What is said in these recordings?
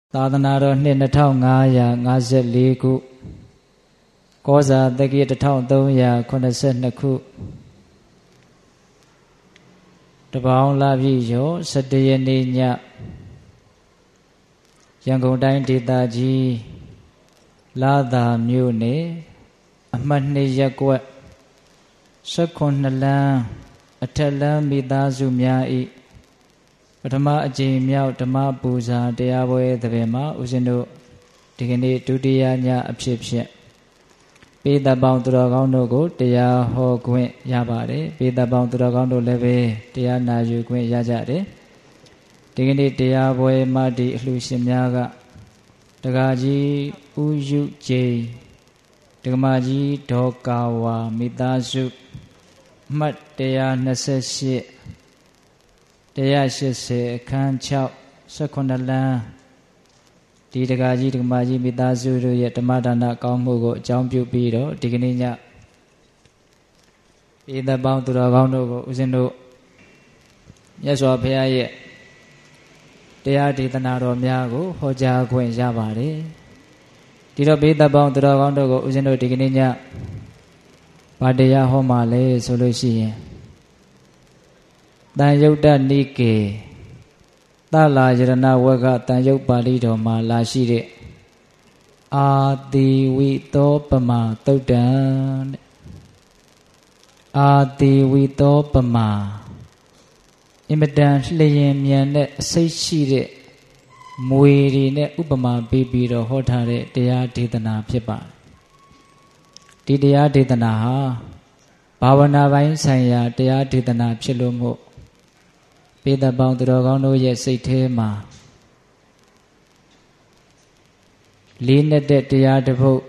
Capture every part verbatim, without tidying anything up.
သာသနာတော်နှစ်နှစ်ထောင်ငါးရာငါးဆယ်လေးခုကောဇာတက္ကီတစ်ထောင်သုံးရာခုနှစ်ဆယ်နှစ်ခုတပေါင်းလာပြီရောဆယ်တရက်နေ့ညရန်ကုန်တိုင်းဒေသကြီးလာသာမြို့နယ်အမှတ်နှစ်ရပ်ကွက်၁၈လမ်းအထက်လမ်းမိသားစုများ၏ပထမအကြိမ်မြောက်ဓမ္မပူဇာတရားပွဲသဘင်မှာဦးဇင်းတို့ဒီကနေ့ဒုတိယညအဖြစ်ဖြင့်ပေတပေါင်းသူတော်ကောင်းတို့ကိုတရားဟောခွင့်ရပါတယ်ပေတပေါင်းသူတော်ကောင်းတို့လည်းပဲတရားနာယူခွင့်ရကြတယ်ဒီကနေ့တရားပွဲမှာဒီအလှူရှင်များကဒကာကြီးဦးယုကျိန်ဒကမာကြီးဒေါ်ကာဝါမိသားစုမှတ်၁၂၈တရားရှစ်ဆယ်အခန်း၆ ၁၈လမ်းဒီဒကာကြီးဒကမာကြီးမိသားစုတို့ရဲ့ဓမ္မဒါနကောင်းမှုကိုအကြောင်းပြုပြီးတော့ဒီကနေ့ညဧတပေါင်းသူတော်ကောင်းတို့ကိုဦးဇင်းတို့မြတ်စွာဘုရားရဲ့တရားဒေသနာတော်များကိုဟောကြားခွင့်ရပါတယ်ဒီတော့ဧတပေါင်းသူတော်ကောင်းတို့ကိုဦးဇင်းတို့ဒီကနေ့ညဘာတရားဟောမှာလဲဆိုလို့ရှိရင်တန်ယုတ်တနိကေသလာယရဏဝကတန်ယုတ်ပါဠိတော်မှာလာရှိတဲ့အာတိဝိသောပမာသုတ်တံတဲ့အာတိဝိသောပမာအင်မတန်လျင်မြန်တဲ့အစိတ်ရှိတဲ့မွေတွေနဲ့ဥပမာပေးပြီးတော့ဟောထားတဲ့တရားဒေသနာဖြစ်ပါတယ်ဒီတရားဒေသနာဟာဘာဝနာပိုင်းဆိုင်ရာတရားဒေသနာဖြစ်လို့မို့ပေတပေါင်းသူတော်ကောင်းတို့ရဲ့စိတ်ထဲမှာလေးနဲ့တဲ့တရားတစ်ပုဒ်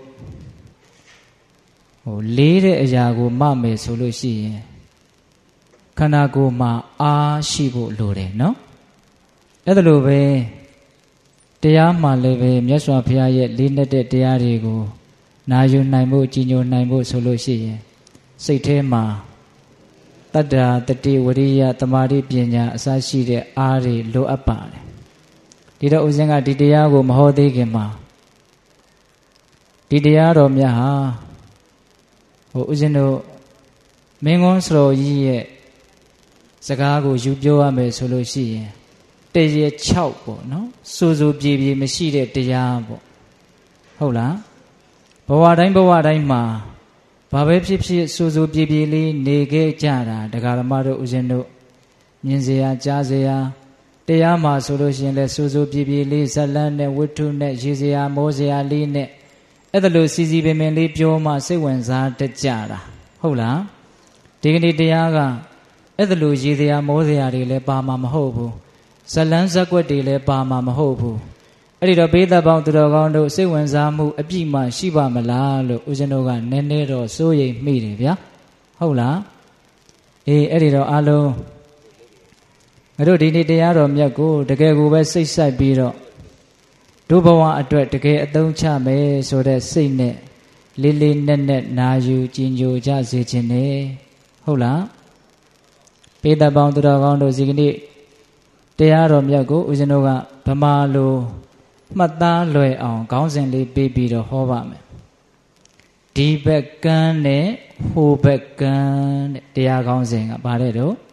ဟိုလေးတဲ့အရာကိုမမယ်ဆိုလို့ရှိရင်ခန္ဓာကိုယ်မှာအားရှိဖို့လိုတယ်နော်အဲ့ဒါလိုပဲတရားမှလည်းပဲမြတ်စွာဘုရားရဲ့လေးနဲ့တဲ့တရားတွေကိုနာယူနိုင်ဖို့ကြည်ညိုနိုင်ဖို့ဆိုလို့ရှိရင်စိတ်ထဲမှာတတ္တာတတိဝရိယသမာဓိပညာအစရှိတဲ့အားတွေလိုအပ်ပါတယ်ဒီတော့ဦးဇင်းကဒီတရားကိုမဟောသေးခင်မှာဒီတရားတော်များဟာဟိုဦးဇင်းတို့မင်းကုန်းစတော်ကြီးရဲ့စကားကိုယူပြောရမယ်ဆိုလို့ရှိရင်တရေ၆ပေါ့နော်စိုးစိုးပြေပြေမရှိတဲ့တရားပေါ့ဟုတ်လားဘဝတိုင်းဘဝတိုင်းမှာဘာပဲဖြစ်ဖြစ်စူးစူးပြေပြေလေးနေခဲ့ကြတာဒကာဓမ္မတို့ဦးဇင်းတို့မြင်စရာကြားစရာတရားမှာဆိုလို့ရှိရင်လဲစူးစူးပြေပြေလေးဇလန်းနဲ့ဝိထုနဲ့ရေစရာမောစရာလေးနဲ့အဲ့ဒါလိုစီစီပင်ပင်လေးပြောမှစိတ်ဝင်စားတတ်ကြတာဟုတ်လားဒီကနေ့တရားကအဲ့ဒါလိုရေစရာမောစရာတွေလည်းပါမှာမဟုတ်ဘူးဇလန်းဇက်ွက်တွေလည်းပါမှာမဟုတ်ဘူးအဲ့ဒီတော့ဘေးသက်ပေါင်းသူတော်ကောင်းတို့စိတ်ဝင်စားမှုအပြည့်မှရှိပါမလားလို့ဦးဇင်းတို့ကနည်းနည်းတော့စိုးရိမ်မိတယ်ဗျာဟုတ်လားအေးအဲ့ဒီတော့အားလုံးငါတို့ဒီနေ့တရားတော်မြတ်ကိုတကယ်ကိုပဲစိတ်ဆိုင်ပြီးတော့ဒုဘဝအတွက်တကယ်အသုံးချမယ်ဆိုတဲ့စိတ်နဲ့လေးလေးနက်နက်နာယူကြည်ညိုကြစေခြင်းနဲ့ဟုတ်လားဘေးသက်ပေါင်းသူတော်ကောင်းတို့ဒီကနေ့တရားတော်မြတ်ကိုဦးဇင်းတို့ကဗမာလိုမှတ်သားလွယ်အောင်ခေါင်းစဉ်လေးပေးပြီးတော့ဟောပါမယ်ဒီဘက်ကန်းနဲ့ဟိုဘက်ကန်းတဲ့တရားခေါင်းစဉ်ကဘာတဲ့တော့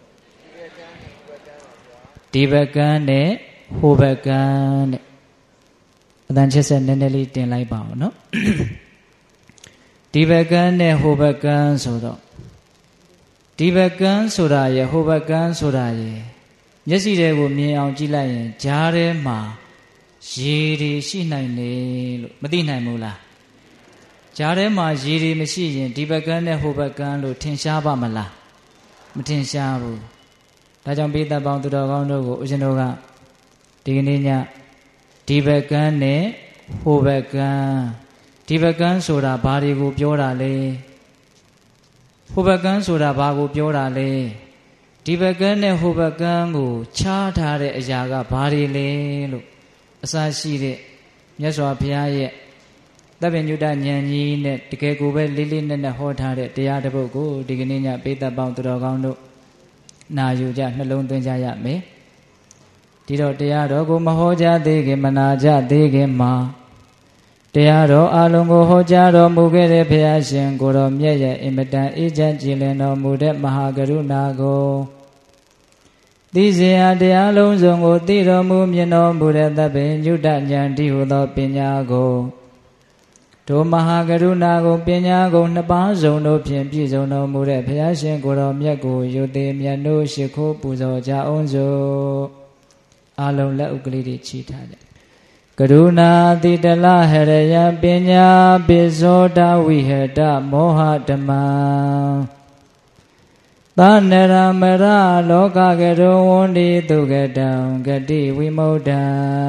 ဒီဘက်ကန်းနဲ့ဟိုဘက်ကန်းတဲ့အတန်ချက်ဆက်နည်းနည်းလေးတင်လိုက်ပါအောင်နော်ဒီဘက်ကန်းနဲ့ဟိုဘက်ကန်းဆိုတော့ဒီဘက်ကန်းဆိုတာရယ်ဟိုဘက်ကန်းဆိုတာရယ်မျက်စိတွေကိုမြင်အောင်ကြည့်လိုက်ရင်ဂျားထဲမှာရေတွေရှိနိုင်တယ်လို့မသိနိုင်ဘူးလားဂျားထဲမှာရေတွေမရှိရင်ဒီဘက်ကန်းနဲ့ဟိုဘက်ကန်းလို့ထင်ရှားပါမလားမထင်ရှားဘူးဒါကြောင့်ပိဿပေါင်းသူတော်ကောင်းတို့ကိုဦးဇင်းတို့ကဒီကနေ့ညဒီဘက်ကန်းနဲ့ဟိုဘက်ကန်းဒီဘက်ကန်းဆိုတာဘာတွေကိုပြောတာလဲဟိုဘက်ကန်းဆိုတာဘာကိုပြောတာလဲဒီဘက်ကန်းနဲ့ဟိုဘက်ကန်းကိုခြားထားတဲ့အရာကဘာတွေလဲလို့အစရှိတဲ့မြတ်စွာဘုရားရဲ့သဗ္ဗညုတဉာဏ်ကြီးနဲ့တကယ်ကိုပဲလေးလေးနက်နက်ဟောထားတဲ့တရားတစ်ပုဒ်ကိုဒီကနေ့ညပိဿပေါင်းသူတော်ကောင်းတို့နာယူကြနှလုံးသွင်းကြရမယ်ဒီတော့တရားတော်ကိုမဟောကြားသေးခင်မနာကြသေးခင်မှာတရားတော်အလုံးကိုဟောကြားတော်မူခဲ့တဲ့ဘုရားရှင်ကိုတော်မြတ်ရဲ့အင်မတန်အေးချမ်းကြည်လင်တော်မူတဲ့မဟာကရုဏာကိုသိစေရတရားလုံးစုံကိုသိတော်မူမြင်တော်မူတဲ့သဗ္ဗညုတဉာဏ်တည်းဟူသောပညာကိုထိုမဟာကရုဏာကိုပညာကိုနှစ်ပါးစုံတို့ဖြင့်ပြည့်စုံတော်မူတဲ့ဘုရားရှင်ကိုတော်မြတ်ကိုယုသေးမြတ်တို့ရှိခိုးပူဇော်ကြအောင်စို့အလုံးလက်ဥကလေးတွေချီထားကြကရုဏာတိတလဟရယပညာပိဇောတဝိဟတမောဟဓမ္မံသနရမရလောကကရုဝန္တိတုကတံဂတိဝိမု ढ ံ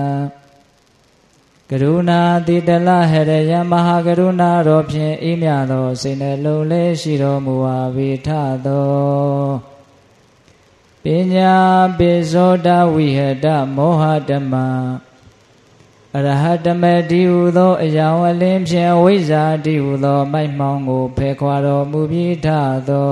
ကရုဏာတိတလဟရယမဟာကရုဏာတော်ဖြင့်အေးမြသောစိတ်နှလုံးလေးရှိတော်မူပါဝိထသောပညာပိဇောတဝိဟတမောဟဓမ္မံအရဟတမေတိဟုသောအယောင်အလင်းဖြင့်ဝိဇ္ဇာတိဟုသောမိုက်မှောင်ကိုဖယ်ခွာတော်မူပြီးထသော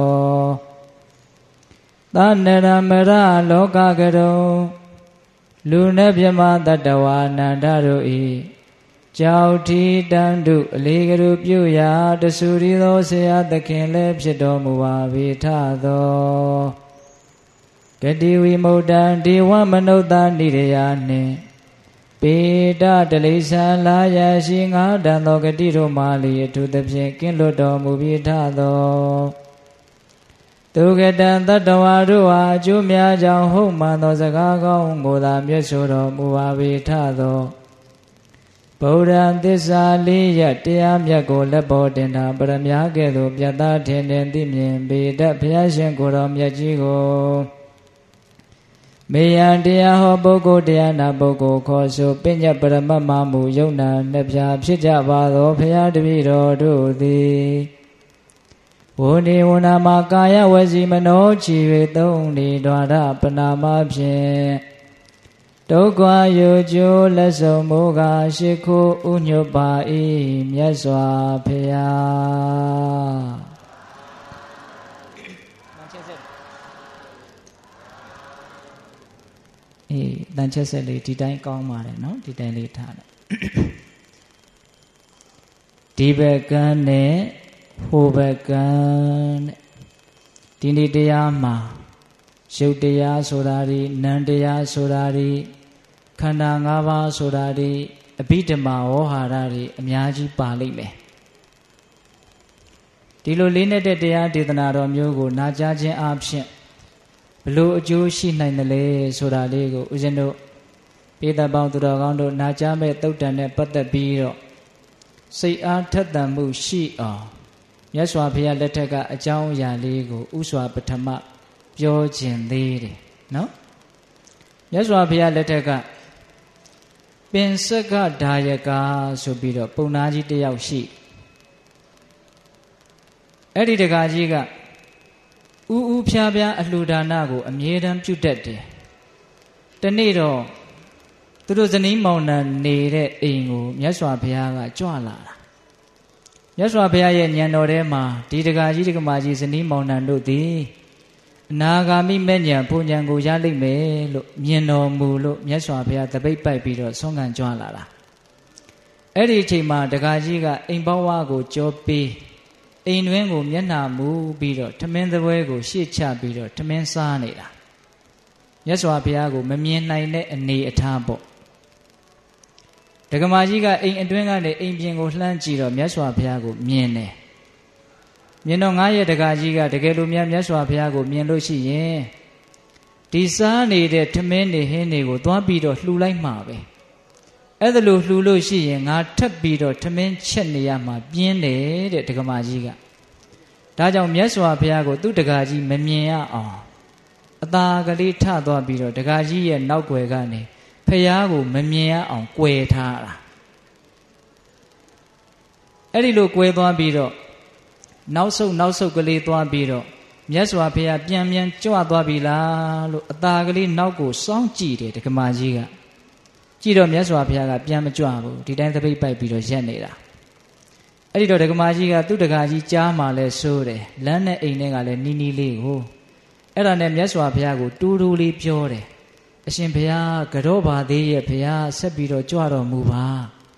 သနရမရလောကကရုလူနှင့်မြမတတဝါနန္ဒတို့၏ကြောက်ထီတန်တုအလေးကရုပြုရာတဆူရီသောဆရာသခင်လည်းဖြစ်တော်မူပါ၏ထသောဂတိဝိမု ढ ံဒေဝမနုဿနိရယနှင့်ပေတတလိษံလာယရှိငါတန်သောဂတိတို့မှလီအထူးသဖြင့်ကင်းလွတ်တော်မူပြီးထသောသူကတံတတဝါတို့ဟာအကျိုးများကြောင့်ဟုတ်မှန်သောစကားကောင်းကိုသာမြတ်ဆိုတော်မူပါ၏ထသောဗုဒ္ဓံသစ္စာလေးရတရားမြတ်ကိုလက်ပေါ်တင်တာပရမညာကဲ့သို့ပြတ်သားထင်ထင်သိမြင်ပေတတ်ဘုရားရှင်ကိုယ်တော်မြတ်ကြီးကိုမေယံတရားဟောပုဂ္ဂိုလ်တရားနာပုဂ္ဂိုလ်ခေါ်ဆိုပညတ်ပရမတ်မမူယုံနာနှစ်ဖြာဖြစ်ကြပါသောဘုရားတပည့်တော်တို့သည်ဝိနေဝနာမှာကာယဝစီမနောချီ၍သုံးနေဒွါရပနာမဖြင့်ဒုက္ခယူကျိုးလက်ဆုံမိုးကရှိခိုးဥညွတ်ပါ၏မြတ်စွာဘုရားအေးတန်ချက်ဆက်လေးဒီတိုင်းကောင်းပါတယ်နော်ဒီတိုင်းလေးထားတယ်ဒီဘက်ကန်းနဲ့ဟိုဘက်ကန်းတဲ့ဒီနေ့တရားမှာရုပ်တရားဆိုတာဒီနံတရားဆိုတာဒီခန္ဓာ၅ပါးဆိုတာဒီအဘိဓမ္မာဝေါဟာရတွေအများကြီးပါလိမ့်မယ်ဒီလိုလေးနဲ့တဲ့တရားဒေသနာတော်မျိုးကိုနာကြားခြင်းအပြင်ဘလို့အကျိုးရှိနိုင်တယ်လဲဆိုတာလေးကိုဦးဇင်းတို့ပိဿပေါင်းသူတော်ကောင်းတို့နာကြားမဲ့သုတ်တန်နဲ့ပတ်သက်ပြီးတော့စိတ်အားထက်သန်မှုရှိအောင်မြတ်စွာဘုရားလက်ထက်ကအကြောင်းအရာလေးကိုဥစွာပထမပြောခြင်းသေးတယ်နော်မြတ်စွာဘုရားလက်ထက်ကပင်စကဒါယကာဆိုပြီးတော့ပုံနာကြီးတယောက်ရှိအဲ့ဒီတကားကြီးကဥဥဖြားဖြားအလှူဒါနကိုအမြဲတမ်းပြုတတ်တယ်တနေ့တော့သူတို့ဇနီးမောင်နှံနေတဲ့အိမ်ကိုမြတ်စွာဘုရားကကြွလာတာမြတ်စွာဘုရားရဲ့ဉာဏ်တော်ထဲမှာဒီတကားကြီးတက္ကမကြီးဇနီးမောင်နှံတို့သည်အနာဂါမိမဲ့ဉာဏ်ဘုံဉာဏ်ကိုရလိမ့်မယ်လို့မြင်တော်မူလို့မြတ်စွာဘုရားတပိတ်ပိုက်ပြီးတော့ဆုံးခံကြွလာတာအဲ့ဒီအချိန်မှာတကားကြီးကအိမ်ပေါဝါကိုကြောပေးအိမ်တွင်းကိုမျက်နှာမူပြီးတော့ထမင်းသပွဲကိုရှေ့ချပြီးတော့ထမင်းစားနေတာမြတ်စွာဘုရားကိုမမြင်နိုင်တဲ့အနေအထားပေါ့ဒကမာကြီးကအိမ်အတွင်းကနေအိမ်ပြင်ကိုလှမ်းကြည့်တော့မြတ်စွာဘုရားကိုမြင်တယ်မြင်တော့ငါရဲ့ဒကာကြီးကတကယ်လို့များမြတ်စွာဘုရားကိုမြင်လို့ရှိရင်ဒီစားနေတဲ့ထမင်းတွေဟင်းတွေကိုသွားပြီးတော့လှူလိုက်မှာပဲအဲ့ဒါလို့လှူလို့ရှိရင်ငါထပ်ပြီးတော့ထမင်းချက်နေရမှာပြင်းတယ်တဲ့ဒကမာကြီးကဒါကြောင့်မြတ်စွာဘုရားကိုသူ့ဒကာကြီးမမြင်ရအောင်အသာကလေးထသွားပြီးတော့ဒကာကြီးရဲ့နောက်ွယ်ကနေဖះကိုမမြင်ရအောင်ကွယ်ထားတာအဲ့ဒီလိုကွယ်သွားပြီးတော့နောက်ဆုတ်နောက်ဆုတ်ကလေးသွားပြီးတော့မြတ်စွာဘုရားပြန်ပြန်ကြွသွားပြီလားလို့အသာကလေးနောက်ကိုစောင့်ကြည့်တယ်ဒကမာကြီးကကြည့်တော့မြတ်စွာဘုရားကပြန်မကြွဘူးဒီတိုင်းသပိတ်ပိုက်ပြီးတော့ရက်နေတာအဲ့ဒီတော့ဒကမာကြီးကသူ့ဒကာကြီးကြားမှာလဲဆိုးတယ်လမ်းနဲ့အိမ်နဲ့ကလည်းနီးနီးလေးကိုအဲ့ဒါနဲ့မြတ်စွာဘုရားကိုတူးတူးလေးပြောတယ်အရှင်ဘုရားကတော့ပါသေးရဲ့ဘုရားဆက်ပြီးတော့ကြွတော်မူပါ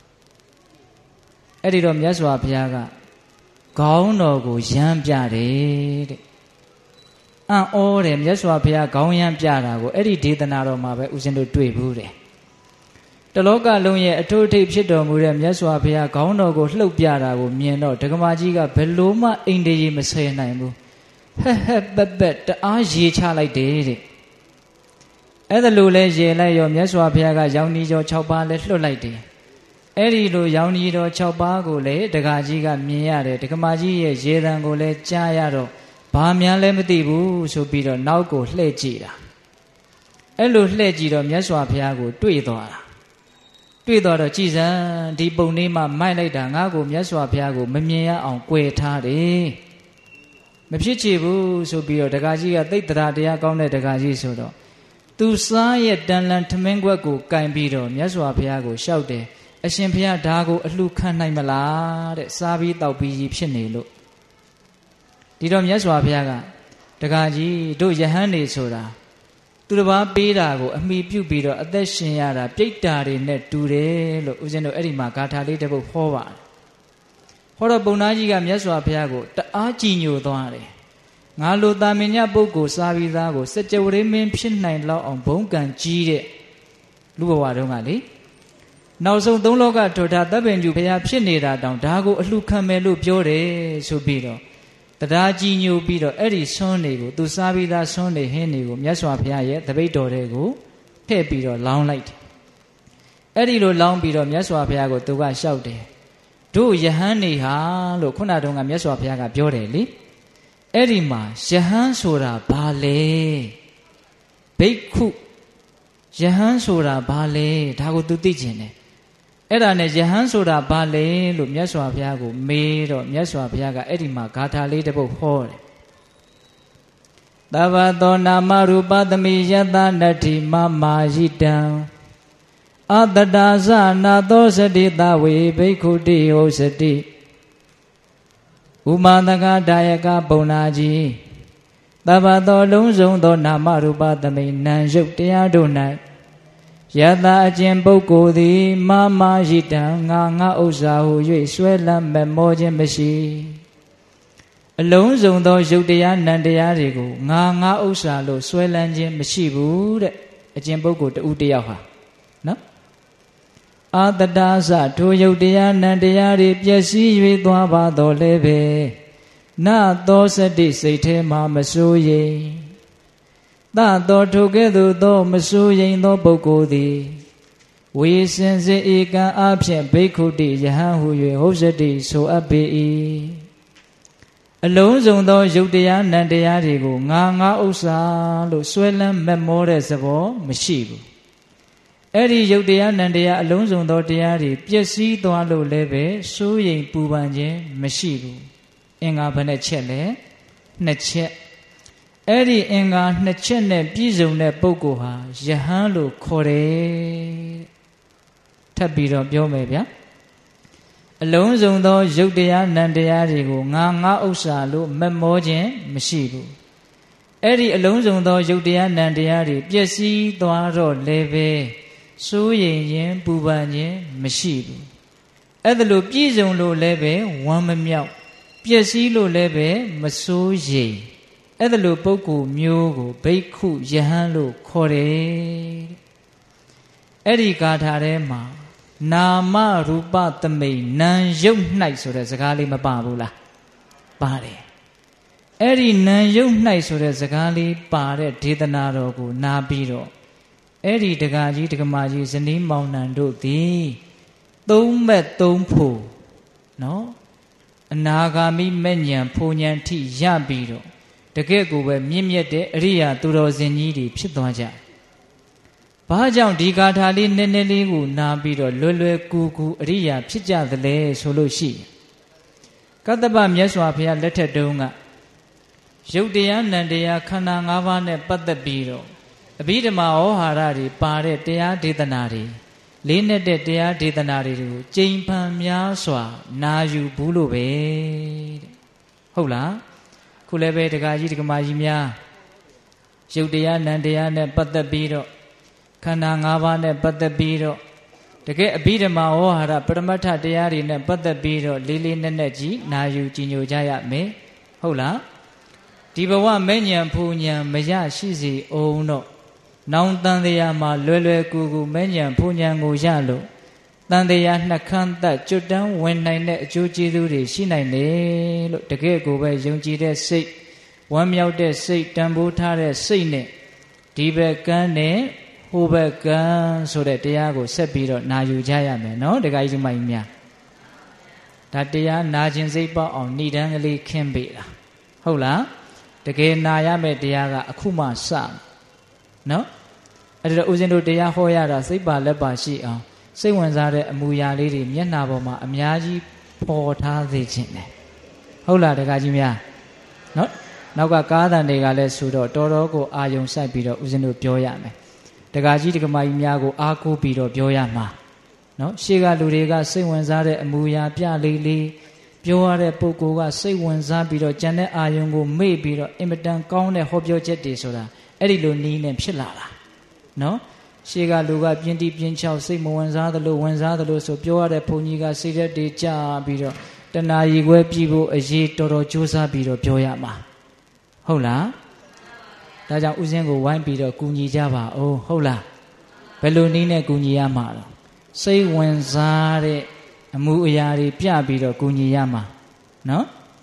အဲ့ဒီတော့မြတ်စွာဘုရားကခေါင်းတော်ကိုရမ်းပြတယ်တဲ့အံ့ဩတယ်မြတ်စွာဘုရားခေါင်းရမ်းပြတာကိုအဲ့ဒီဒေသနာတော်မှာပဲဦးဇင်းတို့တွေ့ဘူးတယ်တလောကလုံးရဲ့အထွတ်အထိပ်ဖြစ်တော်မူတဲ့မြတ်စွာဘုရားခေါင်းတော်ကိုလှုပ်ပြတာကိုမြင်တော့ဒကမာကြီးကဘယ်လို့မှအိမ်တရေမဆယ်နိုင်ဘူးဟက်ဟက်ပက်ပက်တအားရေချလိုက်တယ်တဲ့အဲ့ဒါလိုလဲရေလိုက်ရောမြတ်စွာဘုရားကရောင်နီကျော်၆ပါးလဲလွှတ်လိုက်တယ်အဲ့ဒီလိုရောင်နီတော်၆ပါးကိုလေဒကာကြီးကမြင်ရတယ်ဒကမာကြီးရဲ့ရေတံကိုလဲကြားရတော့ဘာများလဲမသိဘူးဆိုပြီးတော့နောက်ကိုလှည့်ကြည့်တာအဲ့လိုလှည့်ကြည့်တော့မြတ်စွာဘုရားကိုတွေ့သွားတာတွေ့သွားတော့ကြည်စံဒီပုံလေးမှမိုက်လိုက်တာငါ့ကိုမြတ်စွာဘုရားကိုမမြင်ရအောင်꿰ထားတယ်မဖြစ်ချေဘူးဆိုပြီးတော့ဒကာကြီးကသိတ္တရာတရားကောင်းတဲ့ဒကာကြီးဆိုတော့သူစားရဲ့တန်လန်ထမင်းခွက်ကိုကင်ပြီးတော့မြတ်စွာဘုရားကိုလျှောက်တယ်အရှင်ဘုရားဒါကိုအလှခံနိုင်မလားတဲ့စားပြီးတောက်ပြီးကြီးဖြစ်နေလို့ဒီတော့မြတ်စွာဘုရားကဒကာကြီးတို့ယဟန်နေဆိုတာသူတစ်ပါးပေးတာကိုအမိပြုပြီးတော့အသက်ရှင်ရတာပြိတ္တာတွေနဲ့တူတယ်လို့ဦးဇင်းတို့အဲ့ဒီမှာဂါထာလေးတစ်ပုဒ်ဟောပါတယ်ဟောတော့ပုံနာကြီးကမြတ်စွာဘုရားကိုတအားကြည်ညိုသွားတယ်ငါလိုတာမင်ညပုဂ္ဂိုလ်စားပြီးသားကိုစัจ java မင်းဖြစ်နိုင်လောက်အောင်ဘုံကံကြီးတဲ့လူဘဝတုန်းကလေနောက်ဆုံးသုံးလောကထောတာတပ်ပင်ကျူဘုရားဖြစ်နေတာတောင်ဒါကိုအလှခံမယ်လို့ပြောတယ်ဆိုပြီးတော့တရားကြည်ညိုပြီးတော့အဲ့ဒီဆွန်းတွေကိုသူစားပြီးသားဆွန်းတွေဟင်းတွေကိုမြတ်စွာဘုရားရဲ့တပိတ်တော်တွေကိုထည့်ပြီးတော့လောင်းလိုက်တယ်အဲ့ဒီလိုလောင်းပြီးတော့မြတ်စွာဘုရားကိုသူကလျှောက်တယ်တို့ယဟန်နေဟာလို့ခုနတုန်းကမြတ်စွာဘုရားကပြောတယ်လေအဲ့ဒီမှာယဟန်ဆိုတာဘာလဲဘိက္ခုယဟန်ဆိုတာဘာလဲဒါကိုသူသိကျင်တယ်အဲ့ဒါနဲ့ယဟန်ဆိုတာဘာလဲလို့မြတ်စွာဘုရားကိုမေးတော့မြတ်စွာဘုရားကအဲ့ဒီမှာဂါထာလေးတစ်ပုဒ်ဟောတယ်သဗ္ဗသောနာမရူပသမိယတနတ္ထိမမာယိတံအတ္တဇနာသောစတိတဝေဘိက္ခုတိဟောစတိဥမာတကဒါယကပုံနာကြီးသဗ္ဗသောလုံးစုံသောနာမရူပသမိနံရုပ်တရားတို့၌ယတအကျင့်ပုဂ္ဂိုလ်သည်မမာယိတံငါငါဥစ္စာဟု၍ဆွဲလန်းမမောခြင်းမရှိအလုံးစုံသောရုပ်တရားနံတရားတွေကိုငါငါဥစ္စာလို့ဆွဲလန်းခြင်းမရှိဘူးတဲ့အကျင့်ပုဂ္ဂိုလ်တူတယောက်ဟာနော်အာတတသထိုယုတ်တရားနံတရားတွေပျက်စီး၍သွားပါတော့လဲပဲနသောစတိစိတ်ထဲမှာမစိုးရိမ်သသောထိုကဲ့သို့သောမစိုးရိမ်သောပုဂ္ဂိုလ်သည်ဝေစင်စေဧကံအဖြင့်ဘိက္ခုတိယဟန်ဟု၍ဟုတ်စတိဆိုအပ်ပေ၏အလုံးစုံသောယုတ်တရားနံတရားတွေကိုငါငါဥစ္စာလို့ဆွဲလန်းမမောတဲ့သဘောမရှိဘူးအဲ့ဒီယုတ်တရားနံတရားအလုံးစုံသောတရားတွေပျက်စီးသွားလို့လည်းပဲစိုးရိမ်ပူပန်ခြင်းမရှိဘူးအင်္ဂါဘယ်နှချက်လဲနှစ်ချက်အဲ့ဒီအင်္ဂါနှစ်ချက်နဲ့ပြည့်စုံတဲ့ပုဂ္ဂိုလ်ဟာယဟန်လို့ခေါ်တယ်ထပ်ပြီးတော့ပြောမယ်ဗျာအလုံးစုံသောယုတ်တရားနံတရားတွေကိုငါငါဥစ္စာလို့မမောခြင်းမရှိဘူးအဲ့ဒီအလုံးစုံသောယုတ်တရားနံတရားတွေပျက်စီးသွားတော့လည်းပဲစိုးရိမ်ရင်ပူပန်ခြင်းမရှိဘူးအဲ့ဒါလို့ပြည့်စုံလို့လည်းပဲဝမ်းမမြောက်ပျက်စီးလို့လည်းပဲမစိုးရိမ်အဲ့ဒါလို့ပုဂ္ဂိုလ်မျိုးကိုဘိက္ခုယဟန်လို့ခေါ်တယ်အဲ့ဒီဂါထာထဲမှာနာမရူပသမိန်နံရုပ်၌ဆိုတဲ့စကားလေးမပါဘူးလားပါတယ်အဲ့ဒီနံရုပ်၌ဆိုတဲ့စကားလေးပါတဲ့ဒေသနာတော်ကိုနာပြီးတော့အဲ့ဒီဒကာကြီးဒကမာကြီးဇနီးမောင်နှံတို့သည်သုံးမဲ့သုံးဖို့နော်အနာဂါမိမဲ့ဉဏ်ဖူဉဏ်ထိရပြီးတော့တကယ့်ကိုပဲမြင့်မြတ်တဲ့အရိယာသူတော်စင်ကြီးတွေဖြစ်သွားကြဘာကြောင့်ဒီဂါထာလေးနည်းနည်းလေးကိုနာပြီးတော့လွယ်လွယ်ကူကူအရိယာဖြစ်ကြသလဲဆိုလို့ရှိရင်ကတ္တပမြတ်စွာဘုရားလက်ထက်တုန်းကရုပ်တရားနံတရားခန္ဓာ၅ပါးနဲ့ပတ်သက်ပြီးတော့အဘိဓမ္မာဩဟာရတွေပါတဲ့တရားဒေသနာတွေလေးနဲ့တဲ့တရားဒေသနာတွေကိုကြိမ်ဖန်များစွာနာယူဘူးလို့ပဲတဲ့ဟုတ်လားခုလည်းပဲဒကာကြီးဒကမာကြီးများရုပ်တရားနံတရားနဲ့ပတ်သက်ပြီးတော့ခန္ဓာ၅ပါးနဲ့ပတ်သက်ပြီးတော့တကယ်အဘိဓမ္မာဝါဟာရပရမတ္ထတရားတွေနဲ့ပတ်သက်ပြီးတော့လေးလေးနက်နက်ကြီးနာယူကြည်ညိုကြရမယ်ဟုတ်လားဒီဘဝမဲ့ညံဖူညံမရရှိစေအောင်တော့နောင်တန်တရားမှာလွယ်လွယ်ကူကူမဲ့ညံဖူညံကိုရလို့တန်တရားနှခမ်းသက်ကျွတ်တန်းဝင်နိုင်တဲ့အကျိုးကျေးဇူးတွေရှိနိုင်တယ်လို့တကယ်ကိုပဲယုံကြည်တဲ့စိတ်ဝမ်းမြောက်တဲ့စိတ်တန်ဖိုးထားတဲ့စိတ်နဲ့ဒီဘက်ကန်းနဲ့ဟိုဘက်ကန်းဆိုတဲ့တရားကိုဆက်ပြီးတော့နာယူကြရမယ်နော်ဒကာကြီးမကြီးများဒါတရားနာခြင်းစိတ်ပေါက်အောင်ဏိဒန်းကလေးခင်းပေးတာဟုတ်လားတကယ်နာရမယ့်တရားကအခုမှစနော်အဲ့ဒါဦးဇင်းတို့တရားဟောရတာစိတ်ပါလက်ပါရှိအောင်စိတ်ဝင်စားတဲ့အမူအရာလေးတွေမျက်နှာပေါ်မှာအများကြီးပေါ်ထားစေခြင်းတယ်ဟုတ်လားဒကာကြီးများနော်နောက်ကကားတန်တွေကလည်းဆိုတော့တော်တော်ကိုအာယုံစိုက်ပြီးတော့ဦးဇင်းတို့ပြောရမယ်ဒကာကြီးဒကာမကြီးများကိုအားကိုးပြီးတော့ပြောရမှာနော်ရှေ့ကလူတွေကစိတ်ဝင်စားတဲ့အမူအရာပြလေးလေးပြောရတဲ့ပုဂ္ဂိုလ်ကစိတ်ဝင်စားပြီးတော့ကြံတဲ့အာယုံကိုမေ့ပြီးတော့အင်မတန်ကောင်းတဲ့ဟောပြောချက်တွေဆိုတာအဲ့ဒီလိုနီးနဲ့ဖြစ်လာတာနော်ရှေ့ကလူကပြင်းတီးပြင်းချောက်စိတ်မဝင်စားသလိုဝင်စားသလိုဆိုပြောရတဲ့ဘုန်းကြီးကစိတ်ရက်တွေကြာပြီးတော့တဏှာရီခွဲပြီးဖို့အရေးတော်တော်ကြိုးစားပြီးတော့ပြောရမှာဟုတ်လားဒါကြောင့်ဥစဉ်ကိုဝိုင်းပြီးတော့ကူညီကြပါဦးဟုတ်လားဘယ်လိုနည်းနဲ့ကူညီရမှာလဲစိတ်ဝင်စားတဲ့အမှုအရာတွေပြပြီးတော့ကူညီရမှာနော်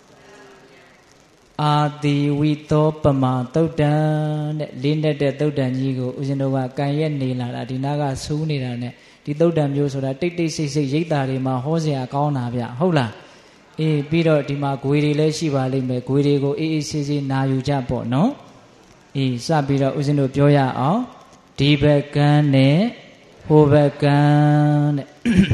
အာတိဝိသောပမာသုတ်တံတဲ့လေးနဲ့တဲ့သုတ်တံကြီးကိုဦးဇင်းတို့ကကန်ရက်နေလာတာဒီနာကဆူးနေတာနဲ့ဒီသုတ်တံမျိုးဆိုတာတိတ်တိတ်ဆိတ်ဆိတ်ရိတ်တာတွေမှာဟောစရာကောင်းတာဗျဟုတ်လားအေးပြီးတော့ဒီမှာဂွေတွေလည်းရှိပါလိမ့်မယ်ဂွေတွေကိုအေးအေးဆေးဆေးနာယူကြပေါ့နော်အေးစပြီးတော့ဦးဇင်းတို့ပြောရအောင်ဒီဘက်ကန်းနဲ့ဟိုဘက်ကန်းတဲ့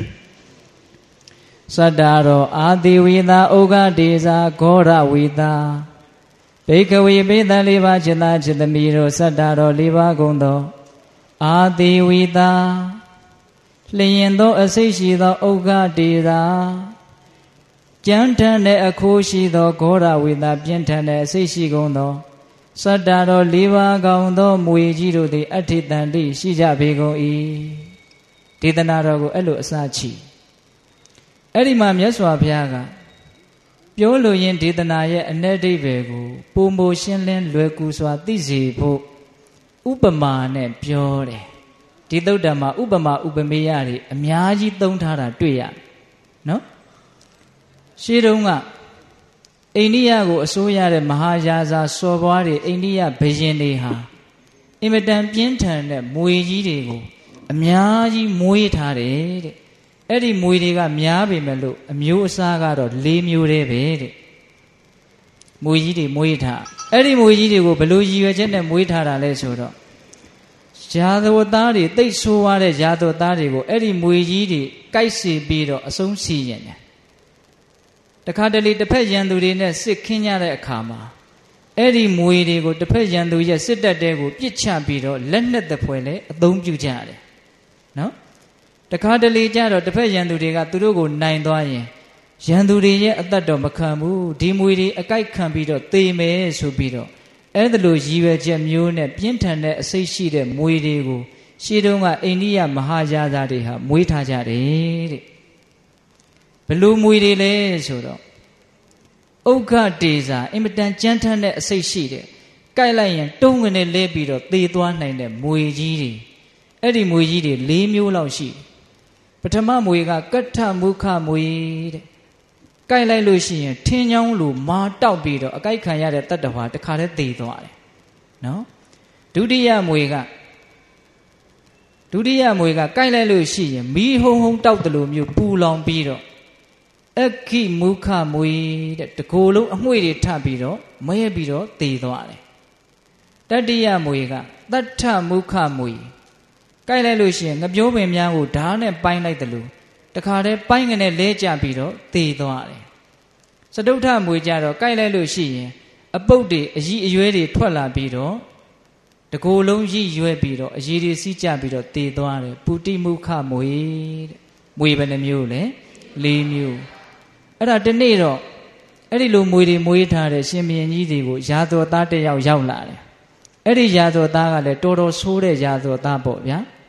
စတ္တာရောအာတိဝိသာဩဃဒေဇာဂောရဝိသာဘိကဝေပိသလေးပါးจิตသားจิตသမီးတို့စတ္တာရောလေးပါးကုန်သောအာတိဝိသာလျင်သောအစိတ်ရှိသောဩဃဒေဇာကြမ်းထန်တဲ့အခိုးရှိသောဂောရဝိသာပြင်းထန်တဲ့အစိတ်ရှိကုန်သောစတ္တာရောလေးပါးကောင်းသောမွေကြီးတို့သည်အဋ္ဌိတန်တိရှိကြပေကုန်၏ဒေသနာတော်ကိုအဲ့လိုအစချီအဲ့ဒီမှာမြတ်စွာဘုရားကပြောလို့ရင်ဒေသနာရဲ့အ내အဓိပ္ပာယ်ကိုပုံမရှင်းလင်းလွယ်ကူစွာသိစေဖို့ဥပမာနဲ့ပြောတယ်ဒီသုတ္တမှာဥပမာဥပမေယတွေအများကြီးသုံးထားတာတွေ့ရတယ်နော်ရှေးတုန်းကအိန္ဒိယကိုအစိုးရတဲ့မဟာရာဇာစော်ဘွားတွေအိန္ဒိယဘုရင်တွေဟာအင်မတန်ပြင်းထန်တဲ့မွေကြီးတွေကိုအများကြီးမွေးထားတယ်တဲ့အဲ့ဒီမွေတွေကများပေမဲ့လို့အမျိုးအစားကတော့၄မျိုးတည်းပဲတဲ့မွေကြီးတွေမွေးထားအဲ့ဒီမွေကြီးတွေကိုဘယ်လိုရည်ရွယ်ချက်နဲ့မွေးထားတာလဲဆိုတော့ယာသဝသားတွေတိတ်ဆိုးွားတဲ့ယာသဝသားတွေကိုအဲ့ဒီမွေကြီးတွေကိုက်စီပြီးတော့အဆုံးစီရင်တယ်တခါတလေတစ်ဖက်ရန်သူတွေနဲ့စစ်ခင်းကြတဲ့အခါမှာအဲ့ဒီမွေတွေကိုတစ်ဖက်ရန်သူရဲ့စစ်တပ်တဲကိုပြစ်ချပြီးတော့လက်နက်တဖွဲလဲအသုံးပြုကြတယ်နော်တခါတလေကြတော့တစ်ဖက်ရန်သူတွေကသူတို့ကိုနိုင်သွားရင်ရန်သူတွေရဲ့အသက်တော်မခံဘူးဒီမွေတွေအကြိုက်ခံပြီးတော့သေမယ်ဆိုပြီးတော့အဲ့ဒါလိုရည်ရွယ်ချက်မျိုးနဲ့ပြင်းထန်တဲ့အစိတ်ရှိတဲ့မွေတွေကိုရှေးတုန်းကအိန္ဒိယမဟာရာဇာတွေဟာမွေးထားကြတယ်တဲ့ဘလို့မွေတွေလဲဆိုတော့ဥက္ခတေဇာအင်မတန်ကြမ်းထမ်းတဲ့အစိတ်ရှိတယ်ကြိုက်လိုက်ရင်တုံးငနဲ့လဲပြီးတော့သေသွားနိုင်တဲ့မွေကြီးတွေအဲ့ဒီမွေကြီးတွေ၄မျိုးလောက်ရှိပထမမွေကကဋ္ဌမုခမွေတဲ့ကြိုက်လိုက်လို့ရှိရင်ထင်းချောင်းလိုမာတောက်ပြီးတော့အကြိုက်ခံရတဲ့တတ္တဝါတခါတည်းသေသွားတယ်နော်ဒုတိယမွေကဒုတိယမွေကကြိုက်လိုက်လို့ရှိရင်မီးဟုံဟုံတောက်တယ်လို့မျိုးပူလောင်ပြီးတော့အခိမုခမွေတဲ့တကိုယ်လုံးအမွှေးတွေထပ်ပြီးတော့မဲပြီးတော့သေသွားတယ်တတိယမွေကတတ္ထမုခမွေကြိုက်လိုက်လို့ရှိရင်ငပြိုးပင်များကိုဓာတ်နဲ့ပိုင်းလိုက်တယ်လို့တခါတည်းပိုင်းကနေလဲကျပြီးတော့သေသွားတယ်စတုထ္ထမွေကြတော့ကြိုက်လိုက်လို့ရှိရင်အပုတ်တွေအကြီးအရွယ်တွေထွက်လာပြီးတော့တကိုယ်လုံးရိရွဲပြီးတော့အကြီးတွေစီးကျပြီးတော့သေသွားတယ်ပုတိမုခမွေတဲ့မွေဘယ်နှမျိုးလဲ၄မျိုးအဲ့ဒါဒီနေ့တော့အဲ့ဒီလိုမွေတွေမွေးထားတဲ့ရှင်ဘုရင်ကြီးတွေကိုယာသောသားတစ်ယောက်ရောက်လာတယ်အဲ့ဒီယာသောသားကလည်းတော်တော်ဆိုးတဲ့ယာသောသားပေါ့ဗျာ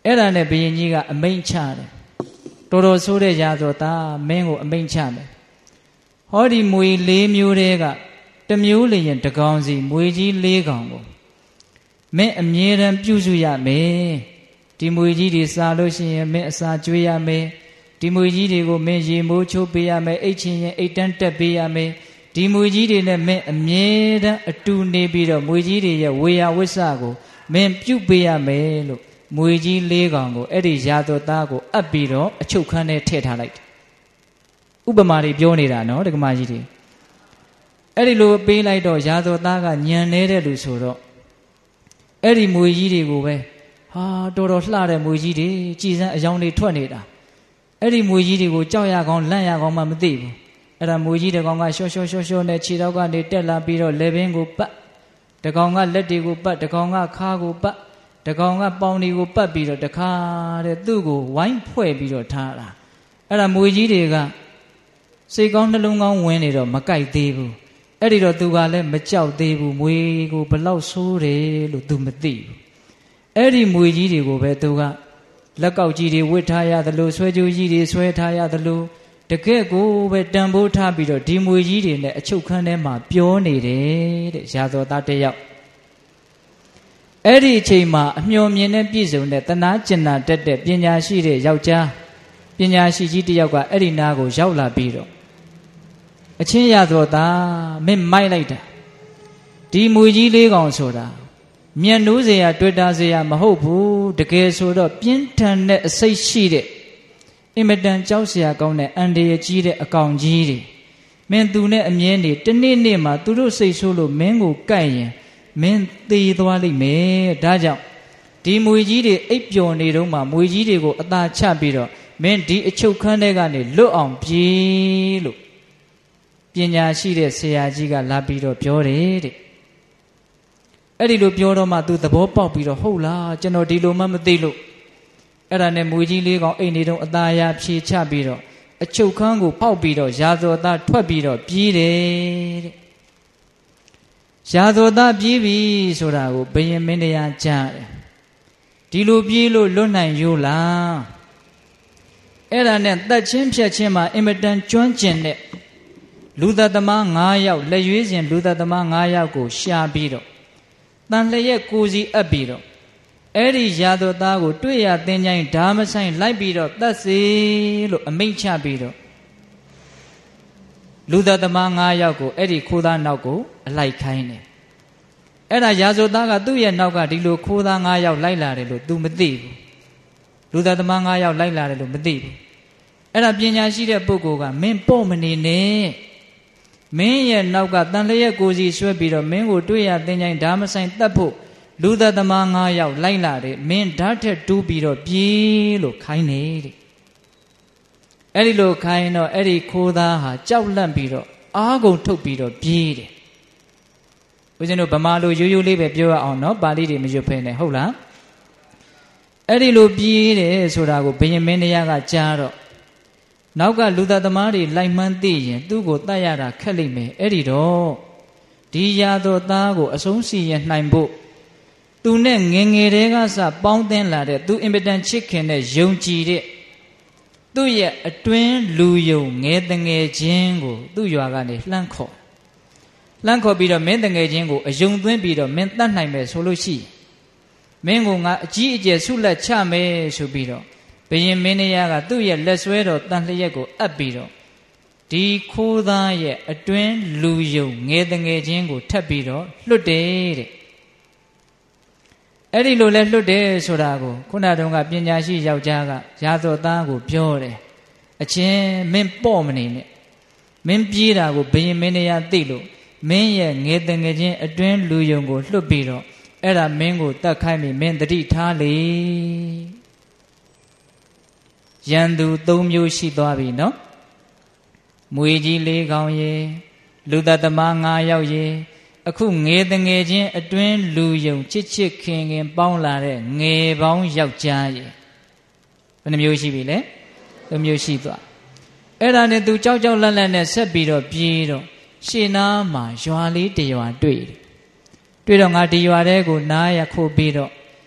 အဲ့ဒါနဲ့ဘုရင်ကြီးကအမိန့်ချတယ်တော်တော်ဆိုးတဲ့ရာဇောသားမင်းကိုအမိန့်ချမယ်ဟောဒီမွေလေးမျိုးတည်းကတစ်မျိုးလျင်တကောင်စီမွေကြီးလေးကောင်ကိုမင်းအမြဲတမ်းပြုစုရမယ်ဒီမွေကြီးတွေစားလို့ရှိရင်မင်းအစာကျွေးရမယ်ဒီမွေကြီးတွေကိုမင်းရေမိုးချိုးပေးရမယ်အိတ်ချင်းရင်အိတ်တန်းတက်ပေးရမယ်ဒီမွေကြီးတွေနဲ့မင်းအမြဲတမ်းအတူနေပြီးတော့မွေကြီးတွေရဲ့ဝေယဝိဆကိုမင်းပြုပေးရမယ်လို့မွေကြီးလေးကောင်ကိုအဲ့ဒီရာဇောသားကိုအပ်ပြီးတော့အချုပ်ခန်းထဲထည့်ထားလိုက်တယ်ဥပမာတွေပြောနေတာနော်ဒကမာကြီးတွေအဲ့ဒီလိုပေးလိုက်တော့ရာဇောသားကညံနေတဲ့လူဆိုတော့အဲ့ဒီမွေကြီးတွေကိုပဲဟာတော်တော်လှတဲ့မွေကြီးတွေကြည်စမ်းအယောင်တွေထွက်နေတာအဲ့ဒီမွေကြီးတွေကိုကြောက်ရကောင်းလန့်ရကောင်းမှမသိဘူးအဲ့ဒါမွေကြီးတကောင်ကရှော့ရှော့ရှော့ရှော့နဲ့ခြေထောက်ကနေတက်လာပြီးတော့လက်ဘင်းကိုပတ်တကောင်ကလက်တွေကိုပတ်တကောင်ကခါးကိုပတ်တကောင်ကပေါင်တွေကိုပတ်ပြီးတော့တခါတဲ့သူ့ကိုဝိုင်းဖွဲ့ပြီးတော့ထားတာအဲ့ဒါမွေကြီးတွေကစိတ်ကောင်းနှလုံးကောင်းဝင်နေတော့မကြိုက်သေးဘူးအဲ့ဒီတော့သူကလည်းမကြောက်သေးဘူးမွေကိုဘလောက်ဆိုးတယ်လို့သူမသိဘူးအဲ့ဒီမွေကြီးတွေကိုပဲသူကလက်ကောက်ကြီးတွေဝစ်ထားရသလိုဆွဲကြိုးကြီးတွေဆွဲထားရသလိုတကယ့်ကိုပဲတန်ဖိုးထားပြီးတော့ဒီမွေကြီးတွေနဲ့အချုပ်ခန်းထဲမှာပြောနေတယ်တဲ့ရာဇောသားတစ်ယောက်အဲ့ဒီအချိန်မှာအမျှော်မြင်တဲ့ပြည့်စုံတဲ့တနာကျင်နာတတ်တဲ့ပညာရှိတဲ့ယောက်ျားပညာရှိကြီးတစ်ယောက်ကအဲ့ဒီနားကိုရောက်လာပြီးတော့အချင်းရာဇောသားမင်းမိုက်လိုက်တာဒီမွေကြီးလေးကောင်ဆိုတာမျက်နှိုးစရာတွေ့တာစရာမဟုတ်ဘူးတကယ်ဆိုတော့ပြင်းထန်တဲ့အစိတ်ရှိတဲ့အင်မတန်ကြောက်စရာကောင်းတဲ့အန္တရာယ်ကြီးတဲ့အကောင်ကြီးတွေမင်းသူနဲ့အမြဲနေတနေ့နေ့မှာသူတို့စိတ်ဆိုးလို့မင်းကိုကြိုက်ရင်မင်းသေသွားလိမ့်မယ်ဒါကြောင့်ဒီမွေကြီးတွေအိပ်ပျော်နေတော့မှမွေကြီးတွေကိုအသာချပြီးတော့မင်းဒီအချုပ်ခန်းထဲကနေလွတ်အောင်ပြေးလို့ပညာရှိတဲ့ဆရာကြီးကလာပြီးတော့ပြောတယ်တဲ့အဲ့ဒီလိုပြောတော့မှသူသဘောပေါက်ပြီးတော့ဟုတ်လားကျွန်တော်ဒီလိုမှမသိလို့အဲ့ဒါနဲ့မွေကြီးလေးကောင်အိမ်နေတော့အသားရဖြေချပြီးတော့အချုပ်ခန်းကိုပေါက်ပြီးတော့ရာဇောသားထွက်ပြီးတော့ပြေးတယ်တဲ့ရာဇောသားပြေးပြီဆိုတာကိုဘုရင်မင်းတရားကြားတယ်ဒီလိုပြေးလို့လွတ်နိုင်ရိုးလားအဲ့ဒါနဲ့တတ်ချင်းဖြတ်ချင်းမှာအင်မတန်ကျွမ်းကျင်တဲ့လူသက်သမား၅ယောက်လက်ရွေးစဉ်လူသက်သမား၅ယောက်ကိုရှာပြီးတော့တန်လျက်ကိုစီအပ်ပြီးတော့အဲ့ဒီရာဇောသားကိုတွေ့ရသင်ချိုင်းဓာမဆိုင်လိုက်ပြီးတော့တတ်စေလို့အမိန့်ချပြီးတော့လူသက်သမား၅ယောက်ကိုအဲ့ဒီခိုးသားနောက်ကိုအလိုက်ခိုင်းတယ်အဲ့ဒါရာဇောသားကသူ့ရဲ့နောက်ကဒီလိုခိုးသား၅ယောက်လိုက်လာတယ်လို့ तू မသိဘူးလူသက်သမား၅ယောက်လိုက်လာတယ်လို့မသိဘူးအဲ့ဒါပညာရှိတဲ့ပုဂ္ဂိုလ်ကမင်းပေါ့မနေနဲ့မင်းရဲ့နောက်ကတန်လျက်ကိုစီဆွဲပြီးတော့မင်းကိုတွေ့ရသင်ချိုင်းဓာမဆိုင်တတ်ဖို့လူသက်သမား၅ယောက်လိုက်လာတယ်မင်းဓာတ်ထက်တူးပြီးတော့ပြေးလို့ခိုင်းနေတယ်အဲ့ဒီလိုခိုင်းတော့အဲ့ဒီခိုးသားဟာကြောက်လန့်ပြီးတော့အားကုန်ထုတ်ပြီးတော့ပြေးတယ်ဦးဇင်းတို့ဗမာလိုရိုးရိုးလေးပဲပြောရအောင်နော်ပါဠိတွေမရွတ်ဖဲနဲ့ဟုတ်လားအဲ့ဒီလိုပြေးတယ်ဆိုတာကိုဘုရင်မင်းတရားကကြားတော့နောက်ကလူသားသမားတွေလိုက်မှန်းသိရင်သူ့ကိုတတ်ရတာခက်လိမ့်မယ်အဲ့ဒီတော့ဒီရာသောသားကိုအဆုံးစီရင်နိုင်ဖို့သူနဲ့ငငယ်တွေကစပေါင်းသင်းလာတဲ့သူအင်မတန်ချစ်ခင်တဲ့ယုံကြည်တဲ့သူ့ရဲ့အတွင်းလူယုံငယ်တငယ်ချင်းကိုသူ့ရွာကနေလှမ်းခေါ်လှမ်းခေါ်ပြီးတော့မင်းတငယ်ချင်းကိုအယုံသွင်းပြီးတော့မင်းတတ်နိုင်မယ်ဆိုလို့ရှိရင်မင်းကငါအကြီးအကျယ်ဆုလက်ချမယ်ဆိုပြီးတော့ဘုရင်မင်းတရားကသူ့ရဲ့လက်ဆွဲတော်တန်လျက်ကိုအပ်ပြီးတော့ဒီခိုးသားရဲ့အတွင်းလူယုံငယ်တငယ်ချင်းကိုထပ်ပြီးတော့လွတ်တယ်တဲ့အဲ့ဒီလိုလဲလွတ်တယ်ဆိုတာကိုခုနတုန်းကပညာရှိယောက်ျားကရာဇောသားကိုပြောတယ်အချင်းမင်းပေါ့မနေနဲ့မင်းပြေးတာကိုဘုရင်မင်းတရားသိလို့မင်းရဲ့ငယ်တငယ်ချင်းအတွင်းလူယုံကိုလွတ်ပြီးတော့အဲ့ဒါမင်းကိုတတ်ခိုင်းပြီးမင်းတတိထားလေရန်သူ၃မျိုးရှိသွားပြီနော်မွေကြီး၄ကောင်ရေလူသက်သမား၅ယောက်ရေအခုငယ်တငယ်ချင်းအတွင်းလူယုံချစ်ချစ်ခင်ခင်ပေါင်းလာတဲ့ငယ်ပေါင်းယောက်ျားရေဘယ်နှမျိုးရှိပြီလဲ၃မျိုးရှိသွားအဲ့ဒါနဲ့သူကြောက်ကြောက်လန့်လန့်နဲ့ဆက်ပြီးတော့ပြေးတော့ရှေ့နားမှာရွာလေးတရွာတွေ့တယ်တွေ့တော့ငါဒီရွာတဲကိုနားရခိုးပြီးတော့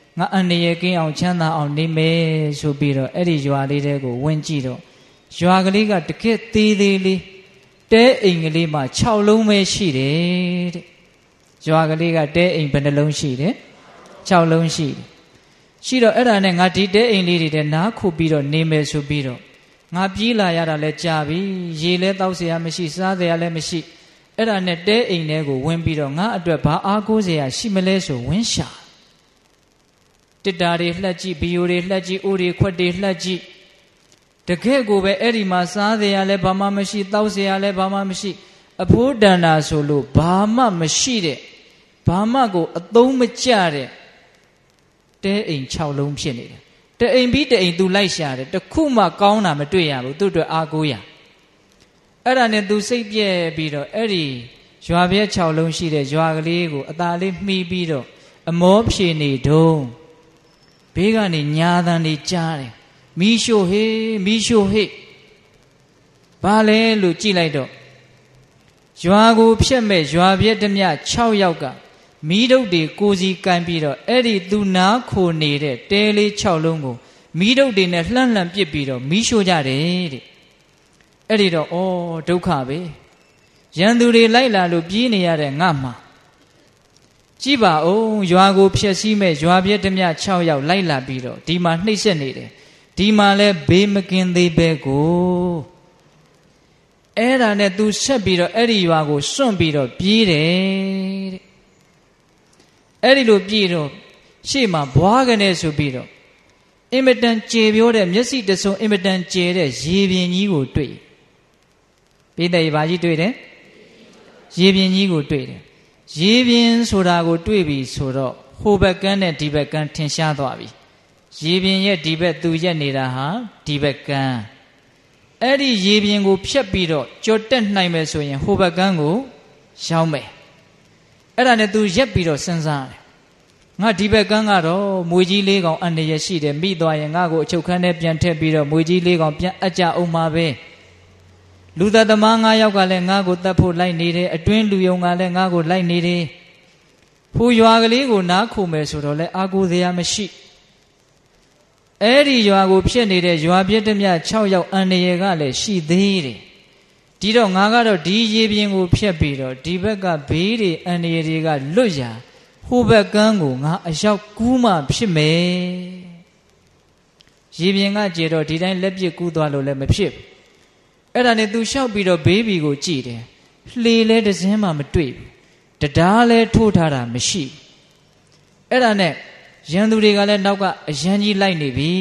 ငါအန္တရာယ်ကင်းအောင်ချမ်းသာအောင်နေမယ်ဆိုပြီးတော့အဲ့ဒီရွာလေးတဲကိုဝင်ကြည့်တော့ရွာကလေးကတကက်သေးသေးလေးတဲအိမ်ကလေးမှာ၆လုံးပဲရှိတယ်တဲ့ရွာကလေးကတဲအိမ်ဘယ်နှလုံးရှိတယ်၆လုံးရှိတယ်ရှိတော့အဲ့ဒါနဲ့ငါဒီတဲအိမ်လေးတွေတဲနားခုပြီးတော့နေမယ်ဆိုပြီးတော့ငါပြေးလာရတာလဲကြာပြီရေလဲတောက်เสียမရှိစားเสียလည်းမရှိအဲ့ဒါနဲ့တဲအိမ်ထဲကိုဝင်ပြီးတော့ငါအတွက်ဘာအားကိုးเสียရှိမလဲဆိုဝင်းရှာတစ်တာတွေလှက်ကြည့်ဘီယိုတွေလှက်ကြည့်အိုးတွေခွက်တွေလှက်ကြည့်တကယ့်ကိုပဲအဲ့ဒီမှာစားเสียလည်းဘာမှမရှိတောက်เสียလည်းဘာမှမရှိအဖိုးတန်တာဆိုလို့ဘာမှမရှိတဲ့ဘာမှကိုအသုံးမကျတဲ့တဲအိမ်၆လုံးဖြစ်နေတယ်တအိမ်ပြီးတအိမ်သူလိုက်ရှာတယ်တခုမှကောင်းတာမတွေ့ရဘူးသူ့အတွက်အားကိုးရအဲ့ဒါနဲ့သူစိတ်ပြဲပြီးတော့အဲ့ဒီရွာပြဲ၆လုံးရှိတဲ့ရွာကလေးကိုအသာလေးမှီးပြီးတော့အမောဖြေနေတုံးဘေးကနေညာတန်တွေကြားတယ်မီးရှို့ဟေးမီးရှို့ဟေးဘာလဲလို့ကြည့်လိုက်တော့ရွာကိုဖျက်မဲ့ရွာပြဲဓမြ၆ယောက်ကမီးတုပ်တွေကိုစီကန်ပြီးတော့အဲ့ဒီသူနာခိုနေတဲ့တဲလေး၆လုံးကိုမီးတုပ်တွေနဲ့လှမ်းလှမ်းပစ်ပြီးတော့မီးရှို့ကြတယ်တဲ့အဲ့ဒီတော့ဩဒုက္ခပဲရန်သူတွေလိုက်လာလို့ပြေးနေရတဲ့ငါမှာကြည့်ပါဦးရွာကိုဖျက်ဆီးမဲ့ရွာပြည့်ဓမြ၆ယောက်လိုက်လာပြီးတော့ဒီမှာနှိပ်စက်နေတယ်ဒီမှာလဲဘေးမကင်းသေးပဲကိုအဲ့ဒါနဲ့ तू ဆက်ပြီးတော့အဲ့ဒီရွာကိုစွန့်ပြီးတော့ပြေးတယ်တဲ့အဲ့ဒီလိုပြေးတော့ရှေ့မှာဘွားကနေဆိုပြီးတော့အင်မတန်ကြေပြောတဲ့မျက်စိတဆုံအင်မတန်ကြေတဲ့ရေပြင်ကြီးကိုတွေ့ပိဿရေဘာကြီးတွေ့တယ်ရေပြင်ကြီးကိုတွေ့တယ်ရေပြင်ဆိုတာကိုတွေ့ပြီဆိုတော့ဟိုဘက်ကန်းနဲ့ဒီဘက်ကန်းထင်ရှားသွားပြီရေပြင်ရဲ့ဒီဘက်သူရက်နေတာဟာဒီဘက်ကန်းအဲ့ဒီရေပြင်ကိုဖြတ်ပြီးတော့ကြော်တက်နိုင်မယ်ဆိုရင်ဟိုဘက်ကန်းကိုရောက်မယ်အဲ့ဒါနဲ့ तू ရက်ပြီးတော့စဉ်းစားတယ်ငါဒီဘက်ကန်းကတော့မွေကြီးလေးကောင်အန္တရာယ်ရှိတယ်မိသွားရင်ငါ့ကိုအချုပ်ခန်းထဲပြန်ထည့်ပြီးတော့မွေကြီးလေးကောင်ပြန်အကြအောင်မှာပဲလူသက်သမား၅ယောက်ကလည်းငါ့ကိုတတ်ဖို့လိုက်နေတယ်အတွင်းလူယုံကလည်းငါ့ကိုလိုက်နေတယ်ဖူရွာကလေးကိုနားခုမယ်ဆိုတော့လဲအာကိုစရာမရှိအဲ့ဒီရွာကိုဖြစ်နေတဲ့ရွာပြည့်ဓမြ၆ယောက်အန္တရာယ်ကလည်းရှိသေးတယ်ဒီတော့ငါကတော့ဒီရေပြင်ကိုဖျက်ပြီးတော့ဒီဘက်ကဘေးတွေအန္တရာယ်တွေကလွတ်ရာဟိုဘက်ကန်းကိုငါအရောက်ကူးမှဖြစ်မယ်ရေပြင်ကကျေတော့ဒီတိုင်းလက်ပစ်ကူးသွားလို့လည်းမဖြစ်အဲ့ဒါနဲ့ तू လျှောက်ပြီးတော့ဘေးဘီကိုကြည့်တယ်လှေလဲတစ်စင်းမှမတွေ့ဘူးတရားလဲထိုးထားတာမရှိအဲ့ဒါနဲ့ရန်သူတွေကလည်းနောက်ကအရန်ကြီးလိုက်နေပြီ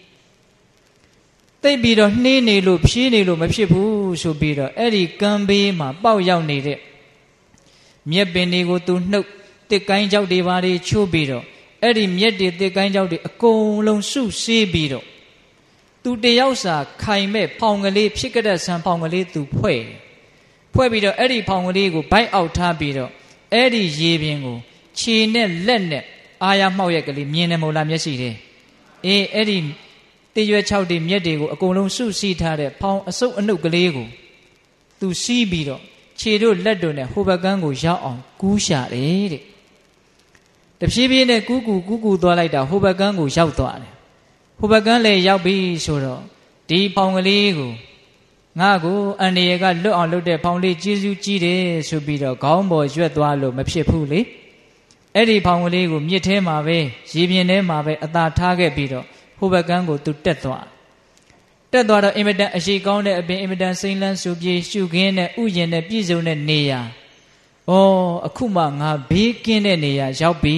သိပ်ပြီးတော့နှေးနေလို့ဖြီးနေလို့မဖြစ်ဘူးဆိုပြီးတော့အဲ့ဒီကံဘေးမှာပေါက်ရောက်နေတဲ့မြက်ပင်တွေကို तू နှုတ်တစ်ကိုင်းကြောက်တွေပါတွေချိုးပြီးတော့အဲ့ဒီမြက်တွေတစ်ကိုင်းကြောက်တွေအကုန်လုံးစုစည်းပြီးတော့ तू တယောက်စာခိုင်မဲ့ဖောင်ကလေးဖြစ်ကြတဲ့ဆံဖောင်ကလေး तू ဖွဲ့ဖွဲ့ပြီးတော့အဲ့ဒီဖောင်ကလေးကိုဘိုက်အောက်ထားပြီးတော့အဲ့ဒီရေပြင်ကိုခြေနဲ့လက်နဲ့အာရမှောက်ရက်ကလေးမြင်တယ်မဟုတ်လားမျက်စိတွေအေးအဲ့ဒီတရွက်၆တွေမြက်တွေကိုအကုန်လုံးစုစည်းထားတဲ့ဖောင်အစုပ်အနှုတ်ကလေးကို तू စီးပြီးတော့ခြေတို့လက်တို့နဲ့ဟိုဘက်ကန်းကိုရောက်အောင်ကူးရှာတယ်တဲ့တဖြည်းဖြည်းနဲ့ကူးကူကူးကူသွားလိုက်တာဟိုဘက်ကန်းကိုရောက်သွားတယ်ဟိုဘက်ကန်းလည်းရောက်ပြီဆိုတော့ဒီဖောင်ကလေးကိုငါ့ကိုအန္တရာယ်ကလွတ်အောင်လုပ်တဲ့ဖောင်လေးကျေးဇူးကြီးတယ်ဆိုပြီးတော့ခေါင်းပေါ်ရွက်သွားလို့မဖြစ်ဘူးလေအဲ့ဒီဖောင်ကလေးကိုမြစ်ထဲမှာပဲရေပြင်ထဲမှာပဲအသာထားခဲ့ပြီးတော့ဟိုဘက်ကန်းကို तू တက်သွားတက်သွားတော့အင်မတန်အရှိကောင်းတဲ့အပြင်အင်မတန်စိမ့်လန်းဆူပြေရှုခင်းတဲ့ဥယျာဉ်နဲ့ပြည့်စုံတဲ့နေရာဩအခုမှငါဘေးကင်းတဲ့နေရာရောက်ပြီ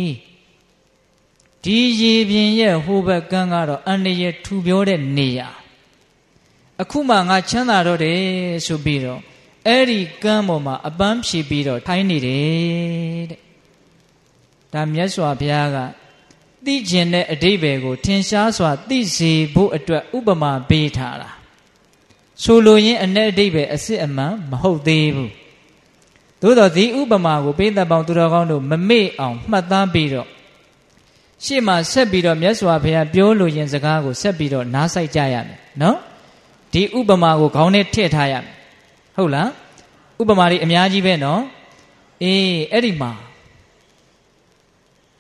ဒီရေပြင်ရဲ့ဟိုဘက်ကန်းကတော့အန္တရာယ်ထူပြောတဲ့နေရာအခုမှငါချမ်းသာတော့တယ်ဆိုပြီးတော့အဲ့ဒီကန်းပေါ်မှာအပန်းဖြေပြီးတော့ထိုင်းနေတယ်တဲ့ဒါမြတ်စွာဘုရားကသိကျင်တဲ့အဓိပ္ပာယ်ကိုထင်ရှားစွာသိစေဖို့အတွက်ဥပမာပေးထားတာဆိုလိုရင်းအ내အဓိပ္ပာယ်အစစ်အမှန်မဟုတ်သေးဘူးသို့တော့ဒီဥပမာကိုပိဿပေါင်းသူတော်ကောင်းတို့မမေ့အောင်မှတ်သားပြီးတော့ရှေ့မှာဆက်ပြီးတော့မြတ်စွာဘုရားပြောလိုရင်းစကားကိုဆက်ပြီးတော့နားဆိုင်ကြရမယ်နော်ဒီဥပမာကိုခေါင်းထဲထည့်ထားရမယ်ဟုတ်လားဥပမာတွေအများကြီးပဲနော်အေးအဲ့ဒီမှာ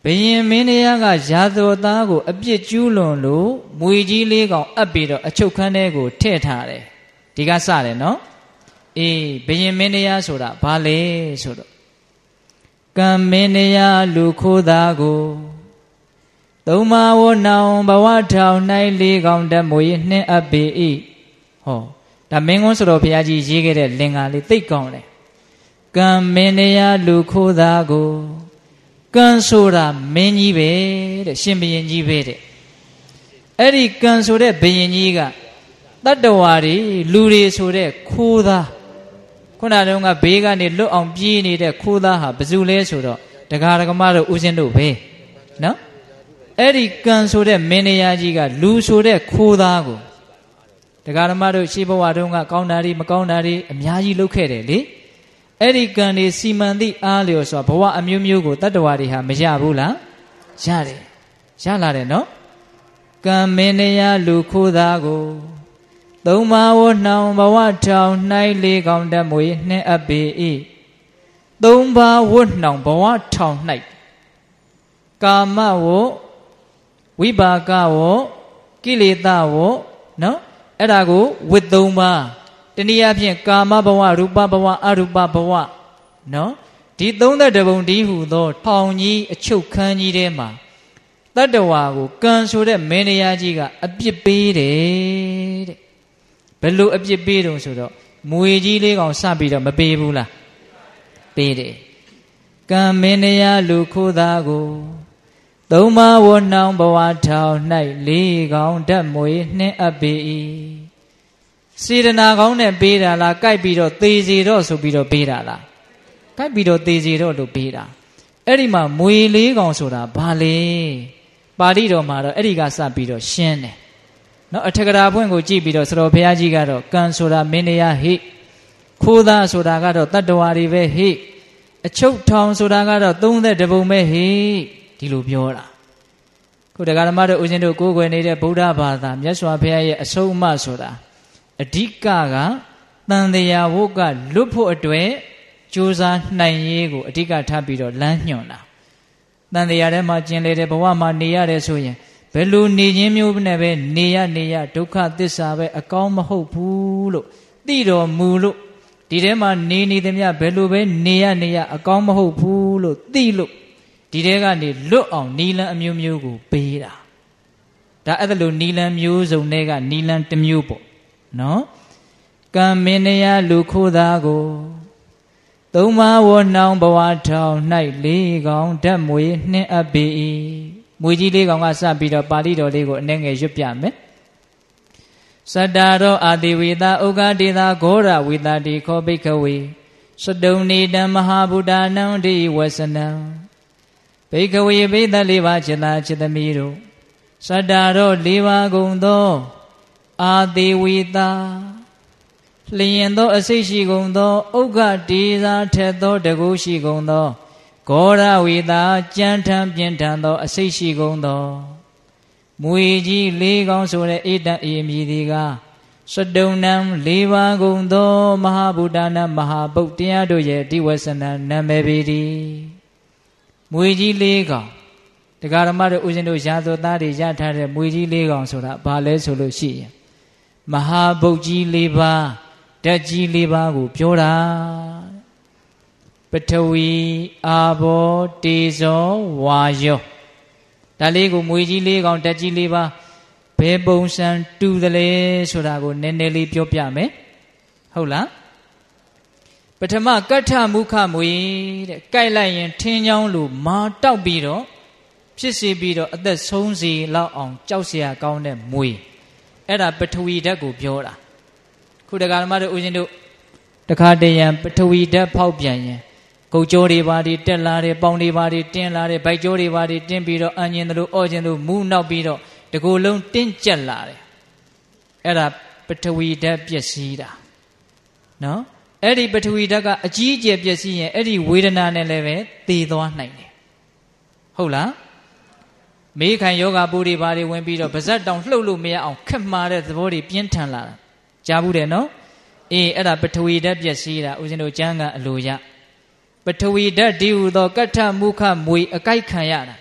ဘယင်မင်းတရားကရာဇဝသားကိုအပြစ်ကျူးလွန်လို့မွေကြီးလေးကောင်အပ်ပြီးတော့အချုပ်ခန်းထဲကိုထည့်ထားတယ်ဒီကစတယ်နော်အေးဘယင်မင်းတရားဆိုတာဘာလဲဆိုတော့ကံမင်းတရားလူခိုးသားကိုသုံးပါးဝနောင်ဘဝထောင်၌လေးကောင်တမွေနှင်းအပ်ပေ၏ဟောဒါမင်းကွန်းဆိုတော်ဘုရားကြီးရေးခဲ့တဲ့လင်္ကာလေးသိတ်ကောင်းတယ်ကံမင်းတရားလူခိုးသားကိုကံဆိုတာမင်းကြီးပဲတဲ့ရှင်ဘုရင်ကြီးပဲတဲ့အဲ့ဒီကံဆိုတဲ့ဘုရင်ကြီးကတတ္တဝါတွေလူတွေဆိုတဲ့ခိုးသားခုနတုန်းကဘေးကနေလွတ်အောင်ပြေးနေတဲ့ခိုးသားဟာဘယ်သူလဲဆိုတော့တရားဓမ္မတို့ဦးဇင်းတို့ပဲနော်အဲ့ဒီကံဆိုတဲ့မင်းတရားကြီးကလူဆိုတဲ့ခိုးသားကိုတရားဓမ္မတို့ရှေးဘဝတုန်းကကောင်းတာတွေမကောင်းတာတွေအများကြီးလုပ်ခဲ့တယ်လေအဲ့ဒီကံတွေစီမံသည့်အားလျော်စွာဘဝအမျိုးမျိုးကိုတတ္တဝါတွေဟာမရဘူးလားရတယ်ရလာတယ်နော်ကံမင်းတရားလူခိုးသားကိုသုံးပါးဝနှောင်ဘဝထောင်၌လေးကောင်တမွေနှင်းအပ်ပေ၏သုံးပါးဝနှောင်ဘဝထောင်၌ကာမဝဝိပါကဝကိလေသာဝနော်အဲ့ဒါကိုဝိသုံးပါးတနည်းအားဖြင့်ကာမဘဝရူပဘဝအရူပဘဝနော်ဒီသုံးသက်တပုံဒီဟုသောထောင်ကြီးအချုပ်ခန်းကြီးထဲမှာတတ္တဝါကိုကံဆိုတဲ့မင်းတရားကြီးကအပြစ်ပေးတယ်တဲ့ဘယ်လိုအပြစ်ပေးတုံဆိုတော့မွေကြီးလေးကောင်စပြီးတော့မပေးဘူးလားပေးတယ်ကံမင်းတရားလူခိုးသားကိုသုံးပါးဝနှောင်ဘဝထောင်၌လေးကောင်ဓာတ်မွေနှင်းအပ်ပေ၏စေတနာကောင်းနဲ့ပေးတာလားကြိုက်ပြီးတော့သေစီတော့ဆိုပြီးတော့ပေးတာလားကြိုက်ပြီးတော့သေစီတော့လို့ပေးတာအဲ့ဒီမှာမွေလေးကောင်ဆိုတာဘာလဲပါဠိတော်မှာတော့အဲ့ဒီကစပြီးတော့ရှင်းတယ်နော်အထက်ကရာဖွင့်ကိုကြည့်ပြီးတော့ဆရာဘုရားကြီးကတော့ကံဆိုတာမင်းတရားဟိခိုးသားဆိုတာကတော့တတ္တဝါတွေပဲဟိအချုပ်ထောင်ဆိုတာကတော့သုံးသက်တပုံပဲဟိဒီလိုပြောတာခုတရားဓမ္မတို့ဦးဇင်းတို့ကိုးကွယ်နေတဲ့ဗုဒ္ဓဘာသာမြတ်စွာဘုရားရဲ့အဆုံးအမဆိုတာအဓိကကတန်တရားဝုတ်ကလွတ်ဖို့အတွက်ကြိုးစားနိုင်ရေးကိုအဓိကထားပြီးတော့လမ်းညွှန်တာတန်တရားထဲမှာကျင်လေတဲ့ဘဝမှာနေရတယ်ဆိုရင်ဘယ်လိုနေခြင်းမျိုးနဲ့ပဲနေရနေရဒုက္ခသစ္စာပဲအကောင်းမဟုတ်ဘူးလို့သိတော်မူလို့ဒီထဲမှာနေနေသမျှဘယ်လိုပဲနေရနေရအကောင်းမဟုတ်ဘူးလို့သိလို့ဒီထဲကနေလွတ်အောင်နီလန်းအမျိုးမျိုးကိုပေးတာဒါအဲ့ဒါလိုနီလန်းမျိုးစုံတွေကနီလန်းတစ်မျိုးပေါ့နော်ကံမင်းတရားလူခိုးသားကိုသုံးပါးဝနှောင်ဘဝထောင်၌လေးကောင်ဓာတ်မွေနှင်းအပ်ပေ၏မွေကြီးလေးကောင်ကစပြီးတော့ပါဠိတော်လေးကိုအနည်းငယ်ရွတ်ပြမယ်စတ္တာရောအာတိဝေတာဥက္ကတိတာဂောရဝေတာတိခောဘိက္ခဝေစတုံနေတံမဟာဗုဒ္ဓနံတိဝဆနံဘိက္ခဝေဘိသက်လေးပါးจิตာจิตသမီးတို့စတ္တာရောလေးပါးကုန်သောအာတိဝေတာလျင်သောအစိတ်ရှိကုန်သောဥက္ကတိသာထက်သောတကုရှိကုန်သောဂောရဝေတာကြမ်းထမ်းပြင်းထန်သောအစိတ်ရှိကုန်သောမွေကြီးလေးကောင်ဆိုတဲ့ဧတံအေမြည်ဒီကစတုံနံလေးပါးကုန်သောမဟာဗုဒ္ဓနာမဟာဗုဒ္ဓတရားတို့ရဲ့ဒီဝဆနံနာမည်ပေသည်မွေကြီးလေးကောင်တရားဓမ္မတို့ဦးဇင်းတို့ရာဇဝသားတွေရထားတဲ့မွေကြီးလေးကောင်ဆိုတာဘာလဲဆိုလို့ရှိရင်မဟာဗုဒ္ဓကြီးလေးပါးဓာတ်ကြီးလေးပါးကိုပြောတာပထဝီအာဘောတေဇောဝါယောဒါလေးကိုမွေကြီးလေးကောင်ဓာတ်ကြီးလေးပါးဘယ်ပုံစံတူသလဲဆိုတာကိုနည်းနည်းလေးပြောပြမယ်ဟုတ်လားပထမကဋ္ဌမုခမွေတဲ့ကြိုက်လိုက်ရင်ထင်းချောင်းလိုမာတောက်ပြီးတော့ဖြစ်စီပြီးတော့အသက်ဆုံးစီလောက်အောင်ကြောက်เสียကောင်းတဲ့မွေအဲ့ဒါပထဝီဓာတ်ကိုပြောတာခုတက္ကမတို့ဦးဇင်းတို့တခါတရံပထဝီဓာတ်ဖောက်ပြန်ရင်ကုတ်ကြောတွေပါတွေတက်လာတယ်ပေါင်တွေပါတွေတင်းလာတယ်ဗိုက်ကြောတွေပါတွေတင်းပြီးတော့အញ្ញင်တို့အော့ခြင်းတို့မူးနောက်ပြီးတော့တကူလုံးတင်းကျက်လာတယ်အဲ့ဒါပထဝီဓာတ်ပျက်စီးတာနော်အဲ့ဒီပထဝီဓာတ်ကအကြီးအကျယ်ပျက်စီးရင်အဲ့ဒီဝေဒနာနဲ့လည်းပဲသေသွားနိုင်တယ်ဟုတ်လားမေးခိုင်ယောဂပူတွေပါတွေဝင်ပြီးတော့ဗဇက်တောင်လှုပ်လို့မရအောင်ခက်မှားတဲ့သဘောတွေပြင်းထန်လာတာကြားဘူးတယ်နော်အေးအဲ့ဒါပထဝီဓာတ်ပျက်စီးတာဦးဇင်းတို့ကျမ်းကအလိုရပထဝီဓာတ်ဒီဟုသောကဋ္ဌမုခမွေအကြိုက်ခံရတာ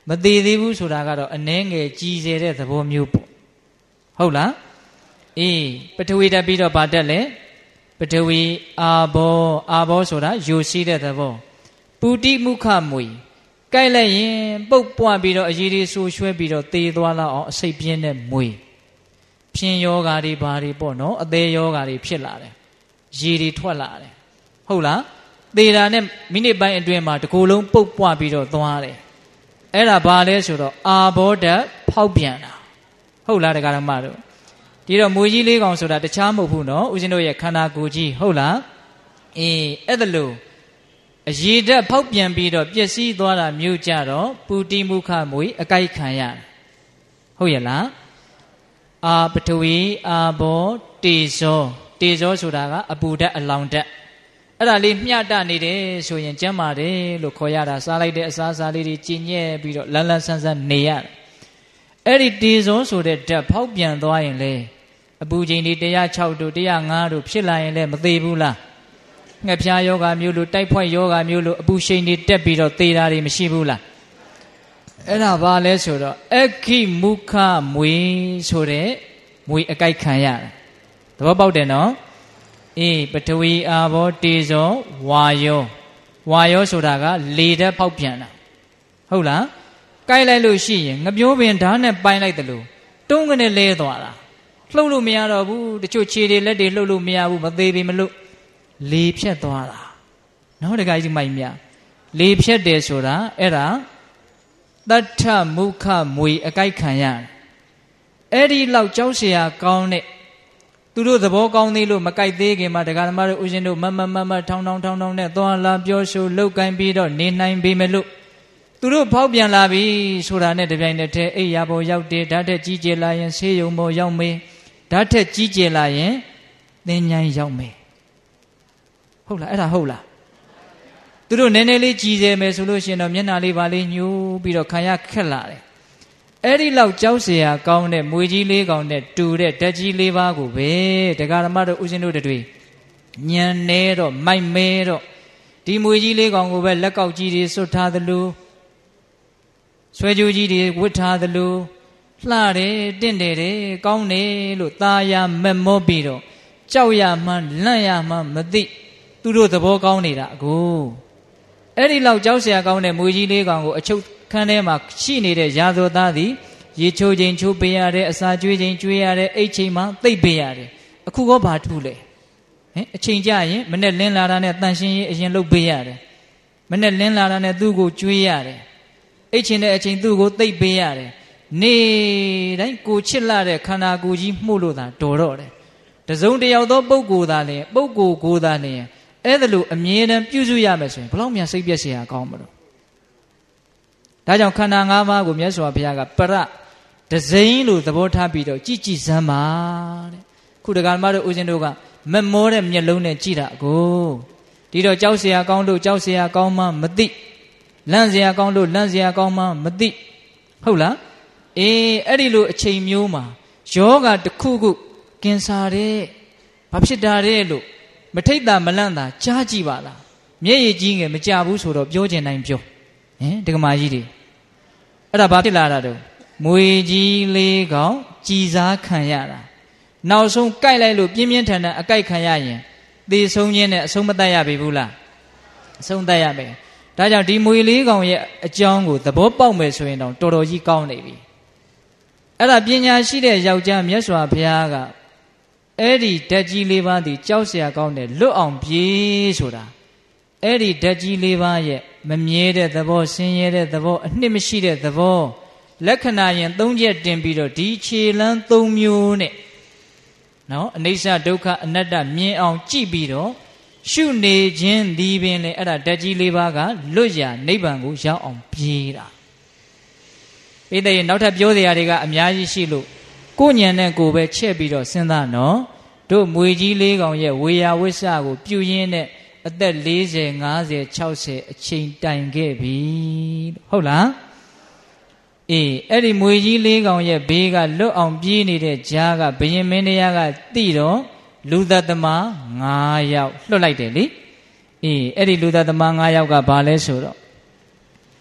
မသေးသေးဘူးဆိုတာကတော့အနှဲငယ်ကြည်စေတဲ့သဘောမျိုးပေါ့ဟုတ်လားအေးပထဝီတက်ပြီးတော့ဗာတက်လေပထဝီအာဘောအာဘောဆိုတာယိုစီးတဲ့သဘောပုတိမုခမွေကြိုက်လိုက်ရင်ပုတ်ပွားပြီးတော့အရေးတွေဆူရွှဲပြီးတော့သေသွားလောက်အောင်အစိတ်ပြင်းတဲ့မွေဖြင်းယောဂါတွေဘာတွေပေါ့နော်အသေးယောဂါတွေဖြစ်လာတယ်ရေတွေထွက်လာတယ်ဟုတ်လားသေတာနဲ့မိနစ်ပိုင်းအတွင်းမှာတစ်ကိုယ်လုံးပုတ်ပွားပြီးတော့သွားတယ်အဲ့ဒါဘာလဲဆိုတော့အာဘောဓာတ်ဖောက်ပြန်တာဟုတ်လားတရားဓမ္မတို့ဒီတော့မွေကြီးလေးကောင်ဆိုတာတခြားမဟုတ်ဘူးနော်ဦးဇင်းတို့ရဲ့ခန္ဓာကိုယ်ကြီးဟုတ်လားအေးအဲ့ဒါလို့အရေဓာတ်ဖောက်ပြန်ပြီးတော့ပျက်စီးသွားတာမျိုးကြတော့ပုတိမုခမွေအကြိုက်ခံရတယ်ဟုတ်ရဲ့လားအာပထဝီအာဘောတေဇောတေဇောဆိုတာကအပူဓာတ်အလောင်ဓာတ်အဲ့ဒါလေးမျှတနေတယ်ဆိုရင်ကျမ်းပါတယ်လို့ခေါ်ရတာစားလိုက်တဲ့အစားအစာလေးတွေကျင့်ညက်ပြီးတော့လန်းလန်းဆန်းဆန်းနေရတယ်အဲ့ဒီတေဇောဆိုတဲ့ဓာတ်ဖောက်ပြန်သွားရင်လေအပူချိန်တွေတစ်ရာခြောက်တို့တစ်ရာငါးတို့ဖြစ်လာရင်လည်းမသေးဘူးလားငှက်ဖျားယောဂမျိုးလို့တိုက်ဖွက်ယောဂမျိုးလို့အပူရှိန်တွေတက်ပြီးတော့သေတာတွေမရှိဘူးလားအဲ့ဒါဘာလဲဆိုတော့အခိမုခမွေဆိုတဲ့မွေအကြိုက်ခံရတယ်သဘောပေါက်တယ်နော်အေးပထဝီအာဘောတေဇောဝါယောဝါယောဆိုတာကလေဓာတ်ဖောက်ပြန်တာဟုတ်လားကြိုက်လိုက်လို့ရှိရင်ငပြိုးပင်ဓာတ်နဲ့ပိုင်းလိုက်တယ်လို့တုံးကနေလဲသွားတာလှုပ်လို့မရတော့ဘူးတချို့ခြေတွေလက်တွေလှုပ်လို့မရဘူးမသေးပေမလို့လေဖြတ်သွားတာနော်တခါကြီးမိုက်မြလေဖြတ်တယ်ဆိုတာအဲ့ဒါတတ္ထမုခမွေအကြိုက်ခံရတယ်အဲ့ဒီလောက်ကြောက်เสียကောင်းတဲ့သူတို့သဘောကောင်းသေးလို့မကြိုက်သေးခင်မှာတရားဓမ္မတို့ဦးဇင်းတို့မမမမထောင်းထောင်းထောင်းထောင်းနဲ့သွားလာပြောဆိုလှုပ်ကိုင်းပြီးတော့နေနိုင်ပေမဲ့လို့သူတို့ဖောက်ပြန်လာပြီဆိုတာနဲ့တပြိုင်တည်းအိယာပေါ်ရောက်တယ်ဓာတ်ထက်ကြီးကျယ်လာရင်ဆေးရုံပေါ်ရောက်မေးဓာတ်ထက်ကြီးကျယ်လာရင်သင်္ချိုင်းရောက်မေးဟုတ်လားအဲ့ဒါဟုတ်လားသူတို့နည်းနည်းလေးကြည်စေမယ်ဆိုလို့ရှိရင်တော့မျက်နှာလေးပါလေးညှိုးပြီးတော့ခံရခက်လာတယ်အဲ့ဒီလောက်ကြောက်เสียကောင်းတဲ့မွေကြီးလေးကောင်နဲ့တူတဲ့ဓာတ်ကြီးလေးပါးကိုပဲတရားဓမ္မတို့ဦးဇင်းတို့တွေညံနေတော့မိုက်မဲတော့ဒီမွေကြီးလေးကောင်ကိုပဲလက်ကောက်ကြီးတွေစွတ်ထားသလိုဆွဲကြိုးကြီးတွေဝတ်ထားသလိုလှတယ်တင့်တယ်တယ်ကောင်းတယ်လို့ตาရမက်မောပြီးတော့ကြောက်ရမှလန့်ရမှမသိသူတို့သဘောကောင်းနေတာအကိုအဲ့ဒီလောက်ကြောက်เสียကောင်းတဲ့မွေကြီးလေးကောင်ကိုအချုပ်ခန်းထဲမှာရှိနေတဲ့ရာဇဝသားသည်ရေချိုးချိန်ချိုးပေးရတယ်အစာကျွေးချိန်ကျွေးရတယ်အိတ်ချိန်မှာသိပ်ပေးရတယ်အခုကောဘာထူးလဲဟင်အချိန်ကြရင်မနဲ့လင်းလာတာနဲ့တန်ရှင်းရေးအရင်လုပ်ပေးရတယ်မနဲ့လင်းလာတာနဲ့သူ့ကိုကျွေးရတယ်အိတ်ချိန်တဲ့အချိန်သူ့ကိုသိပ်ပေးရတယ်နေတိုင်းကိုချစ်လာတဲ့ခန္ဓာကိုယ်ကြီးမှုလို့သာတော်တော့တယ်တစုံတယောက်သောပုဂ္ဂိုလ်သားလည်းပုဂ္ဂိုလ်ကိုယ်သားလည်းအဲ့ဒါလို့အမြဲတမ်းပြုစုရမယ်ဆိုရင်ဘလောက်များစိတ်ပြည့်စရာကောင်းမလို့ဒါကြောင့်ခန္ဓာ၅ပါးကိုမြတ်စွာဘုရားကပရဒဇိန်လို့သဘောထားပြီးတော့ကြည်ကြည်စမ်းပါတဲ့ခုတက္ကမတို့ဦးဇင်းတို့ကမမောတဲ့မျက်လုံးနဲ့ကြည်တာကိုဒီတော့ကြောက်เสียကောင်းလို့ကြောက်เสียကောင်းမှမသိလန့်เสียကောင်းလို့လန့်เสียကောင်းမှမသိဟုတ်လားအေးအဲ့ဒီလိုအချိန်မျိုးမှာယောဂတစ်ခုခုကင်ဆာတဲ့ဘာဖြစ်တာတဲ့လို့မထိတ်တာမလန့်တာကြားကြည့်ပါလားမျက်ရည်ကြီးငယ်မကြဘူးဆိုတော့ပြောချင်တိုင်းပြောဟင်ဒကမာကြီးတွေအဲ့ဒါဘာဖြစ်လာတာတော့မွေကြီးလေးကောင်ကြည်စားခံရတာနောက်ဆုံးကြိုက်လိုက်လို့ပြင်းပြင်းထန်ထန်အကြိုက်ခံရရင်သေဆုံးခြင်းနဲ့အဆုံးမတတ်ရပြီဘူးလားအဆုံးတတ်ရမယ်ဒါကြောင့်ဒီမွေလေးကောင်ရဲ့အကြောင်းကိုသဘောပေါက်မယ်ဆိုရင်တော့တော်တော်ကြီးကောင်းနေပြီအဲ့ဒါပညာရှိတဲ့ယောက်ျားမြတ်စွာဘုရားကအဲ့ဒီဓာတ်ကြီးလေးပါးဒီကြောက်เสียကောင်းတဲ့လွတ်အောင်ပြေးဆိုတာအဲ့ဒီဓာတ်ကြီးလေးပါးရဲ့မမြဲတဲ့သဘောဆင်းရဲတဲ့သဘောအနှစ်မရှိတဲ့သဘောလက္ခဏာရင်သုံးချက်တင်ပြီးတော့ဒီခြေလမ်းသုံးမျိုးနဲ့နော်အနိစ္စဒုက္ခအနတ္တမြင်အောင်ကြည့်ပြီးတော့ရှုနေခြင်းဒီပင်လေအဲ့ဒါဓာတ်ကြီးလေးပါးကလွတ်ရာနိဗ္ဗာန်ကိုရောက်အောင်ပြေးတာဣတိရေနောက်ထပ်ပြောစရာတွေကအများကြီးရှိလို့ကိုညံနဲ့ကိုပဲချက်ပြီးတော့စဉ်းစားနော်တို့မွေကြီးလေးကောင်ရဲ့ဝေယဝိဆကိုပြုရင်းနဲ့အသက်လေးဆယ်ငါးဆယ်ခြောက်ဆယ်အချိန်တိုင်ခဲ့ပြီဟုတ်လားအေးအဲ့ဒီမွေကြီးလေးကောင်ရဲ့ဘေးကလွတ်အောင်ပြေးနေတဲ့ကြားကဘယင်မင်းတရားကတိတော့လူသက်သမား၅ယောက်လွတ်လိုက်တယ်လေအေးအဲ့ဒီလူသက်သမား၅ယောက်ကဘာလဲဆိုတော့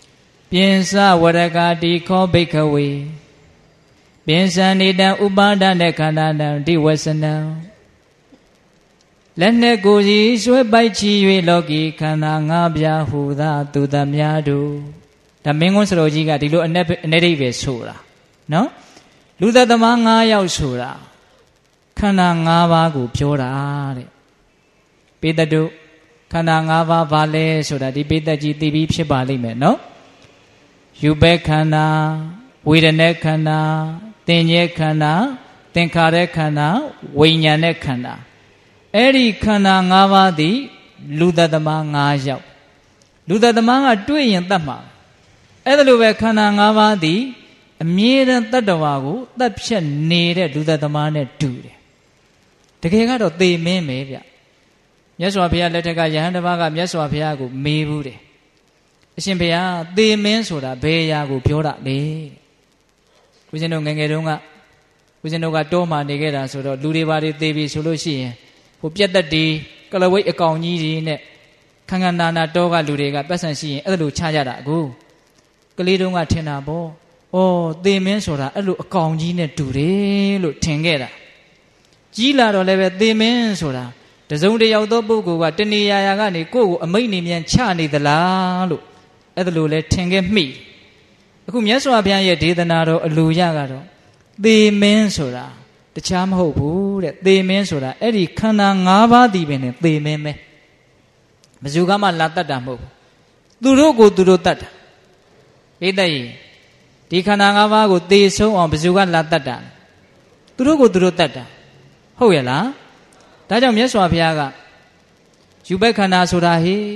ပြင်စဝရကတိခောဘိက္ခဝေပြင်စနေတံဥပါဒနဲ့ခန္ဓာတံဒီဝဆနံလက်နဲ့ကိုယ်စီဆွဲပိုက်ချီ၍လောကီခန္ဓာငါးပြားဟူသာသူသမြားတို့ဒါမင်းကွန်းစတော်ကြီးကဒီလိုအ내အ내ဒိဗ္ဗေဆိုတာနော်လူသက်သမား၅ယောက်ဆိုတာခန္ဓာ၅ပါးကိုပြောတာတဲ့ပေတတုခန္ဓာ၅ပါးဘာလဲဆိုတာဒီပေတကြီးသိပြီးဖြစ်ပါလိမ့်မယ်နော်ယူပဲခန္ဓာဝေဒနာခန္ဓာသင်ញဲခန္ဓာသင်္ခါရခန္ဓာဝိညာဉ်နဲ့ခန္ဓာအဲ့ဒီခန္ဓာ၅ပါးသည်လူသက်သမား၅ယောက်လူသက်သမားကတွေ့ရင်တတ်မှာအဲ့ဒါလိုပဲခန္ဓာ၅ပါးသည်အမြဲတမ်းတတ္တဝါကိုတတ်ဖြတ်နေတဲ့လူသက်သမားနဲ့တူတယ်တကယ်ကတော့သေမင်းပဲဗျမြတ်စွာဘုရားလက်ထက်ကယဟန်တစ်ပါးကမြတ်စွာဘုရားကိုမေးဘူးတယ်အရှင်ဘုရားသေမင်းဆိုတာဘယ်အရာကိုပြောတာလဲဦးဇင်းတို့ငယ်ငယ်တုန်းကဦးဇင်းတို့ကတောမှာနေခဲ့တာဆိုတော့လူတွေဘာတွေသေပြီဆိုလို့ရှိရင်ဟိုပြက်သက်တီကလဝိတ်အကောင်ကြီးတွေနဲ့ခန်းခန်းနာနာတောကလူတွေကပတ်စံရှိရင်အဲ့လိုချကြတာအခုကလေးတုန်းကထင်တာပေါ့ဩသေမင်းဆိုတာအဲ့လိုအကောင်ကြီးနဲ့တူတယ်လို့ထင်ခဲ့တာကြီးလာတော့လည်းပဲသေမင်းဆိုတာတစုံတယောက်သောပုဂ္ဂိုလ်ကတဏှာရာကနေကိုယ့်ကိုအမိတ်နေမြန်ချနေသလားလို့အဲ့ဒါလိုလဲထင်ခဲ့မိအခုမြတ်စွာဘုရားရဲ့ဒေသနာတော်အလိုရကတော့သေမင်းဆိုတာတခြားမဟုတ်ဘူးတဲ့သေမင်းဆိုတာအဲ့ဒီခန္ဓာ၅ပါးတည်ပင်နဲ့သေမင်းပဲဘယ်သူကမှလာတတ်တာမဟုတ်ဘူးသူတို့ကိုသူတို့တတ်တာဣတ္တယဒီခန္ဓာ၅ပါးကိုသေဆုံးအောင်ဘယ်သူကလာတတ်တာသူတို့ကိုသူတို့တတ်တာဟုတ်ရဲ့လားဒါကြောင့်မြတ်စွာဘုရားကယူဘက်ခန္ဓာဆိုတာဟေး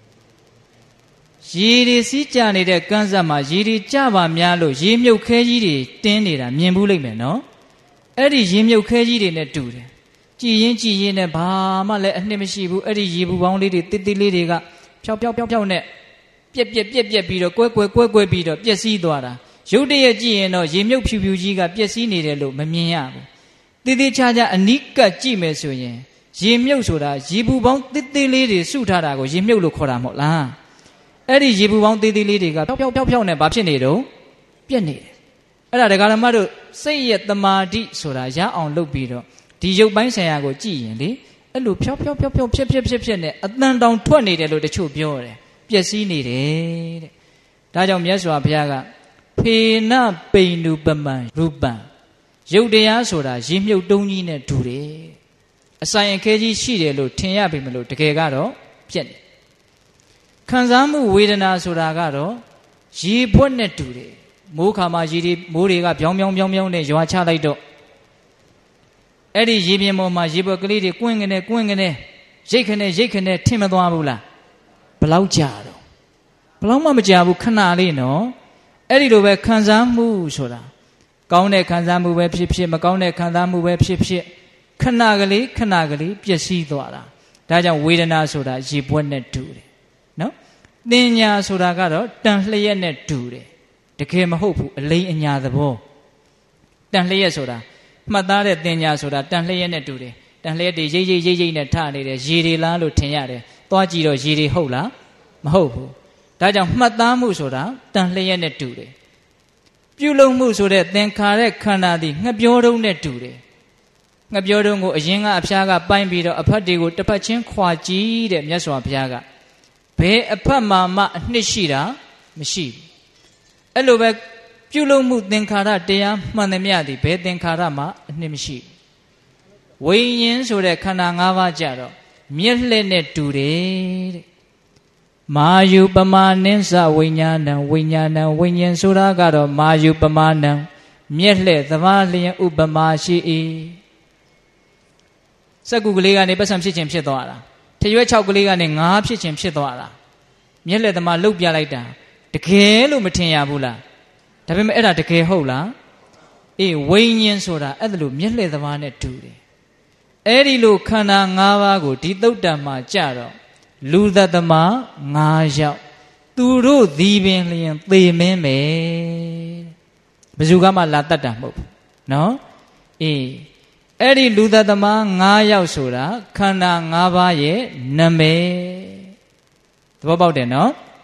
ရေတွေစီးကြနေတဲ့ကမ်းစပ်မှာရေတွေကြပါများလို့ရေမြုပ်ခဲကြီးတွေတင်းနေတာမြင်ဘူးလိမ့်မယ်နော်အဲ့ဒီရေမြုပ်ခဲကြီးတွေနဲ့တူတယ်ကြည်ရင်ကြည်ရင်နဲ့ဘာမှလည်းအနှစ်မရှိဘူးအဲ့ဒီရေဘူးပေါင်းလေးတွေတိတိလေးတွေကဖြောက်ဖြောက်ဖြောက်ဖြောက်နဲ့ပြက်ပြက်ပြက်ပြက်ပြီးတော့ကွဲကွဲကွဲကွဲပြီးတော့ပျက်စီးသွားတာရုပ်တရက်ကြည့်ရင်တော့ရေမြုပ်ဖြူဖြူကြီးကပျက်စီးနေတယ်လို့မမြင်ရဘူးတိတိချာချာအနိကကြည့်မယ်ဆိုရင်ရေမြုပ်ဆိုတာရေဘူးပေါင်းတိတိလေးတွေစုထားတာကိုရေမြုပ်လို့ခေါ်တာမဟုတ်လားအဲ့ဒီရေဘူးပေါင်းသေးသေးလေးတွေကဖြောက်ဖြောက်ဖြောက်ဖြောက်နဲ့ဘာဖြစ်နေတော့ပြက်နေတယ်အဲ့ဒါဒကာဓမ္မတို့စိတ်ရဲ့တမာတိဆိုတာရအောင်လုပ်ပြီးတော့ဒီရုပ်ပိုင်းဆိုင်ရာကိုကြည့်ရင်လေအဲ့လိုဖြောက်ဖြောက်ဖြောက်ဖြောက်ဖြစ်ဖြစ်ဖြစ်ဖြစ်နဲ့အတန်တောင်ထွက်နေတယ်လို့တချို့ပြောတယ်ပျက်စီးနေတယ်တဲ့ဒါကြောင့်မြတ်စွာဘုရားကဖေနပိန္နုပမံရူပံရုပ်တရားဆိုတာရေမြုပ်တုံးကြီးနဲ့တူတယ်အဆိုင်အခဲကြီးရှိတယ်လို့ထင်ရပြီမလို့တကယ်ကတော့ပြက်နေခံစားမှုဝေဒနာဆိုတာကတော့ရေပွက်နဲ့တူတယ်မိုးခါမှာရေတွေမိုးတွေကပြောင်းပြောင်းပြောင်းပြောင်းနဲ့ရွာချလိုက်တော့အဲ့ဒီရေပြင်ပေါ်မှာရေပွက်ကလေးတွေကွင်းကနေကွင်းကနေရိတ်ခနဲ့ရိတ်ခနဲ့ထင်မသွားဘူးလားဘလောက်ကြာတော့ဘလောက်မှမကြာဘူးခဏလေးနော်အဲ့ဒီလိုပဲခံစားမှုဆိုတာကောင်းတဲ့ခံစားမှုပဲဖြစ်ဖြစ်မကောင်းတဲ့ခံစားမှုပဲဖြစ်ဖြစ်ခဏကလေးခဏကလေးပျက်စီးသွားတာဒါကြောင့်ဝေဒနာဆိုတာရေပွက်နဲ့တူတယ်နော်သင်ညာဆိုတာကတော့တန်လျက်နဲ့တူတယ်တကယ်မဟုတ်ဘူးအလိမ်အညာသဘောတန်လျက်ဆိုတာမှတ်သားတဲ့သင်ညာဆိုတာတန်လျက်နဲ့တူတယ်တန်လျက်တွေရိတ်ရိတ်ရိတ်ရိတ်နဲ့ထနေတယ်ရေတွေလားလို့ထင်ရတယ်သွားကြည့်တော့ရေတွေဟုတ်လားမဟုတ်ဘူးဒါကြောင့်မှတ်သားမှုဆိုတာတန်လျက်နဲ့တူတယ်ပြုလုပ်မှုဆိုတဲ့သင်္ခါရခန္ဓာသည်ငှက်ပြောတုံးနဲ့တူတယ်ငှက်ပြောတုံးကိုအရင်ကအဖျားကပိုင်းပြီးတော့အဖတ်တွေကိုတစ်ဖက်ချင်းခွာကြည့်တဲ့မြတ်စွာဘုရားကဘယ်အဖတ်မှာမှအနှစ်ရှိတာမရှိဘူးအဲ့လိုပဲပြုလုပ်မှုသင်္ခါရတရားမှန်သမျှသည်ဘယ်သင်္ခါရမှအနှစ်မရှိဘူးဝိညာဉ်ဆိုတဲ့ခန္ဓာ၅ပါးကြတော့မျက်လှည့်နဲ့တူတယ်တဲ့မာယုပမာနင်းစဝိညာဏံဝိညာဏံဝိညာဉ်ဆိုတာကတော့မာယုပမာဏံမျက်လှည့်သဘာလျင်ဥပမာရှိ၏စက္ကူကလေးကနေပတ်စံဖြစ်ခြင်းဖြစ်သွားတာထရွက်၆ကလေးကနေငါးဖြစ်ခြင်းဖြစ်သွားတာမျက်လှည့်သမားလှုပ်ပြလိုက်တာတကယ်လို့မထင်ရဘူးလားဒါပေမဲ့အဲ့ဒါတကယ်ဟုတ်လားအေးဝိညာဉ်ဆိုတာအဲ့ဒါလို့မျက်လှည့်သမားနဲ့တူတယ်အဲ့ဒီလိုခန္ဓာ၅ပါးကိုဒီသုတ်တံမှာကြတော့လူသတ္တမ၅ယောက်သူတို့သည်ပင်လျင်သေမင်းပဲဘယ်သူကမှလာတတ်တာမဟုတ်ဘူးနော်အေးအဲ့ဒီလူသတ္တမ၅ယောက်ဆိုတာခန္ဓာ၅ပါးရဲ့နာမည်သဘောပေါက်တယ်နော်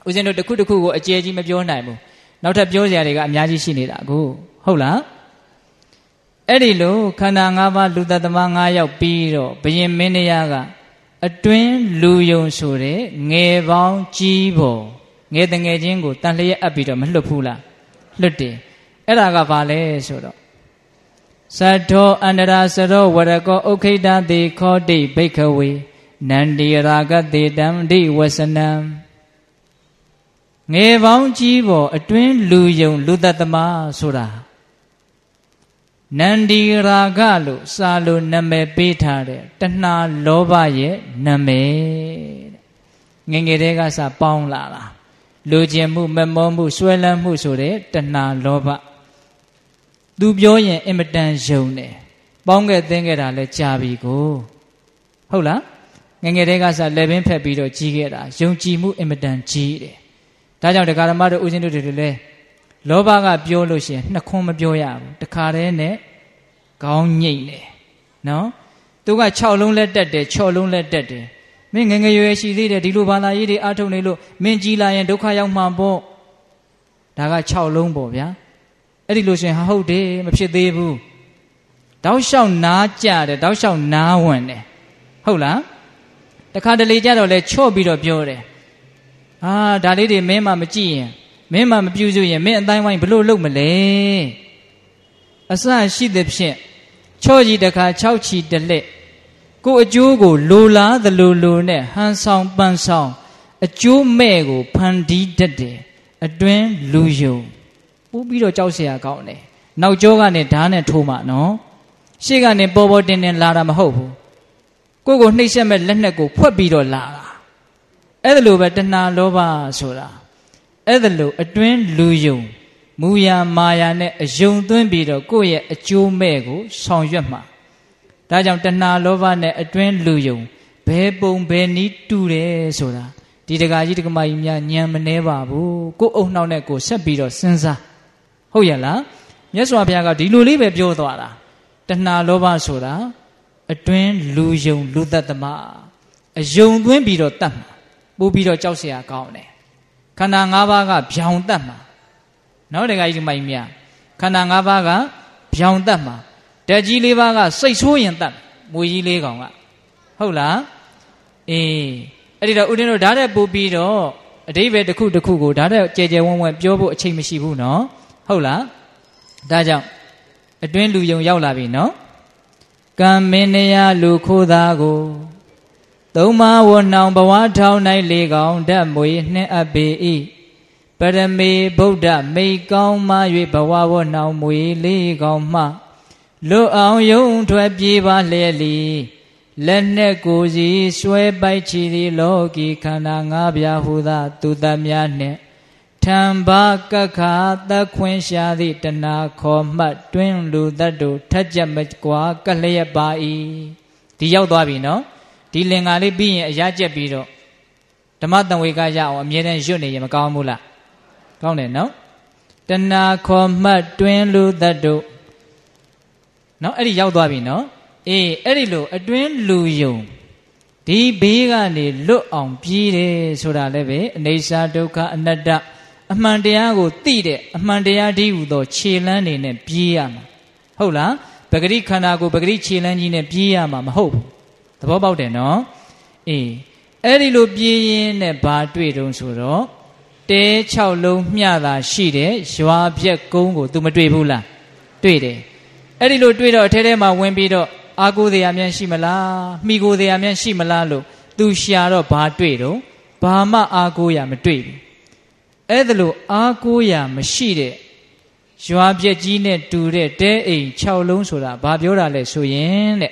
ဦးဇင်းတို့တစ်ခုတစ်ခုကိုအကျယ်ကြီးမပြောနိုင်ဘူးနောက်ထပ်ပြောစရာတွေကအများကြီးရှိနေတာကိုဟုတ်လားအဲ့ဒီလိုခန္ဓာ၅ပါးလူတ္တမ၅ယောက်ပြီးတော့ဘုရင်မင်းတရားကအတွင်းလူယုံဆိုတဲ့ငယ်ပေါင်းကြီးပေါ်ငယ်တငယ်ချင်းကိုတန်လျက်အပ်ပြီးတော့မလွတ်ဘူးလားလွတ်တယ်အဲ့ဒါကဘာလဲဆိုတော့သတ္ထောအန္တရာစရောဝရကောဥခိတတိခောတိဘိက္ခဝေနန္ဒီရာဂတိတံတိဝဆနံငယ်ပေါင်းကြီးပေါ်အတွင်းလူယုံလူတ္တမဆိုတာနန္ဒီရာဂလို့စာလို့နာမည်ပေးထားတဲ့တဏှာလောဘရဲ့နာမည်ငယ်ငယ်တည်းကစပေါင်းလာတာလူကျင်မှုမမောမှုဆွဲလန်းမှုဆိုတဲ့တဏှာလောဘသူပြောရင်အင်မတန်ယုံတယ်ပေါင်းခဲ့သိခဲ့တာလဲကြာပြီကိုဟုတ်လားငယ်ငယ်တည်းကစလက်ပင်ဖက်ပြီးတော့ကြီးခဲ့တာယုံကြည်မှုအင်မတန်ကြီးတယ်ဒါကြောင့်တရားဓမ္မတို့ဦးဇင်းတို့တွေလည်းလောဘကပြောလို့ရှိရင်နှစ်ခွန်းမပြောရဘူးတခါတည်းနဲ့ခေါင်းညိတ်တယ်နော်သူက၆လုံးလက်တက်တယ်၆လုံးလက်တက်တယ်မင်းငယ်ငယ်ရွယ်ရှိသေးတယ်ဒီလိုဘာသာရေးတွေအားထုတ်နေလို့မင်းကြီးလာရင်ဒုက္ခရောက်မှာပေါ့ဒါက၆လုံးပေါ့ဗျာအဲ့ဒီလို့ရှိရင်ဟာဟုတ်တယ်မဖြစ်သေးဘူးတောက်လျှောက်နားကြတယ်တောက်လျှောက်နားဝင်တယ်ဟုတ်လားတခါတလေကြတော့လဲချော့ပြီးတော့ပြောတယ်အာဒါလေးတွေမင်းမှမကြည့်ရင်မင်းမှမပြုစုရင်မင်းအတိုင်းဝိုင်းဘလို့လုပ်မလဲအစရှိသဖြင့်ချော့ကြီးတခါ၆ချီတလက်ကိုအကျိုးကိုလိုလားသလိုလိုနဲ့ဟန်ဆောင်ပန်းဆောင်အကျိုးမဲ့ကိုဖန်တီးတတ်တယ်အတွင်းလူယုံပို့ပြီးတော့ကြောက်เสียကောင်းတယ်နောက်ကျောကနေဓာတ်နဲ့ထိုးမှနော်ရှေ့ကနေပေါ်ပေါ်တင်တင်လာတာမဟုတ်ဘူးကိုယ့်ကိုနှိပ်စက်မဲ့လက်နက်ကိုဖွက်ပြီးတော့လာတာအဲ့ဒါလိုပဲတဏှာလောဘဆိုတာအဲ့ဒါလိုအတွင်းလူယုံမူယာမာယာနဲ့အယုံသွင်းပြီးတော့ကိုယ့်ရဲ့အကျိုးမဲ့ကိုဆောင်ရွက်မှာဒါကြောင့်တဏှာလောဘနဲ့အတွင်းလူယုံဘယ်ပုံဘယ်နည်းတူတယ်ဆိုတာဒီတကာကြီးတကမာကြီးများညံမနှဲပါဘူးကိုယ့်အုံနှောက်နဲ့ကိုယ်ဆက်ပြီးတော့စဉ်းစားဟုတ်ရလားမြတ်စွာဘုရားကဒီလိုလေးပဲပြောသွားတာတဏှာလောဘဆိုတာအတွင်းလူယုံလူတ္တမအယုံသွင်းပြီးတော့တတ်မှာပို့ပြီးတော့ကြောက်เสียကောင်းတယ်ခန္ဓာ၅ပါးကဗျောင်တတ်မှာနော်တကကြီးမိုင်မြခန္ဓာ၅ပါးကဗျောင်တတ်မှာဓာတ်ကြီး၄ပါးကစိတ်ဆိုးရင်တတ်မွေကြီးလေးကောင်ကဟုတ်လားအေးအဲ့ဒီတော့ဦးတင်တို့ဓာတ်တဲ့ပို့ပြီးတော့အဓိပ္ပာယ်တစ်ခုတစ်ခုကိုဓာတ်တဲ့ကြဲကြဲဝန်းဝန်းပြောဖို့အချိန်မရှိဘူးနော်ဟုတ်လားဒါကြောင့်အတွင်းလူယုံရောက်လာပြီနော်ကံမင်းနယလူခိုးသားကိုသုံးမဝနှောင်ဘဝထောင်း၌လေကောင်ဓာတ်မွေနှင်းအပ်ပေ၏ပရမေဗုဒ္ဓမိကောင်းမှ၍ဘဝဝနှောင်မွေလေးကောင်မှလွတ်အောင်ယုံထွက်ပြေးပါလျက်လီလက်နဲ့ကိုယ်စီဆွဲပိုက်ချီသည်လောကီခန္ဓာ၅ပြားဟူသာသူတများနှင့်ထံဘာကခာသက်ခွင်းရှာသည့်တဏှာခေါ်မှတ်တွင်းလူတတ်တို့ထက်ကြမကွာကလျက်ပါ၏ဒီရောက်သွားပြီနော်ဒီလင်္ကာလေးပြီးရင်အရာကျက်ပြီးတော့ဓမ္မတံဝေကရအောင်အမြဲတမ်းရွတ်နေရင်မကောင်းဘူးလားကောင်းတယ်နော်တဏှာခေါ်မှတ်တွင်းလူတတ်တို့နော်အဲ့ဒီရောက်သွားပြီနော်အေးအဲ့ဒီလိုအတွင်းလူယုံဒီဘေးကနေလွတ်အောင်ပြေးတယ်ဆိုတာလည်းပဲအနေစာဒုက္ခအနတ္တအမှန်တရားကိုသိတဲ့အမှန်တရားတည်းဟူသောခြေလမ်းနေနဲ့ပြေးရမှာဟုတ်လားပဂရိခန္ဓာကိုပဂရိခြေလမ်းကြီးနဲ့ပြေးရမှာမဟုတ်ဘူးသဘောပေါက်တယ်နော်အေးအဲ့ဒီလိုပြေးရင်းနဲ့ဘာတွေ့တုံးဆိုတော့တဲ၆လုံးမျှတာရှိတဲ့ရွာပြက်ကုန်းကို तू မတွေ့ဘူးလားတွေ့တယ်အဲ့ဒီလိုတွေ့တော့အထဲထဲမှာဝင်ပြီးတော့အာကိုယ်တရားများရှိမလားမိကိုယ်တရားများရှိမလားလို့ तू ရှာတော့ဘာတွေ့တော့ဘာမှအာကိုရမတွေ့ဘူးအဲ့ဒါလို့အာကိုရမရှိတဲ့ရွာပြက်ကြီးနဲ့တူတဲ့တဲအိမ်၆လုံးဆိုတာဘာပြောတာလဲဆိုရင်တဲ့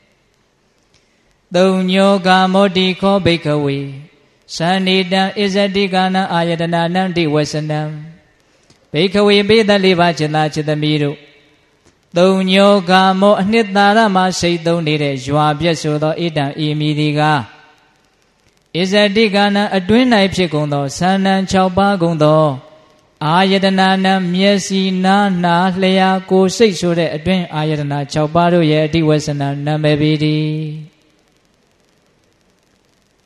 သုံးညောကာမောတိခောဘိက္ခဝေသန္နိတံဣဇတိကာနံအာယတနာနံတိဝဆနံဘိက္ခဝေပိသလေးပါးจิตသားจิตသမီးတို့သုံးညောကာမောအနှစ်သာရမှာစိတ်သုံးနေတဲ့ရွာပြက်ဆိုသောဣတံဤမည်ဒီကားဣဇတိကာနံအတွင်း၌ဖြစ်ကုန်သောသန္နံ၆ပါးကုန်သောအာယတနာနံမျက်စိနားနှာလျှာကိုယ်စိတ်ဆိုတဲ့အတွင်းအာယတနာ၆ပါးတို့ရဲ့အတိဝဆနံနာမည်ပေတည်း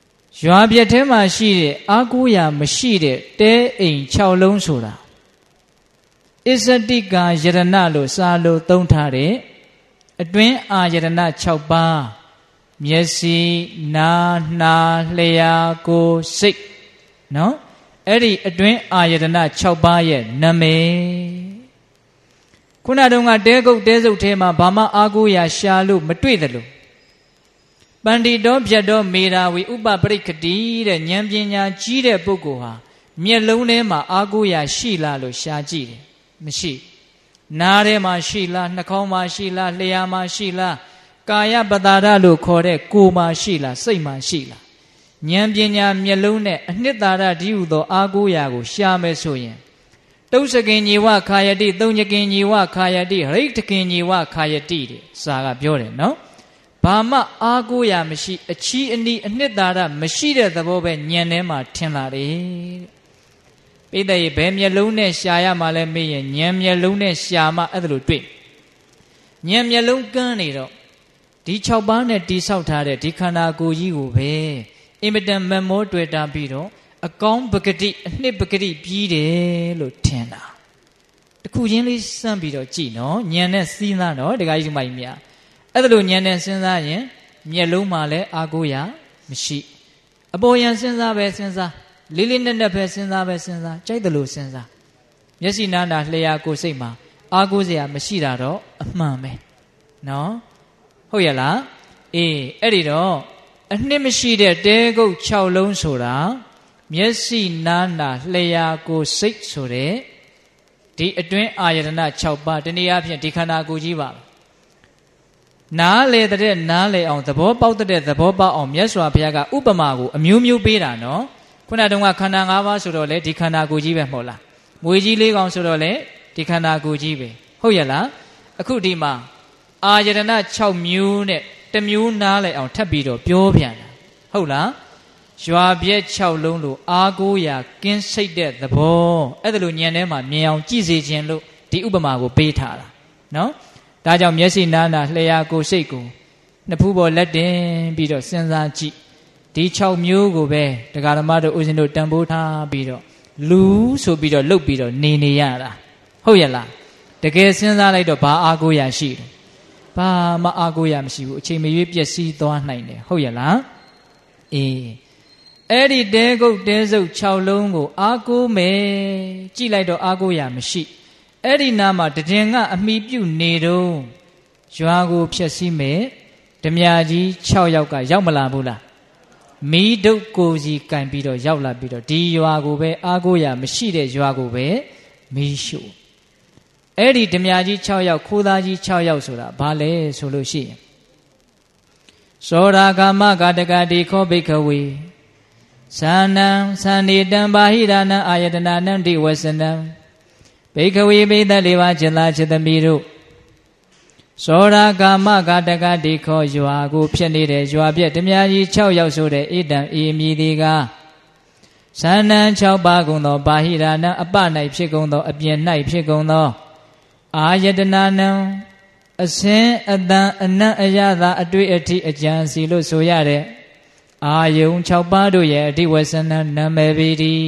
ရွာပြက်ထဲမှာရှိတဲ့အားကိုးရာမရှိတဲ့တဲအိမ်၆လုံးဆိုတာအစ္စတိကာယရဏလို့စာလို့သုံးထားတဲ့အတွင်းအာယတနာ၆ပါးမျက်စိနားနှာလျှာကိုယ်စိတ်နော်အဲ့ဒီအတွင်းအာယတနာ၆ပါးရဲ့နာမည်ခုနတုန်းကတဲကုတ်တဲစုပ်ထဲမှာဘာမှအားကိုးရာရှာလို့မတွေ့တယ်လို့ပန္တိတောဖြတ်တော်မေရာဝီဥပပရိက္ခတိတဲ့ဉာဏ်ပညာကြီးတဲ့ပုဂ္ဂိုလ်ဟာမျက်လုံးထဲမှာအားကိုးရာရှိလားလို့ရှာကြည့်တယ်မရှိနားထဲမှာရှိလားနှာခေါင်းမှာရှိလားလျှာမှာရှိလားကာယပတာရလို့ခေါ်တဲ့ကိုယ်မှာရှိလားစိတ်မှာရှိလားဉာဏ်ပညာမျက်လုံးနဲ့အနှစ်သာရဒီဟုသောအားကိုးရာကိုရှာမယ်ဆိုရင်တုတ်စကင်ညီဝခာယတိသုံးညကင်ညီဝခာယတိဟရိတကင်ညီဝခာယတိတဲ့စာကပြောတယ်နော်ဘာမှအားကိုးရာမရှိအချီးအနီးအနှစ်သာရမရှိတဲ့သဘောပဲဉာဏ်ထဲမှာထင်လာတယ်ပိဋကရေဘယ်မျက်လုံးနဲ့ရှာရမှလဲမေးရင်ဉာဏ်မျက်လုံးနဲ့ရှာမှအဲ့ဒါလိုတွေ့ဉာဏ်မျက်လုံးကန်းနေတော့ဒီ၆ပါးနဲ့တိဆောက်ထားတဲ့ဒီခန္ဓာကိုယ်ကြီးကိုပဲအင်မတန်မမောတွေ့တာပြီးတော့အကောင်းပဂတိအနှစ်ပဂတိပြီးတယ်လို့ထင်တာတခုချင်းလေးစမ်းပြီးတော့ကြည့်နော်ဉာဏ်နဲ့စဉ်းစားတော့ဒကာကြီးမိုက်မြအဲ့ဒါလိုဉာဏ်နဲ့စဉ်းစားရင်မျက်လုံးမှာလည်းအာကိုရာမရှိအပေါ်ယံစဉ်းစားပဲစဉ်းစားလေးလေးနက်နက်ပဲစဉ်းစားပဲစဉ်းစားကြိုက်တယ်လို့စဉ်းစားမျက်စိနားနာလျှာကိုယ်စိတ်မှာအာကိုစရာမရှိတာတော့အမှန်ပဲနော်ဟုတ်ရဲ့လားအေးအဲ့ဒီတော့အနှစ်မရှိတဲ့တဲကုတ်၆လုံးဆိုတာမျက်စိနားနာလျှာကိုယ်စိတ်ဆိုတဲ့ဒီအတွင်းအာယတနာ၆ပါးတနည်းအားဖြင့်ဒီခန္ဓာကိုယ်ကြီးပါနားလေတဲ့နားလေအောင်သဘောပေါက်တဲ့သဘောပေါက်အောင်မြတ်စွာဘုရားကဥပမာကိုအမျိုးမျိုးပေးတာနော်ခုနတုန်းကခန္ဓာ၅ပါးဆိုတော့လေဒီခန္ဓာကိုယ်ကြီးပဲမဟုတ်လားမွေကြီးလေးကောင်ဆိုတော့လေဒီခန္ဓာကိုယ်ကြီးပဲဟုတ်ရဲ့လားအခုဒီမှာအာယတနာ၆မျိုးနဲ့တစ်မျိုးနားလေအောင်ထပ်ပြီးတော့ပြောပြန်တာဟုတ်လားရွာပြက်၆လုံးလို့အာကိုရာကင်းစိတ်တဲ့သဘောအဲ့ဒါလိုဉာဏ်ထဲမှာမြင်အောင်ကြည့်စေခြင်းလို့ဒီဥပမာကိုပေးထားတာနော်ဒါကြောင့်မျက်စိနားနာလျှာကိုယ်စိတ်ကိုနှစ်ဖူးပေါ်လက်တင်ပြီးတော့စဉ်းစားကြည့်ဒီ၆မျိုးကိုပဲတရားဓမ္မတို့ဦးဇင်းတို့တန်ဖိုးထားပြီးတော့လူဆိုပြီးတော့လှုပ်ပြီးတော့နေနေရတာဟုတ်ရဲ့လားတကယ်စဉ်းစားလိုက်တော့ဘာအာကိုရာရှိတယ်ဘာမှအာကိုရာမရှိဘူးအချိန်မရွေးပျက်စီးသွားနိုင်တယ်ဟုတ်ရဲ့လားအေးအဲ့ဒီတဲကုတ်တဲစုပ်၆လုံးကိုအာကိုမယ်ကြည့်လိုက်တော့အာကိုရာမရှိအဲ့ဒီနားမှာတည်ငါအမိပြုနေတော့ရွာကိုဖျက်ဆီးမယ်ဓမြကြီး၆ယောက်ကရောက်မလာဘူးလားမီးဒုတ်ကိုကြီးကင်ပြီးတော့ရောက်လာပြီးတော့ဒီရွာကိုပဲအာကိုရာမရှိတဲ့ရွာကိုပဲမီးရှို့အဲ့ဒီဓမြကြီး၆ယောက်ခိုးသားကြီး၆ယောက်ဆိုတာဘာလဲဆိုလို့ရှိရင်သောရာဂမဂတကတိခောဘိက္ခဝေသန္နံသန္တိတံဘာဟိရဏအာယတနာနံတိဝဆနံဘိက္ခဝေဘိဒလေးပါးจิตသားจิตသမီးတို့သောရာဂမဂတကတိခောရွာကိုဖြစ်နေတဲ့ရွာပြက်ဓမြကြီး၆ယောက်ဆိုတဲ့ဣဒံဤမြည်သည်ကသန္နံ၆ပါးကုန်သောဘာဟိရဏအပ၌ဖြစ်ကုန်သောအပြင်၌ဖြစ်ကုန်သောအာယတနာနံအစင်းအတန်အနံ့အရသာအတွေ့အထိအကြံစီလို့ဆိုရတဲ့အာယုံ၆ပါးတို့ရဲ့အဓိဝဆနနာမည်ပေသည်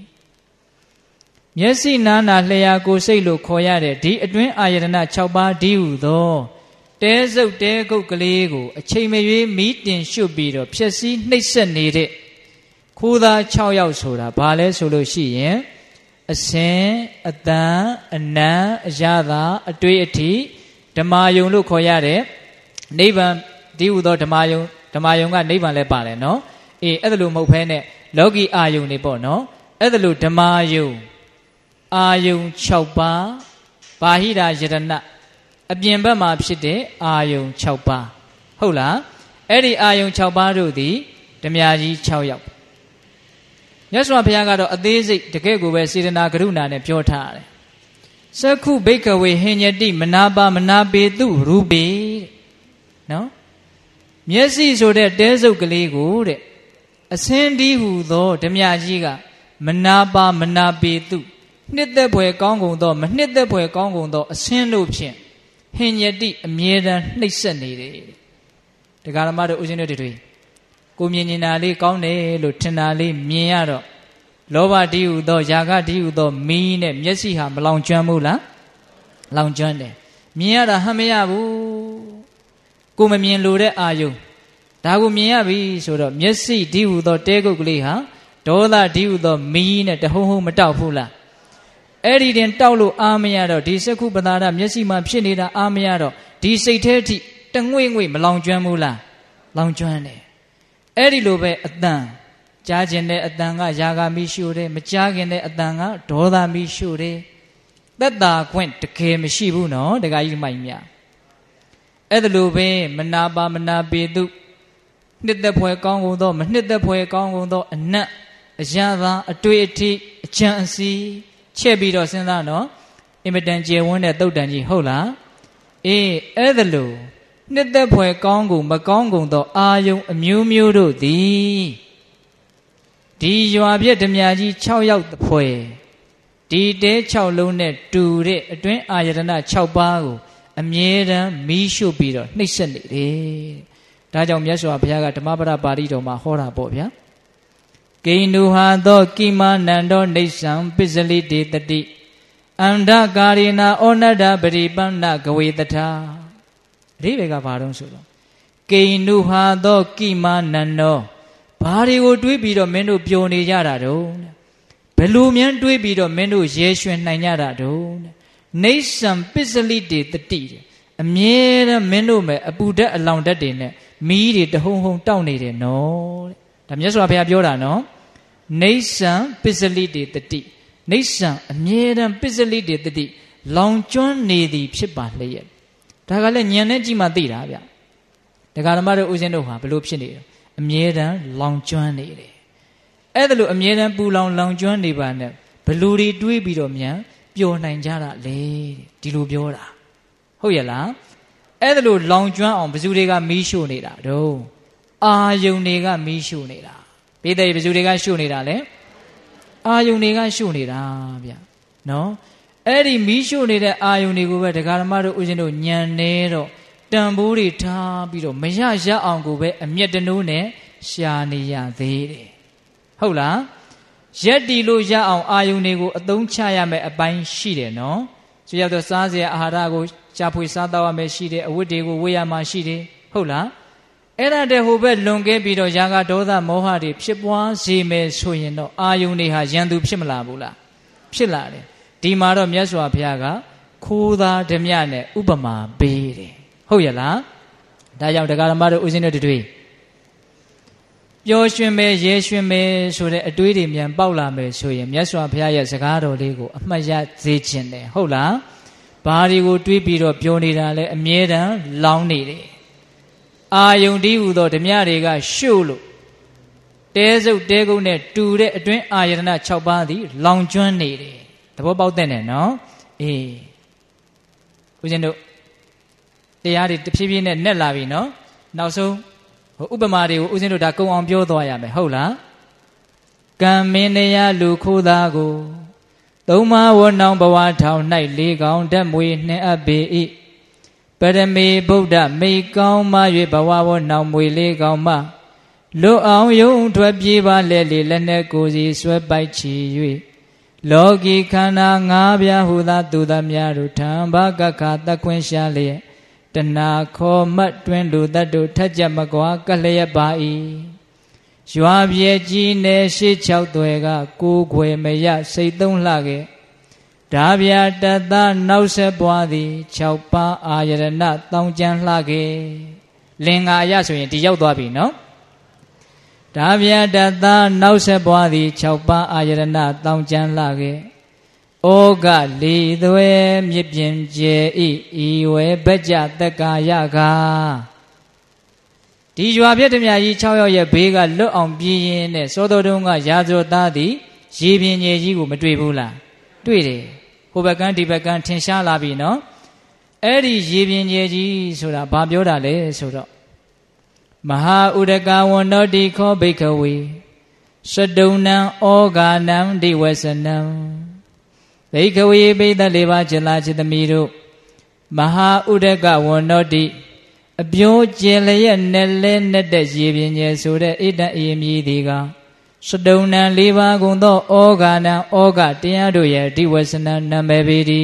မျက်စိနားနာလျှာကိုယ်စိတ်လို့ခေါ်ရတဲ့ဒီအတွင်းအာယတနာ၆ပါးဒီဟုသောတဲစုပ်တဲကုတ်ကလေးကိုအချိန်မရွေးမီးတင်ရှုပ်ပြီးတော့ဖြည့်ဆည်းနှိပ်စက်နေတဲ့ခိုးသား၆ယောက်ဆိုတာဘာလဲဆိုလို့ရှိရင်အစင်းအတန်အနံ့အရသာအတွေ့အထိဓမ္မယုံလို့ခေါ်ရတဲ့နိဗ္ဗာန်ဒီဟုသောဓမ္မယုံဓမ္မယုံကနိဗ္ဗာန်လည်းပါတယ်နော်အေးအဲ့ဒါလို့မဟုတ်ဘဲနဲ့လောကီအာယုံတွေပေါ့နော်အဲ့ဒါလို့ဓမ္မယုံအာယုံ၆ပါးဘာဟိရာယတနာအပြင်ဘက်မှာဖြစ်တဲ့အာယုံ၆ပါးဟုတ်လားအဲ့ဒီအာယုံ၆ပါးတို့သည်ဓမြကြီး၆ယောက်မြတ်စွာဘုရားကတော့အသေးစိတ်တကယ့်ကိုပဲစေတနာကရုဏာနဲ့ပြောထားတယ်သက္ခုဘိက္ခဝေဟိညတိမနာပါမနာပေတုရူပေတဲ့နော်မျက်စိဆိုတဲ့တဲစုပ်ကလေးကိုတဲ့အစင်းဒီဟူသောဓမြကြီးကမနာပါမနာပေတုနှစ်သက်ဖွယ်ကောင်းကုန်သောမနှစ်သက်ဖွယ်ကောင်းကုန်သောအစင်းတို့ဖြင့်ဟိညတိအမြဲတမ်းနှိပ်စက်နေတယ်တရားဓမ္မတို့ဦးဇင်းတို့တွေကိုမြင်နေတာလေးကောင်းတယ်လို့ထင်တာလေးမြင်ရတော့လောဘတည်းဟူသောຢာကတည်းဟူသောမီးနဲ့မျက်စိဟာမလောင်ကျွမ်းဘူးလားလောင်ကျွမ်းတယ်မြင်ရတာဟမ်မရဘူးကိုမမြင်လို့တဲ့အာယုံဒါကိုမြင်ရပြီဆိုတော့မျက်စိတည်းဟူသောတဲကုတ်ကလေးဟာဒေါသတည်းဟူသောမီးနဲ့တဟုံးဟုံးမတောက်ဘူးလားအဲ့ဒီတင်တောက်လို့အာမရတော့ဒီစက္ခုပတာရမျက်စိမှာဖြစ်နေတာအာမရတော့ဒီစိတ်แท้အထိတငွေ့ငွေ့မလောင်ကျွမ်းဘူးလားလောင်ကျွမ်းတယ်အဲ့ဒီလိုပဲအတန်ကြားခြင်းတဲ့အတန်ကຢာကမီးရှို့တယ်မကြားခင်တဲ့အတန်ကဒေါသမီးရှို့တယ်သက်တာခွင့်တကယ်မရှိဘူးနော်တခါကြီးမိုက်မြအဲ့ဒါလိုပဲမနာပါမနာပေသူနှစ်သက်ဖွယ်ကောင်းကုန်သောမနှစ်သက်ဖွယ်ကောင်းကုန်သောအနတ်အရာသာအတွေ့အထိအကြံအစီချက်ပြီးတော့စဉ်းစားနော်အင်မတန်ကျယ်ဝန်းတဲ့တုတ်တန်ကြီးဟုတ်လားအေးအဲ့ဒါလိုနှစ်သက်ဖွယ်ကောင်းကုန်မကောင်းကုန်သောအာယုံအမျိုးမျိုးတို့သည်ဒီရွာပြည့်ဓမြကြီး၆ယောက်ဖွယ်ဒီတဲ၆လုံးနဲ့တူတဲ့အတွင်းအာယတနာ၆ပါးကိုအမြဲတမ်းမီးရှို့ပြီးတော့နှိပ်စက်နေတယ်ဒါကြောင့်မြတ်စွာဘုရားကဓမ္မပဒပါဠိတော်မှာဟောတာပေါ့ဗျာကိန္နုဟာသောကိမာနန္တောနေဆံပစ္စလိတေတတိအန္ဓကာရိနာဩနတ္တပရိပန္နကဝေတထာအဓိပ္ပာယ်ကဘာတော့ဆိုတော့ကိန္နုဟာသောကိမာနန္တောဘာတွေကိုတွေးပြီးတော့မင်းတို့ပျော်နေကြတာတော့ဘယ်လိုများတွေးပြီးတော့မင်းတို့ရဲရွှင်နိုင်ကြတာတော့နေဆံပစ္စလိတေတတိအမြဲတမ်းမင်းတို့မဲ့အပူဓာတ်အလောင်ဓာတ်တွေနဲ့မီးတွေတဟုံဟုံတောက်နေတယ်နော်တဲ့ဒါမြတ်စွာဘုရားပြောတာနော်နေဆံပစ္စလိတေတတိနေဆံအမြဲတမ်းပစ္စလိတေတတိလောင်ကျွမ်းနေသည်ဖြစ်ပါလျက်ဒါကလည်းဉာဏ်နဲ့ကြည့်မှသိတာဗျဒကာဓမ္မတို့ဦးဇင်းတို့ဟာဘလို့ဖြစ်နေတယ်အမြဲတမ်းလောင်ကျွမ်းနေတယ်အဲ့ဒါလို့အမြဲတမ်းပူလောင်လောင်ကျွမ်းနေပါနဲ့ဘလူတွေတွေးပြီးတော့မြန်ပျော်နိုင်ကြတာလေဒီလိုပြောတာဟုတ်ရဲ့လားအဲ့ဒါလို့လောင်ကျွမ်းအောင်ဘယ်သူတွေကမီးရှို့နေတာတော့အာယုန်တွေကမီးရှို့နေတာပိဿရေဘယ်သူတွေကရှို့နေတာလဲအာယုန်တွေကရှို့နေတာဗျနော်အဲ့ဒီမီးရှို့နေတဲ့အာယုန်တွေကိုပဲဒကာဓမ္မတို့ဦးဇင်းတို့ညံနေတော့တန်ဖိုးတွေထားပြီးတော့မရရအောင်ကိုပဲအမျက်တနိုးနဲ့ရှာနေရသေးတယ်ဟုတ်လားရက်တီလို့ရအောင်အာယုန်တွေကိုအသုံးချရမယ်အပိုင်းရှိတယ်နော်ဆိုရတော့စားစရာအာဟာရကိုရှားဖွေစားတော့ရမယ်ရှိတယ်အဝတ်တွေကိုဝေးရမှာရှိတယ်ဟုတ်လားအဲ့ဒါတည်းဟိုဘက်လွန်ကဲပြီးတော့ຢာကဒေါသမောဟတွေဖြစ်ပွားစေမယ်ဆိုရင်တော့အာယုန်တွေဟာရန်သူဖြစ်မလာဘူးလားဖြစ်လာတယ်ဒီမှာတော့မြတ်စွာဘုရားကခိုးသားဓမြနဲ့ဥပမာပေးတယ်ဟုတ်ရဲ့လားဒါကြောင့်တရားဓမ္မတို့ဦးဇင်းတို့တွေပျော်ရွှင်မယ်ရဲရွှင်မယ်ဆိုတဲ့အတွေးတွေမြန်ပေါက်လာမယ်ဆိုရင်မြတ်စွာဘုရားရဲ့စကားတော်လေးကိုအမှတ်ရစေခြင်းတယ်ဟုတ်လားဘာတွေကိုတွေးပြီးတော့ပြောနေတာလဲအမြဲတမ်းလောင်းနေတယ်အာယုန်တီးဟူသောဓမြတွေကရှုလို့တဲစုပ်တဲကုန်းနဲ့တူတဲ့အတွင်းအာယတနာ၆ပါးသည်လောင်ကျွမ်းနေတယ်သဘောပေါက်တဲ့နဲ့နော်အေးဦးဇင်းတို့တရားတွေတဖြည်းဖြည်းနဲ့နဲ့လာပြီနော်နောက်ဆုံးဟိုဥပမာတွေကိုဦးဇင်းတို့ဒါကုံအောင်ပြောသွားရမယ်ဟုတ်လားကံမင်းတရားလူခိုးသားကိုသုံးမဝနောင်ဘဝထောင်၌လေးကောင်ဓာတ်မွေနှင်အပ်ပေ၏ပရမေဗုဒ္ဓမိကောင်းမ၍ဘဝဝနောင်မွေလေးကောင်မလွတ်အောင်ယုံထွက်ပြေးပါလေလေလက်နဲ့ကိုယ်စီဆွဲပိုက်ချီ၍လောကီခန္ဓာငါးပြားဟူသာသူသားများတို့ထံဘာကခါသက်ခွင့်ရှာလျက်တဏှာခေါ်မှတ်တွင်လူတတ်တို့ထက်ကြမကွာကလျက်ပါ၏ရွာပြေကြီးနယ်ရှေ့၆သွဲကကိုယ်ခွေမရစိတ်သုံးလှခဲ့ဒါဗျာတတနောက်ဆက်ပွားသည်၆ပါးအာယရဏတောင်းကြံလှခဲ့လင်္ကာရဆိုရင်ဒီရောက်သွားပြီနော်ဒါဗျာတတနောက်ဆက်ပွားသည်၆ပါးအာယရဏတောင်းကြံလှခဲ့ဩကလီသွဲမြစ်ပြင်ကျဲဤဤဝဲဘကြတက္ကာယကဒီရွာပြည့်ဓမြကြီး၆ယောက်ရဲ့ဘေးကလွတ်အောင်ပြေးရင်းနဲ့စောတော်တုံးကရာဇဝသားသည်ရေပြင်ကြီးကြီးကိုမတွေ့ဘူးလားတွေ့တယ်ဟိုဘက်ကန်းဒီဘက်ကန်းထင်ရှားလာပြီနော်အဲ့ဒီရေပြင်ကြီးကြီးဆိုတာဘာပြောတာလဲဆိုတော့မဟာဥဒကဝန္တောတိခောဘိခဝေစတုံနံဩဃာနံဒိဝဆနံဘိခဝေပိဋကလေးပါးจิตလာจิตသမီးတို့မဟာဥဒကဝန္တောတိအပြိုးကျင်လျက်နဲ့လဲနဲ့တဲ့ရေပြင်းကျဲဆိုတဲ့ဣတ္တအေမြည်ဒီကစတုံနံလေးပါးကုန်သောဩဃာနံဩဃတရားတို့ရဲ့ဒီဝဆနနာမည်ပေသည်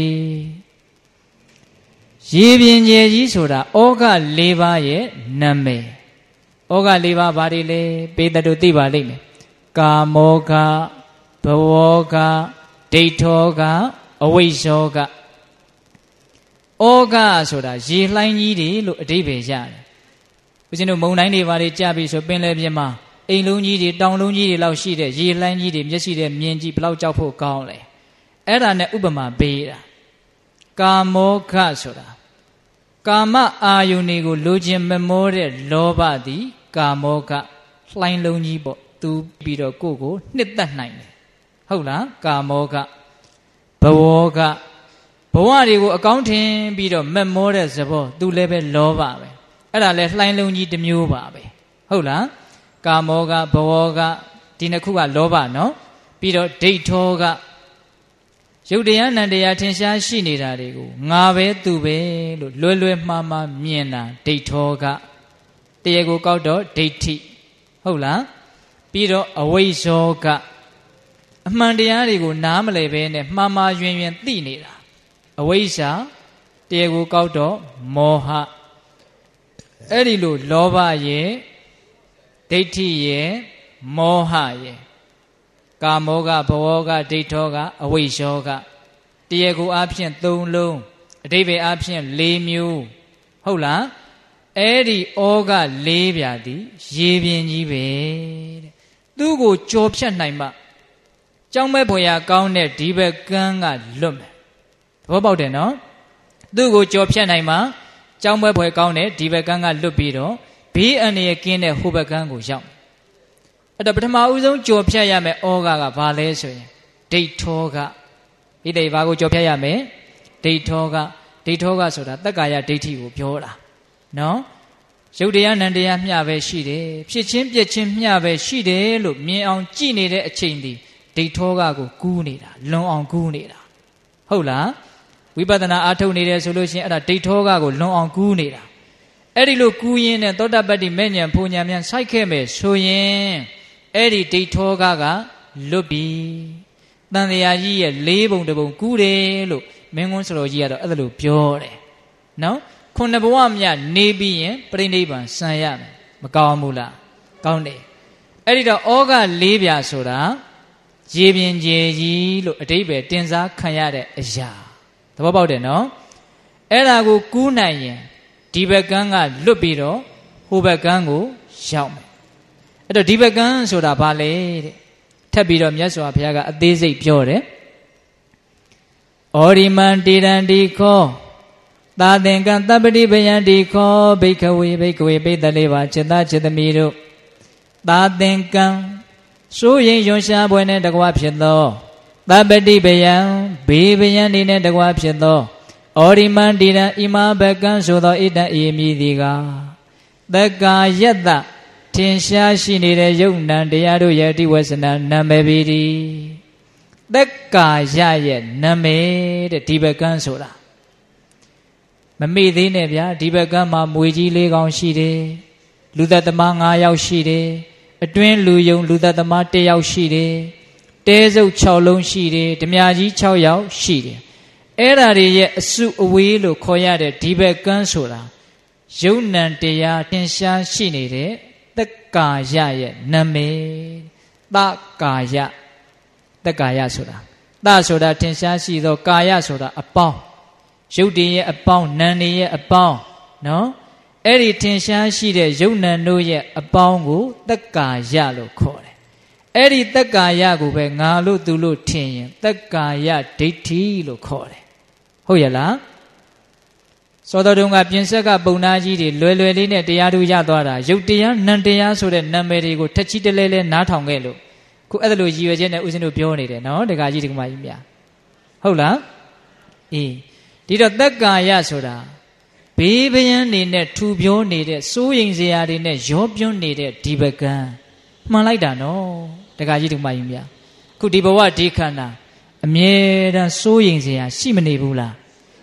ရေပြင်းကျဲကြီးဆိုတာဩဃလေးပါးရဲ့နာမည်ဩဃလေးပါးဘာတွေလဲပေတတို့သိပါလိမ့်မယ်ကာမောဃဘဝောဃဒိဋ္ဌောဃအဝိဇ္ဇောဃဩဃဆိုတာရေလှိုင်းကြီးတွေလို့အဓိပ္ပာယ်ရတယ်ဦးဇင်းတို့မုံတိုင်းတွေဘာတွေကြာပြီဆိုပင်လယ်ပြင်မှာအိမ်လုံးကြီးတွေတောင်လုံးကြီးတွေလောက်ရှိတဲ့ရေလှိုင်းကြီးတွေမျက်စိနဲ့မြင်ကြည့်ဘလောက်ကြောက်ဖို့ကောင်းလဲအဲ့ဒါနဲ့ဥပမာပေးတာကာမောဃဆိုတာကာမအာယုန်တွေကိုလိုချင်မမောတဲ့လောဘသည်ကာမောဃလှိုင်းလုံးကြီးပေါ့သူပြီးတော့ကိုယ့်ကိုနှစ်သက်နိုင်တယ်ဟုတ်လားကာမောဃဘဝောဃဘဝတွေကိုအကောင်းထင်ပြီးတော့မမောတဲ့ဇဘောသူလည်းပဲလောဘပဲအဲ့ဒါလည်းလှိုင်းလုံးကြီးတစ်မျိုးပါပဲဟုတ်လားကာမောဃဘဝောဃဒီနှစ်ခုကလောဘနော်ပြီးတော့ဒိဋ္ဌောဃရုပ်တရားနံတရားထင်ရှားရှိနေတာတွေကိုငါပဲသူပဲလို့လွယ်လွယ်မှားမှားမြင်တာဒိဋ္ဌောဃတရားကိုကောက်တော့ဒိဋ္ဌိဟုတ်လားပြီးတော့အဝိဇ္ဇောဃအမှန်တရားတွေကိုနားမလည်ပဲနဲ့မှားမှားယွင်ယွင်သိနေတာအဝိဇ္ဇာတရားကိုကောက်တော့မောဟအဲ့ဒီလိုလောဘရဲ့ဒိဋ္ဌိရဲ့မောဟရဲ့ကာမောဃဘဝောဃဒိဋ္ဌောဃအဝိဇ္ဇောဃတရားကိုအဖြစ်သုံးလုံးအဓိပ္ပာယ်အဖြစ်လေးမျိုးဟုတ်လားအဲ့ဒီဩဃလေးပြားသည်ရေပြင်းကြီးပဲတဲ့သူ့ကိုကြော်ဖြတ်နိုင်မှကြောင်းမဲ့ဖွယ်ရာကောင်းတဲ့ဒီဘက်ကန်းကလွတ်မယ်သဘောပေါက်တယ်နော်သူ့ကိုကြော်ဖြတ်နိုင်မှကြောင်းမဲ့ဖွယ်ကောင်းတဲ့ဒီဘက်ကန်းကလွတ်ပြီးတော့ဘေးအန္တရာယ်ကင်းတဲ့ဟိုဘက်ကန်းကိုရောက်အဲ့တော့ပထမဦးဆုံးကြော်ဖြတ်ရမယ်ဩဃကဘာလဲဆိုရင်ဒိဋ္ဌောဃဒီတိဘာကိုကြော်ဖြတ်ရမယ်ဒိဋ္ဌောဃဒိဋ္ဌောဃဆိုတာတက္ကာယဒိဋ္ဌိကိုပြောတာနော်ရုပ်တရားနံတရားမျှပဲရှိတယ်ဖြစ်ချင်းပြက်ချင်းမျှပဲရှိတယ်လို့မြင်အောင်ကြည့်နေတဲ့အချိန်ဒီဒိဋ္ဌောဃကိုကူးနေတာလွန်အောင်ကူးနေတာဟုတ်လားဝိပဿနာအားထုတ်နေတယ်ဆိုလို့ရှိရင်အဲ့ဒါဒိဋ္ဌောဃကိုလွန်အောင်ကူးနေတာအဲ့ဒီလိုကူးရင်းနဲ့သောတပတ္တိမဲ့ဉဏ်ဖူဉဏ်မြန်စိုက်ခဲ့မယ်ဆိုရင်အဲ့ဒီဒိဋ္ဌောဃကလွတ်ပြီတန်တရားကြီးရဲ့လေးပုံတစ်ပုံကူးတယ်လို့မင်းကွန်းစတော်ကြီးကတော့အဲ့ဒါလိုပြောတယ်နော်ခုနှစ်ဘဝမြတ်နေပြီးရင်ပြိဋိဘံဆံရမယ်မကောင်းဘူးလားကောင်းတယ်အဲ့ဒီတော့ဩဃလေးပြာဆိုတာရေပြင်းကျေကြီးလို့အဓိပ္ပာယ်တင်စားခံရတဲ့အရာသဘောပေါက်တယ်နော်အဲ့ဒါကိုကူးနိုင်ရင်ဒီဘက်ကန်းကလွတ်ပြီးတော့ဟိုဘက်ကန်းကိုရောက်မယ်အဲ့တော့ဒီဘက်ကန်းဆိုတာဘာလဲတဲ့ထပ်ပြီးတော့မြတ်စွာဘုရားကအသေးစိတ်ပြောတယ်ဩရိမံတိရန္တိခောသာသင်္ကံတပ္ပတိပယံတိခောဘိက္ခဝေဘိက္ခဝေပိတ္တလေးပါจิตသားจิตသမီးတို့သာသင်္ကံစိုးရင်ရွှန်ရှားပွဲနဲ့တကွာဖြစ်သောတပ္ပတိပယံဘေးပယံနေနဲ့တကွာဖြစ်သောဩရိမံတိရံဣမဘကံဆိုသောဣတ္တအေမြည်သည်ကသက္ကာယတ္တထင်ရှားရှိနေတဲ့ယုတ်နံတရားတို့ရဲ့အတိဝဆနာနာမည်ပေသည်သက္ကာယရဲ့နာမည်တဲ့ဒီဘကံဆိုတာမမေ့သေးနဲ့ဗျာဒီဘက်ကမှမွေကြီးလေးကောင်ရှိတယ်လူသက်သမား၅ယောက်ရှိတယ်အတွင်းလူယုံလူသက်သမား၁ယောက်ရှိတယ်တဲစုပ်၆လုံးရှိတယ်ဓမြကြီး၆ယောက်ရှိတယ်အဲ့ဓာတွေရဲ့အစုအဝေးလို့ခေါ်ရတဲ့ဒီဘက်ကန်းဆိုတာယုံနံတရားသင်ရှားရှိနေတဲ့သက္ကာယရဲ့နာမည်သက္ကာယသက္ကာယဆိုတာသဆိုတာသင်ရှားရှိသောကာယဆိုတာအပေါင်းရုပ်တည်ရဲ့အပေါင်းနာမ်တွေရဲ့အပေါင်းနော်အဲ့ဒီထင်ရှားရှိတဲ့ရုပ်နာမ်တို့ရဲ့အပေါင်းကိုသက္ကာယလို့ခေါ်တယ်အဲ့ဒီသက္ကာယကိုပဲငါလို့သူလို့ထင်ရင်သက္ကာယဒိဋ္ဌိလို့ခေါ်တယ်ဟုတ်ရဲ့လားစောတော်တုန်းကပြင်ဆက်ကပုံနာကြီးတွေလွယ်လွယ်လေးနဲ့တရားသူရသွားတာရုပ်တရားနံတရားဆိုတဲ့နာမည်တွေကိုထက်ချီတလဲလဲနားထောင်ခဲ့လို့ခုအဲ့ဒါလိုရည်ရွယ်ချက်နဲ့ဦးဇင်းတို့ပြောနေတယ်နော်တက္ကကြီးတက္ကမကြီးများဟုတ်လားအေးဒီတော့သက္ကာယဆိုတာဘေးပယံနေနဲ့ထူပြောနေတဲ့စိုးရိမ်စရာတွေနဲ့ရောပြွန်းနေတဲ့ဒီပကံမှန်လိုက်တာနော်တက္ကကြီးတက္ကမကြီးများခုဒီဘဝဒီခန္ဓာအမြဲတမ်းစိုးရိမ်စရာရှိမနေဘူးလား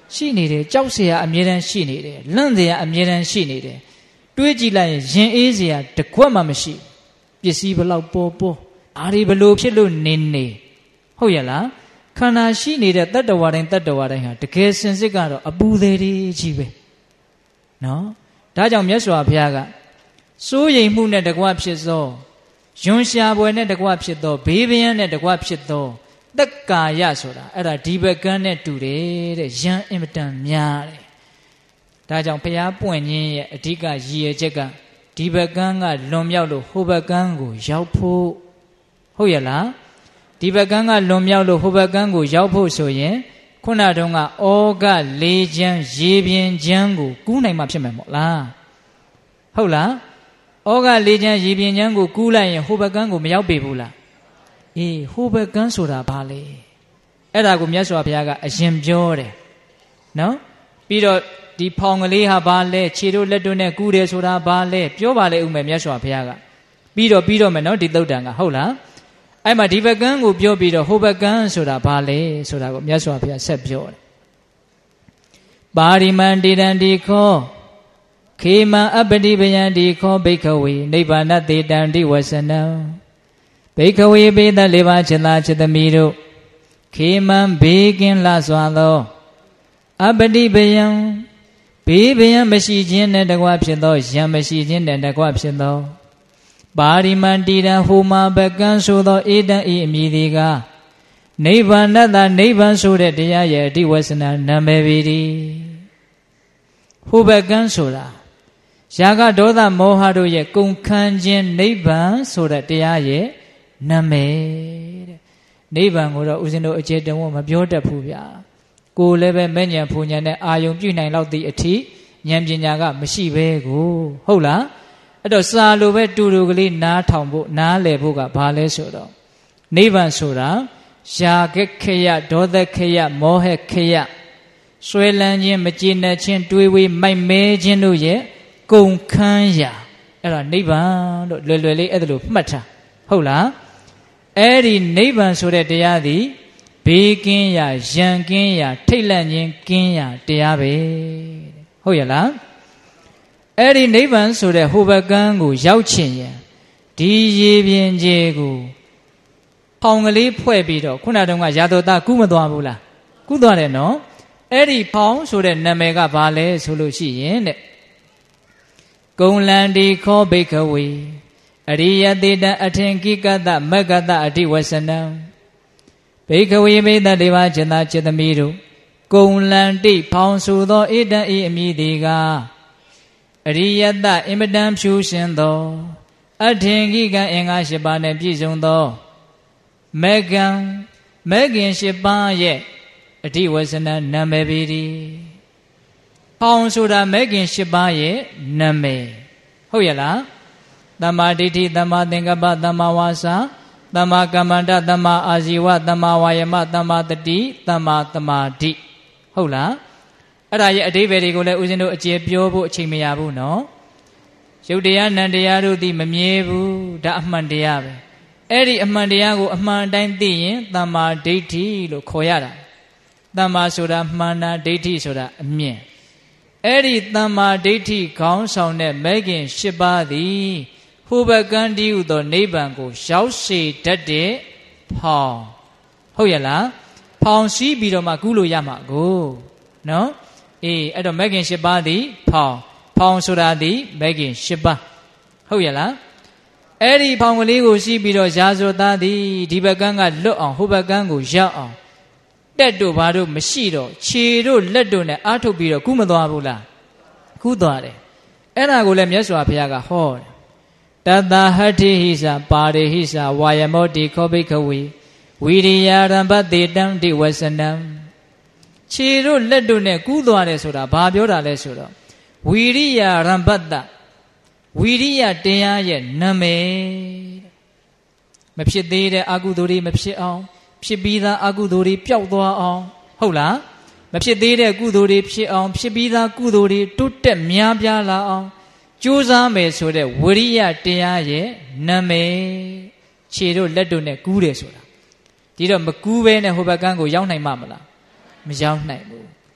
ရှိနေတယ်ကြောက်เสียအမြဲတမ်းရှိနေတယ်လန့်เสียအမြဲတမ်းရှိနေတယ်တွေးကြည့်လိုက်ရင်ရင်အေးเสียတကွက်မှမရှိပစ္စည်းဘလောက်ပေါ်ပေါ်အားဒီဘလို့ဖြစ်လို့နေနေဟုတ်ရလားခန္ဓာရှိနေတဲ့တတ္တဝါတိုင်းတတ္တဝါတိုင်းဟာတကယ်စင်စစ်ကတော့အပူသေးတွေကြီးပဲနော်ဒါကြောင့်မြတ်စွာဘုရားကစိုးရိမ်မှုနဲ့တကွဖြစ်သောယွန်ရှာပွဲနဲ့တကွဖြစ်သောဘေးပန်းနဲ့တကွဖြစ်သောတက်ကာယဆိုတာအဲ့ဒါဒီဘကန်းနဲ့တူတယ်တဲ့ယံအင်မတန်များတယ်ဒါကြောင့်ဘုရားပွင့်ခြင်းရဲ့အဓိကရည်ရွယ်ချက်ကဒီဘကန်းကလွန်မြောက်လို့ဟိုဘကန်းကိုရောက်ဖို့ဟုတ်ရလားဒီဘကန်းကလွန်မြောက်လို့ဟိုဘကန်းကိုရောက်ဖို့ဆိုရင်ခုနတုန်းကဩဃလေးချမ်းရေပြင်ချမ်းကိုကူးနိုင်မှဖြစ်မယ်မို့လားဟုတ်လားဩဃလေးချမ်းရေပြင်ချမ်းကိုကူးလိုက်ရင်ဟိုဘကန်းကိုမရောက်ပေဘူးလားအေးဟိုဘကန်းဆိုတာဘာလဲအဲ့ဒါကိုမြတ်စွာဘုရားကအရင်ပြောတယ်နော်ပြီးတော့ဒီဖောင်ကလေးဟာဘာလဲခြေတို့လက်တို့နဲ့ကူးတယ်ဆိုတာဘာလဲပြောပါလေဦးမယ်မြတ်စွာဘုရားကပြီးတော့ပြီးတော့မယ်နော်ဒီသုတ်တန်ကဟုတ်လားအဲ့မှာဒီဘကန်းကိုပြောပြီးတော့ဟိုဘကန်းဆိုတာဘာလဲဆိုတာကိုမြတ်စွာဘုရားဆက်ပြောတယ်ပါရိမန္တိတံဒီခောခေမံအပတိပယံဒီခောဘိက္ခဝေနိဗ္ဗာနတေတံဒီဝဆနံဘိက္ခဝေပိသလေးပါးจิตသားจิตသမီးတို့ခေမံဘေးကင်းလှစွာသောအပတိပယံဘေးပယံမရှိခြင်းနဲ့တကွဖြစ်သောယံမရှိခြင်းနဲ့တကွဖြစ်သောပါရိမန္တိတံဟူမာဘကံဆိုသောဧတံဤအမည်ဒီကနိဗ္ဗာန်တနိဗ္ဗာန်ဆိုတဲ့တရားရဲ့အဓိဝဆနာနာမည်ပေသည်ဟူဘကံဆိုတာရာဂဒေါသမောဟတို့ရဲ့ကုန်ခန်းခြင်းနိဗ္ဗာန်ဆိုတဲ့တရားရဲ့နာမည်တဲ့နိဗ္ဗာန်ကိုတော့ဦးဇင်းတို့အခြေတဝမပြောတတ်ဘူးဗျာကိုယ်လည်းပဲမဲ့ဉဏ်ဖူဉဏ်နဲ့အာယုံပြုနိုင်လောက်သည့်အထိဉာဏ်ပညာကမရှိဘဲကိုဟုတ်လားအဲ့တော့စာလိုပဲတူတူကလေးနားထောင်ဖို့နားလည်ဖို့ကဘာလဲဆိုတော့နိဗ္ဗာန်ဆိုတာရာဂခေယဒေါသခေယမောဟခေယဆွဲလန်းခြင်းမကျေနပ်ခြင်းတွေးဝေးမိုက်မဲခြင်းတို့ရဲ့ကုန်ခန်းရာအဲ့ဒါနိဗ္ဗာန်လို့လွယ်လွယ်လေးအဲ့ဒါလိုမှတ်ထားဟုတ်လားအဲ့ဒီနိဗ္ဗာန်ဆိုတဲ့တရားသည်ဘေးကင်းရာရန်ကင်းရာထိတ်လန့်ခြင်းကင်းရာတရားပဲဟုတ်ရလားအဲ့ဒီနိဗ္ဗာန်ဆိုတဲ့ဟိုဘကန်းကိုရောက်ချင်ရင်ဒီရေပြင်ကြီးကိုဖောင်ကလေးဖွဲ့ပြီးတော့ခုနတုန်းကရာတော်သားကူးမသွားဘူးလားကူးသွားတယ်နော်အဲ့ဒီဖောင်ဆိုတဲ့နာမည်ကဘာလဲဆိုလို့ရှိရင်တဲ့ကုံလန္တိခောဘိက္ခဝေအရိယတေတံအထင်ကိကတမဂ္ဂတအဓိဝဆနံဘိက္ခဝေမိတ္တဒေဝจิตသားจิตသမီးတို့ကုံလန္တိဖောင်ဆိုသောဧတံဤအမည်ဒီကအရိယတအင်မတန်ဖြူရှင်သောအထင်ကိကအင်္ဂါ၈ပါးနဲ့ပြည့်စုံသောမေကံမေခင်၈ပါးရဲ့အဓိဝဆနနာမည်ပေသည်ဖောင်ဆိုတာမေခင်၈ပါးရဲ့နာမည်ဟုတ်ရဲ့လားသမ္မာဒိဋ္ဌိသမ္မာသင်္ကပ္ပသမ္မာဝါစာသမ္မာကမ္မန္တသမ္မာအာဇီဝသမ္မာဝါယမသမ္မာတတိသမ္မာသမာဓိဟုတ်လားအဲ့ဒါရဲ့အဓိပ္ပာယ်တွေကိုလည်းဦးဇင်းတို့အကျေပြောဖို့အချိန်မရဘူးနော်ရုပ်တရားနံတရားတို့သည်မမြဲဘူးဒါအမှန်တရားပဲအဲ့ဒီအမှန်တရားကိုအမှန်အတိုင်းသိရင်သမ္မာဒိဋ္ဌိလို့ခေါ်ရတာသမ္မာဆိုတာမှန်တာဒိဋ္ဌိဆိုတာအမြင်အဲ့ဒီသမ္မာဒိဋ္ဌိခေါင်းဆောင်တဲ့မဲခင်၈ပါးသည်ဟူဘကံတည်းဟူသောနိဗ္ဗာန်ကိုရောက်စေတတ်တဲ့ဖောင်ဟုတ်ရလားဖောင်စီးပြီးတော့မှကူးလို့ရမှာကိုနော်အေးအဲ့တော့မဲခင်၈ပါးသည်ဖောင်ဖောင်ဆိုတာသည်မဲခင်၈ပါးဟုတ်ရလားအဲ့ဒီဖောင်ကလေးကိုစီးပြီးတော့ရာဇဝသားသည်ဒီဘကံကလွတ်အောင်ဟိုဘကံကိုရောက်အောင်တက်တို့ဘာတို့မရှိတော့ခြေတို့လက်တို့နဲ့အားထုတ်ပြီးတော့ကူးမသွားဘူးလားကူးသွားတယ်အဲ့ဒါကိုလည်းမြတ်စွာဘုရားကဟောတယ်တတဟဋ္ဌိဟိစပါရိဟိစဝါယမောတိခောဘိက္ခဝေဝိရိယရံပတေတံတိဝဆနံခြေတို့လက်တို့နဲ့ကူးသွားတယ်ဆိုတာဘာပြောတာလဲဆိုတော့ဝိရိယရံပတဝိရိယတရားရဲ့နာမည်မဖြစ်သေးတဲ့အကုသိုလ်တွေမဖြစ်အောင်ဖြစ်ပြီးသားအကုသိုလ်တွေပျောက်သွားအောင်ဟုတ်လားမဖြစ်သေးတဲ့ကုသိုလ်တွေဖြစ်အောင်ဖြစ်ပြီးသားကုသိုလ်တွေတိုးတက်များပြားလာအောင်ကြိုးစားမယ်ဆိုတဲ့ဝိရိယတရားရဲ့နာမည်ခြေတို့လက်တို့နဲ့ကူးတယ်ဆိုတာဒီတော့မကူးဘဲနဲ့ဟိုဘက်ကန်းကိုရောက်နိုင်မှာမလားမရောက်နိုင်ဘူး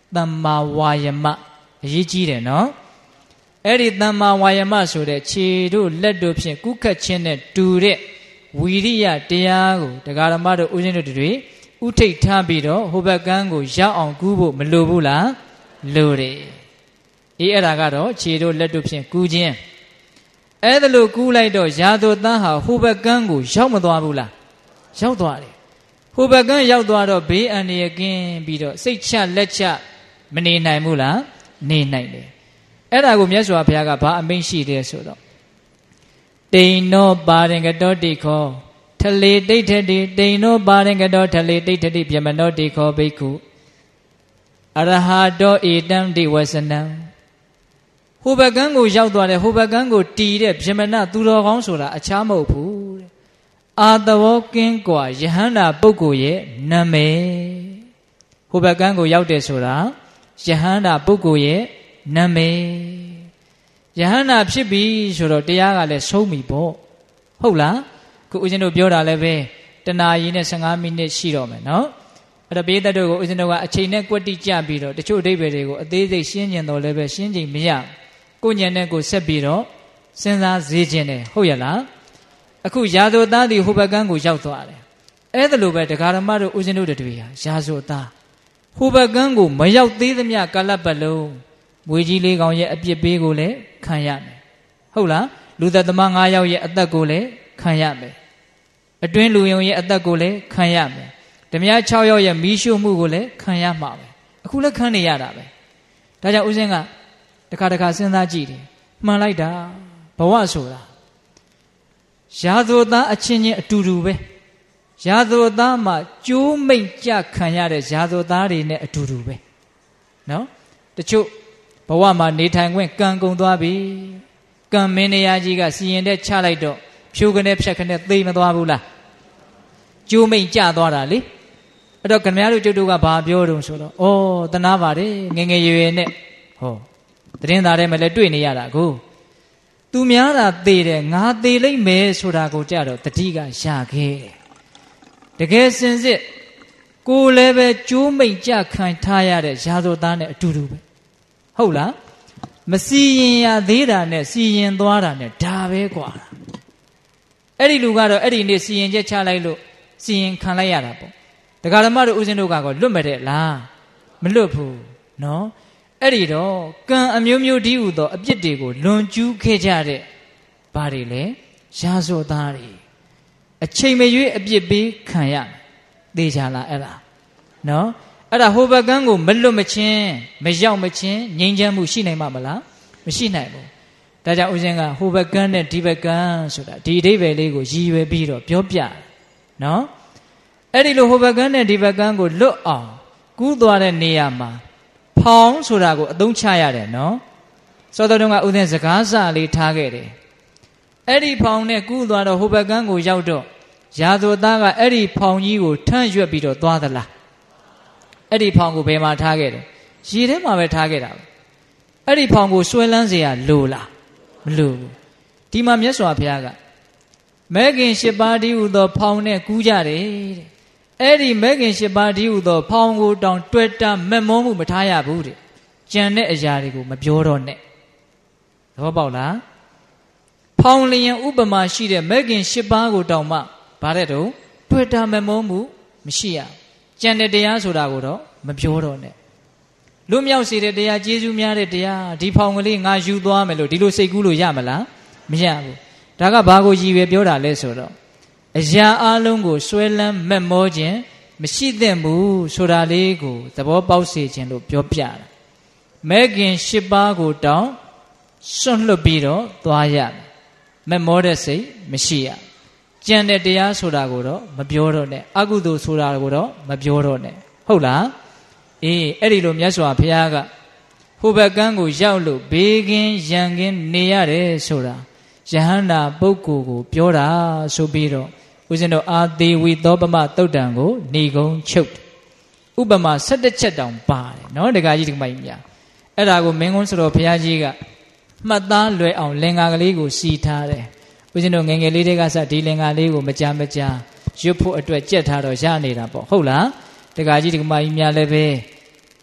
သမ္မာဝါယမအရေးကြီးတယ်နော်အဲ့ဒီသမ္မာဝါယမဆိုတဲ့ခြေတို့လက်တို့ဖြင့်ကုခတ်ခြင်းနဲ့တူတဲ့ဝီရိယတရားကိုတရားဓမ္မတို့ဦးဇင်းတို့တွေဥထိတ်ထားပြီးတော့ဟိုဘက်ကန်းကိုရောက်အောင်ကူးဖို့မလိုဘူးလားလိုတယ်အေးအဲ့ဒါကတော့ခြေတို့လက်တို့ဖြင့်ကူးခြင်းအဲ့ဒါလို့ကူးလိုက်တော့ယာသူသားဟာဟိုဘက်ကန်းကိုရောက်မသွားဘူးလားရောက်သွားတယ်ဟိုဘက်ကန်းရောက်သွားတော့ဘေးအန္တရာယ်ကင်းပြီးတော့စိတ်ချလက်ချမနေနိုင်ဘူးလားနေနိုင်တယ်အဲ့ဒါကိုမြတ်စွာဘုရားကဘာအမိန့်ရှိတယ်ဆိုတော့တိန်နောပါရင်ကတောတိခောထလေတိဋ္ဌတိတိန်နောပါရင်ကတောထလေတိဋ္ဌတိပြမနောတိခောဘိက္ခုအရဟတောဧတံတိဝဆနံဟိုဘက်ကန်းကိုရောက်သွားတယ်ဟိုဘက်ကန်းကိုတီးတဲ့ပြမနာသူတော်ကောင်းဆိုတာအခြားမဟုတ်ဘူးတဲ့အာသဝကင်းกว่าယဟန္တာပုဂ္ဂိုလ်ရဲ့နာမည်ဟိုဘက်ကန်းကိုရောက်တယ်ဆိုတာယဟန္တာပုဂ္ဂိုလ်ရဲ့နာမည်ယဟန္တာဖြစ်ပြီဆိုတော့တရားကလည်းဆုံးပြီပေါ့ဟုတ်လားခုဦးဇင်းတို့ပြောတာလည်းပဲတနာရီနဲ့ဆယ့်ငါးမိနစ်ရှိတော့မယ်နော်အဲ့တော့ဘေးသက်တို့ကိုဦးဇင်းတို့ကအချိန်နဲ့ကွက်တိကြပြီးတော့တချို့အဓိပ္ပာယ်တွေကိုအသေးစိတ်ရှင်းကျင်တော့လည်းပဲရှင်းချိန်မရကိုညံနဲ့ကိုဆက်ပြီးတော့စဉ်းစားစေခြင်းတယ်ဟုတ်ရလားအခုယာဇိုသားဒီဟိုဘက်ကန်းကိုရောက်သွားတယ်အဲ့ဒါလိုပဲတရားဓမ္မတို့ဦးဇင်းတို့တွေဟာယာဇိုသားဟိုဘက်ကန်းကိုမရောက်သေးသမျှကာလပတ်လုံးမွေကြီးလေးကောင်ရဲ့အပြစ်ပေးကိုလည်းခံရမယ်ဟုတ်လားလူသက်သမား၅ယောက်ရဲ့အသက်ကိုလည်းခံရမယ်အတွင်းလူယုံရဲ့အသက်ကိုလည်းခံရမယ်ဓမြ၆ယောက်ရဲ့မီးရှို့မှုကိုလည်းခံရမှာပဲအခုလည်းခံနေရတာပဲဒါကြောင့်ဦးဇင်းကတခါတခါစဉ်းစားကြည့်တယ်မှန်လိုက်တာဘဝဆိုတာယာဇိုသားအချင်းချင်းအတူတူပဲယာဇိုသားမှာကျိုးမိတ်ကြခံရတဲ့ယာဇိုသားတွေနဲ့အတူတူပဲနော်တချို့ဘဝမှာနေထိုင်ခွင့်ကံကုန်သွားပြီကံမင်းနေရာကြီးကစီရင်တဲ့ချလိုက်တော့ဖြိုးကနေဖြတ်ခနဲ့သိမသွားဘူးလားကျိုးမိတ်ကြသွားတာလေအဲ့တော့ခင်ဗျားတို့ကျုပ်တို့ကဘာပြောတုံဆိုတော့ဩတနာပါတယ်ငငယ်ရွယ်ရွယ်နဲ့ဟောသတင်းသားထဲမှာလည်းတွေ့နေရတာကိုသူများတာသေတယ်ငါသေလိုက်မယ်ဆိုတာကိုကြတော့တတိကရခဲ့တကယ်စင်စစ်ကိုလည်းပဲကျိုးမိတ်ကြခံထားရတဲ့ယာဇိုသားနဲ့အတူတူပဲဟုတ်လားမစီရင်ရသေးတာနဲ့စီရင်သွားတာနဲ့ဒါပဲကွာအဲ့ဒီလူကတော့အဲ့ဒီနေ့စီရင်ချက်ချလိုက်လို့စီရင်ခံလိုက်ရတာပေါ့တရားဓမ္မတို့ဦးဇင်းတို့ကတော့လွတ်မတဲ့လားမလွတ်ဘူးနော်အဲ့ဒီတော့ကံအမျိုးမျိုးဒီဟုသောအပြစ်တွေကိုလွန်ကျူးခဲ့ကြတဲ့ဘာတွေလဲယာဇိုသားတွေအချိန်မရွေးအပြစ်ပေးခံရသေချာလားအဲ့ဒါနော်အဲ့ဒါဟိုဘက်ကန်းကိုမလွတ်မချင်းမရောက်မချင်းငြိမ်းချမ်းမှုရှိနိုင်မှာမလားမရှိနိုင်ဘူးဒါကြောင့်ဦးဇင်းကဟိုဘက်ကန်းနဲ့ဒီဘက်ကန်းဆိုတာဒီအဓိပ္ပာယ်လေးကိုရည်ရွယ်ပြီးတော့ပြောပြတယ်နော်အဲ့ဒီလိုဟိုဘက်ကန်းနဲ့ဒီဘက်ကန်းကိုလွတ်အောင်ကူးသွားတဲ့နေရာမှာဖောင်းဆိုတာကိုအသုံးချရတယ်နော်စောတော်တုန်းကဦးဇင်းစကားစလေးထားခဲ့တယ်အဲ့ဒီဖောင်းနဲ့ကူးသွားတော့ဟိုဘက်ကန်းကိုရောက်တော့ယာဇိုသားကအဲ့ဒီဖောင်းကြီးကိုထန့်ရွက်ပြီးတော့သွားသလားအဲ့ဒီဖောင်ကိုဘယ်မှာထားခဲ့တယ်ရေထဲမှာပဲထားခဲ့တာပဲအဲ့ဒီဖောင်ကိုဆွဲလန်းเสียရလိုလားမလိုဘူးဒီမှာမြတ်စွာဘုရားကမဲခင်၈ပါးတည်းဟူသောဖောင်နဲ့ကူးကြတယ်တဲ့အဲ့ဒီမဲခင်၈ပါးတည်းဟူသောဖောင်ကိုတောင်တွေ့တာမက်မောမှုမထားရဘူးတဲ့ကြံတဲ့အရာတွေကိုမပြောတော့နဲ့သဘောပေါက်လားဖောင်လျင်ဥပမာရှိတဲ့မဲခင်၈ပါးကိုတောင်မှဗါတဲ့တော့တွေ့တာမက်မောမှုမရှိရကြံတဲ့တရားဆိုတာကိုတော့မပြောတော့နဲ့လွတ်မြောက်စေတဲ့တရားကျေးဇူးများတဲ့တရားဒီဖောင်ကလေးငါယူသွားမယ်လို့ဒီလိုစိတ်ကူးလို့ရမလားမရဘူးဒါကဘာကိုရည်ရွယ်ပြောတာလဲဆိုတော့အရာအလုံးကိုဆွဲလန်းမက်မောခြင်းမရှိသင့်ဘူးဆိုတာလေးကိုသဘောပေါက်စေခြင်းလို့ပြောပြတာမဲခင်၈ပါးကိုတောင်းစွန့်လွတ်ပြီးတော့သွားရမက်မောတဲ့စိတ်မရှိရကြံတဲ့တရားဆိုတာကိုတော့မပြောတော့နဲ့အကုသိုလ်ဆိုတာကိုတော့မပြောတော့နဲ့ဟုတ်လားအေးအဲ့ဒီလိုမြတ်စွာဘုရားကဟိုဘက်ကန်းကိုရောက်လို့ဘေးကင်းရန်ကင်းနေရတယ်ဆိုတာယဟန္တာပုဂ္ဂိုလ်ကိုပြောတာဆိုပြီးတော့ဦးဇင်းတို့အာသေဝီသောပမသုတ်တံကိုနေကုံချုပ်ဥပမာ၁၁ချက်တောင်ပါတယ်နော်ဒကာကြီးဒကာမကြီးများအဲ့ဒါကိုမင်းကုန်းဆိုတော့ဘုရားကြီးကမှတ်သားလွယ်အောင်လင်္ကာကလေးကိုစီထားတယ်ဦးဇင်းတို့ငယ်ငယ်လေးတွေကစဒီလင်္ကာလေးကိုမကြားမကြားရွတ်ဖို့အတွက်ကြက်ထားတော့ရနေတာပေါ့ဟုတ်လားဒကာကြီးဒကာမကြီးများလည်းပဲဒီ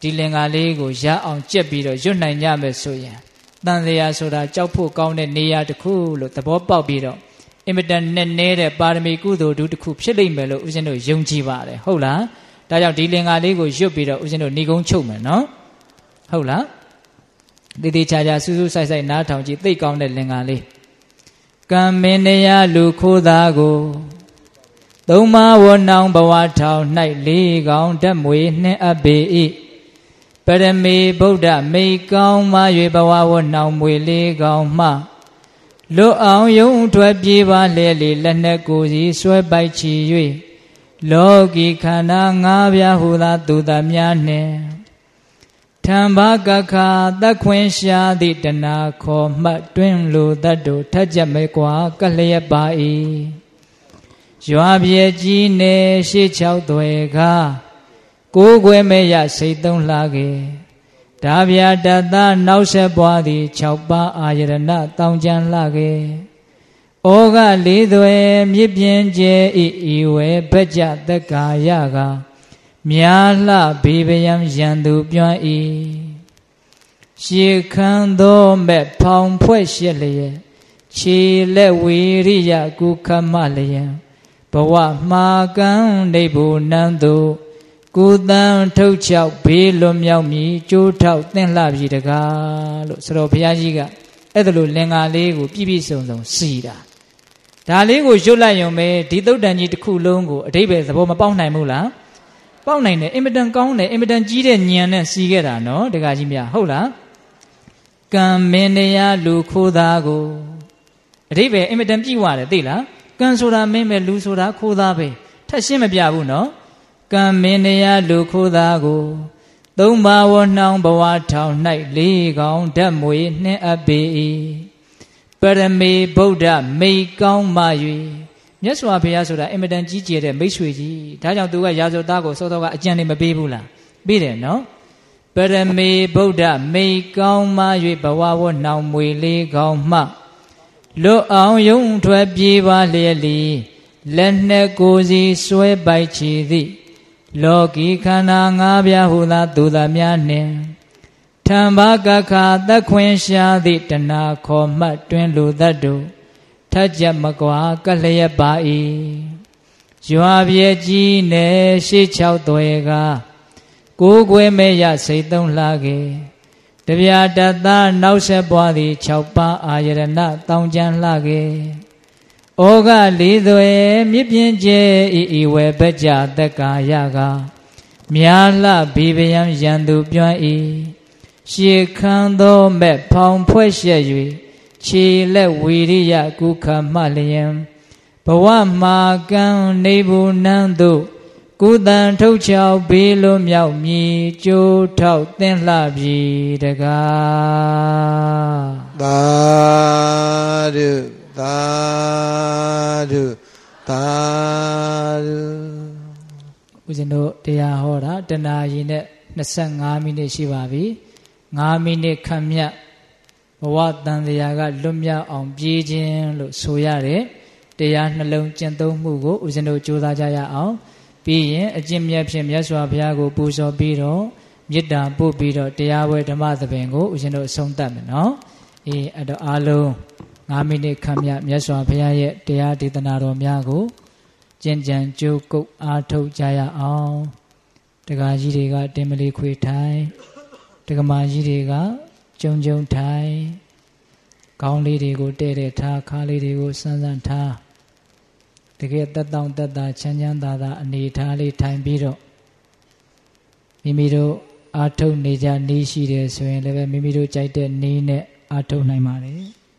ဒီလင်္ကာလေးကိုရအောင်ကြက်ပြီးတော့ရွတ်နိုင်ကြမယ်ဆိုရင်တန်တရားဆိုတာကြောက်ဖို့ကောင်းတဲ့နေရာတစ်ခုလို့သဘောပေါက်ပြီးတော့အင်မတန်နဲ့နေတဲ့ပါရမီကုသိုလ်တူတစ်ခုဖြစ်လိမ့်မယ်လို့ဦးဇင်းတို့ယုံကြည်ပါတယ်ဟုတ်လားဒါကြောင့်ဒီလင်္ကာလေးကိုရွတ်ပြီးတော့ဦးဇင်းတို့ဏီကုန်းချုပ်မယ်နော်ဟုတ်လားတည်တည်ချာချာစူးစူးဆိုင်ဆိုင်နားထောင်ကြည့်သိကောင်းတဲ့လင်္ကာလေးကံမင်းတရားလူခိုးသားကိုသုံးမဝနှောင်ဘဝထောင်၌လေးကောင်ဓာတ်မွေနှင်းအပ်ပေ၏ပရမေဗုဒ္ဓမိကောင်းမ၍ဘဝဝနှောင်မွေလေးကောင်မှလွတ်အောင်ယုံထွက်ပြေးပါလေလေလက်နှက်ကိုစီဆွဲပိုက်ချီ၍လောကီခန္ဓာငါးပြားဟူသာသူသာများနှင့်ထံဘာကခာသက်ခွင်ရှာသည့်တနာခေါ်မှတ်တွင်လိုတတ်တို့ထက်ကြမဲကွာကလျက်ပါ၏ရွာပြေကြီးနေရှေ့ချောက်သွဲကားကိုးကွယ်မဲ့ရစိတ်သုံးလှခဲ့ဒါဗျာတတနောက်ဆက်ပွားသည်၆ပါးအာယရဏတောင်းကြံလှခဲ့ဩဃလေးသွဲမြစ်ပြင်းကျဲဤဤဝဲဘက်ကြသက်ကာယကမြာလှဘေးပယံရန်သူပြွမ်းဤရှေခံသောမဲ့ဖောင်ဖွဲ့ရှက်လျက်ခြေလက်ဝီရိယကုခမလျက်ဘဝမှာကံနေဘူးနန်းသူကုသံထုတ်ချောက်ဘေးလွန်မြောက်မည်ကျိုးထောက်သင်လှပြီတကားလို့ဆိုတော့ဘုရားကြီးကအဲ့ဒါလိုလင်္ကာလေးကိုပြည့်ပြည့်စုံစုံစီတာဒါလေးကိုရွတ်လိုက်ရုံပဲဒီသုတ်တန်ကြီးတစ်ခုလုံးကိုအဓိပ္ပာယ်သဘောမပေါက်နိုင်ဘူးလားပေါက်နိုင်တယ်အင်မတန်ကောင်းတယ်အင်မတန်ကြီးတဲ့ဉာဏ်နဲ့စီခဲ့တာနော်တကားကြီးများဟုတ်လားကံမင်းတရားလူခိုးသားကိုအဓိပ္ပာယ်အင်မတန်ပြည့်ဝတယ်သိလားကံဆိုတာမင်းပဲလူဆိုတာခိုးသားပဲထပ်ရှင်းမပြဘူးနော်ကံမင်းတရားလူခိုးသားကိုသုံးပါးဝနှောင်ဘဝထောင်၌လေးကောင်ဓာတ်မွေနှင်းအပ်ပေ၏ပရမေဗုဒ္ဓမိကောင်းမ၍မြတ်စွာဘုရားဆိုတာအင်မတန်ကြီးကျယ်တဲ့မိတ်ဆွေကြီးဒါကြောင့်သူကရာဇဝသားကိုစောစောကအကြံနေမပေးဘူးလားပေးတယ်နော်ပရမေဗုဒ္ဓမိကောင်းမ၍ဘဝဝနှောင်မွေလေးကောင်မှလွတ်အောင်ယုံထွက်ပြေးပါလျက်လီလက်နှက်ကိုစီဆွဲပိုက်ချီသည်လောကီခန္ဓာငါးပြားဟူသာသူသာများနှင့်ထံဘာကခာသက်ခွင်ရှာသည့်တနာခေါ်မှတ်တွင်လိုတတ်တို့ထက်ကြမကွာကလျက်ပါ၏ရွာပြေကြီးနေရှေ့ချောက်သွဲကားကိုးကွယ်မဲ့ရစိတ်သုံးလှခဲ့တဗျာတတနောက်ဆက်ပွားသည်၆ပါးအာယရဏတောင်းကြံလှခဲ့ဩဃလေးသွဲမြစ်ပြင်းကျဲဤဤဝဲဘက်ကြသက်ကာယကမြာလှဘေးပယံရန်သူပြွမ်းဤရှေခံသောမဲ့ဖောင်ဖွဲ့ရှက်၍ခြေလက်ဝီရိယကုခမလျင်ဘဝမှာကံနေဘူးနန်းသို့ကုသံထုတ်ချောက်ဘေးလွန်မြောက်မြည်ကျိုးထောက်သင်လှပြီတကားသာဓုသာဓုသာဓုဦးဇင်းတို့တရားဟောတာတနာရီနဲ့နှစ်ဆယ့်ငါးမိနစ်ရှိပါပြီငါးမိနစ်ခန့်မြတ်ဘဝတန်တရားကလွတ်မြောက်အောင်ပြေးခြင်းလို့ဆိုရတယ်တရားနှလုံးကျင့်သုံးမှုကိုဦးဇင်းတို့ကြိုးစားကြရအောင်ပြီးရင်အကျင့်မြတ်ဖြင့်မြတ်စွာဘုရားကိုပူဇော်ပြီးတော့မေတ္တာပို့ပြီးတော့တရားပွဲဓမ္မသဘင်ကိုဦးဇင်းတို့အဆုံးသတ်မယ်နော်အေးအဲ့တော့အားလုံးငါးမိနစ်ခန့်မြတ်မြတ်စွာဘုရားရဲ့တရားဒေသနာတော်များကိုကျင့်ကြံကြိုးကုပ်အားထုတ်ကြရအောင်တက္ကကြီးတွေကတင်မလီခွေထိုင်တက္ကမကြီးတွေကကျုံကျုံထိုင်ခေါင်းလေးတွေကိုတဲ့တဲ့ထားခါးလေးတွေကိုစမ်းစမ်းထားတကယ်တက်တောင့်တက်တာချမ်းချမ်းသာသာအနေထားလေးထိုင်ပြီးတော့မိမိတို့အားထုတ်နေကြနေရှိတယ်ဆိုရင်လည်းမိမိတို့ကြိုက်တဲ့နေနဲ့အားထုတ်နိုင်ပါတယ်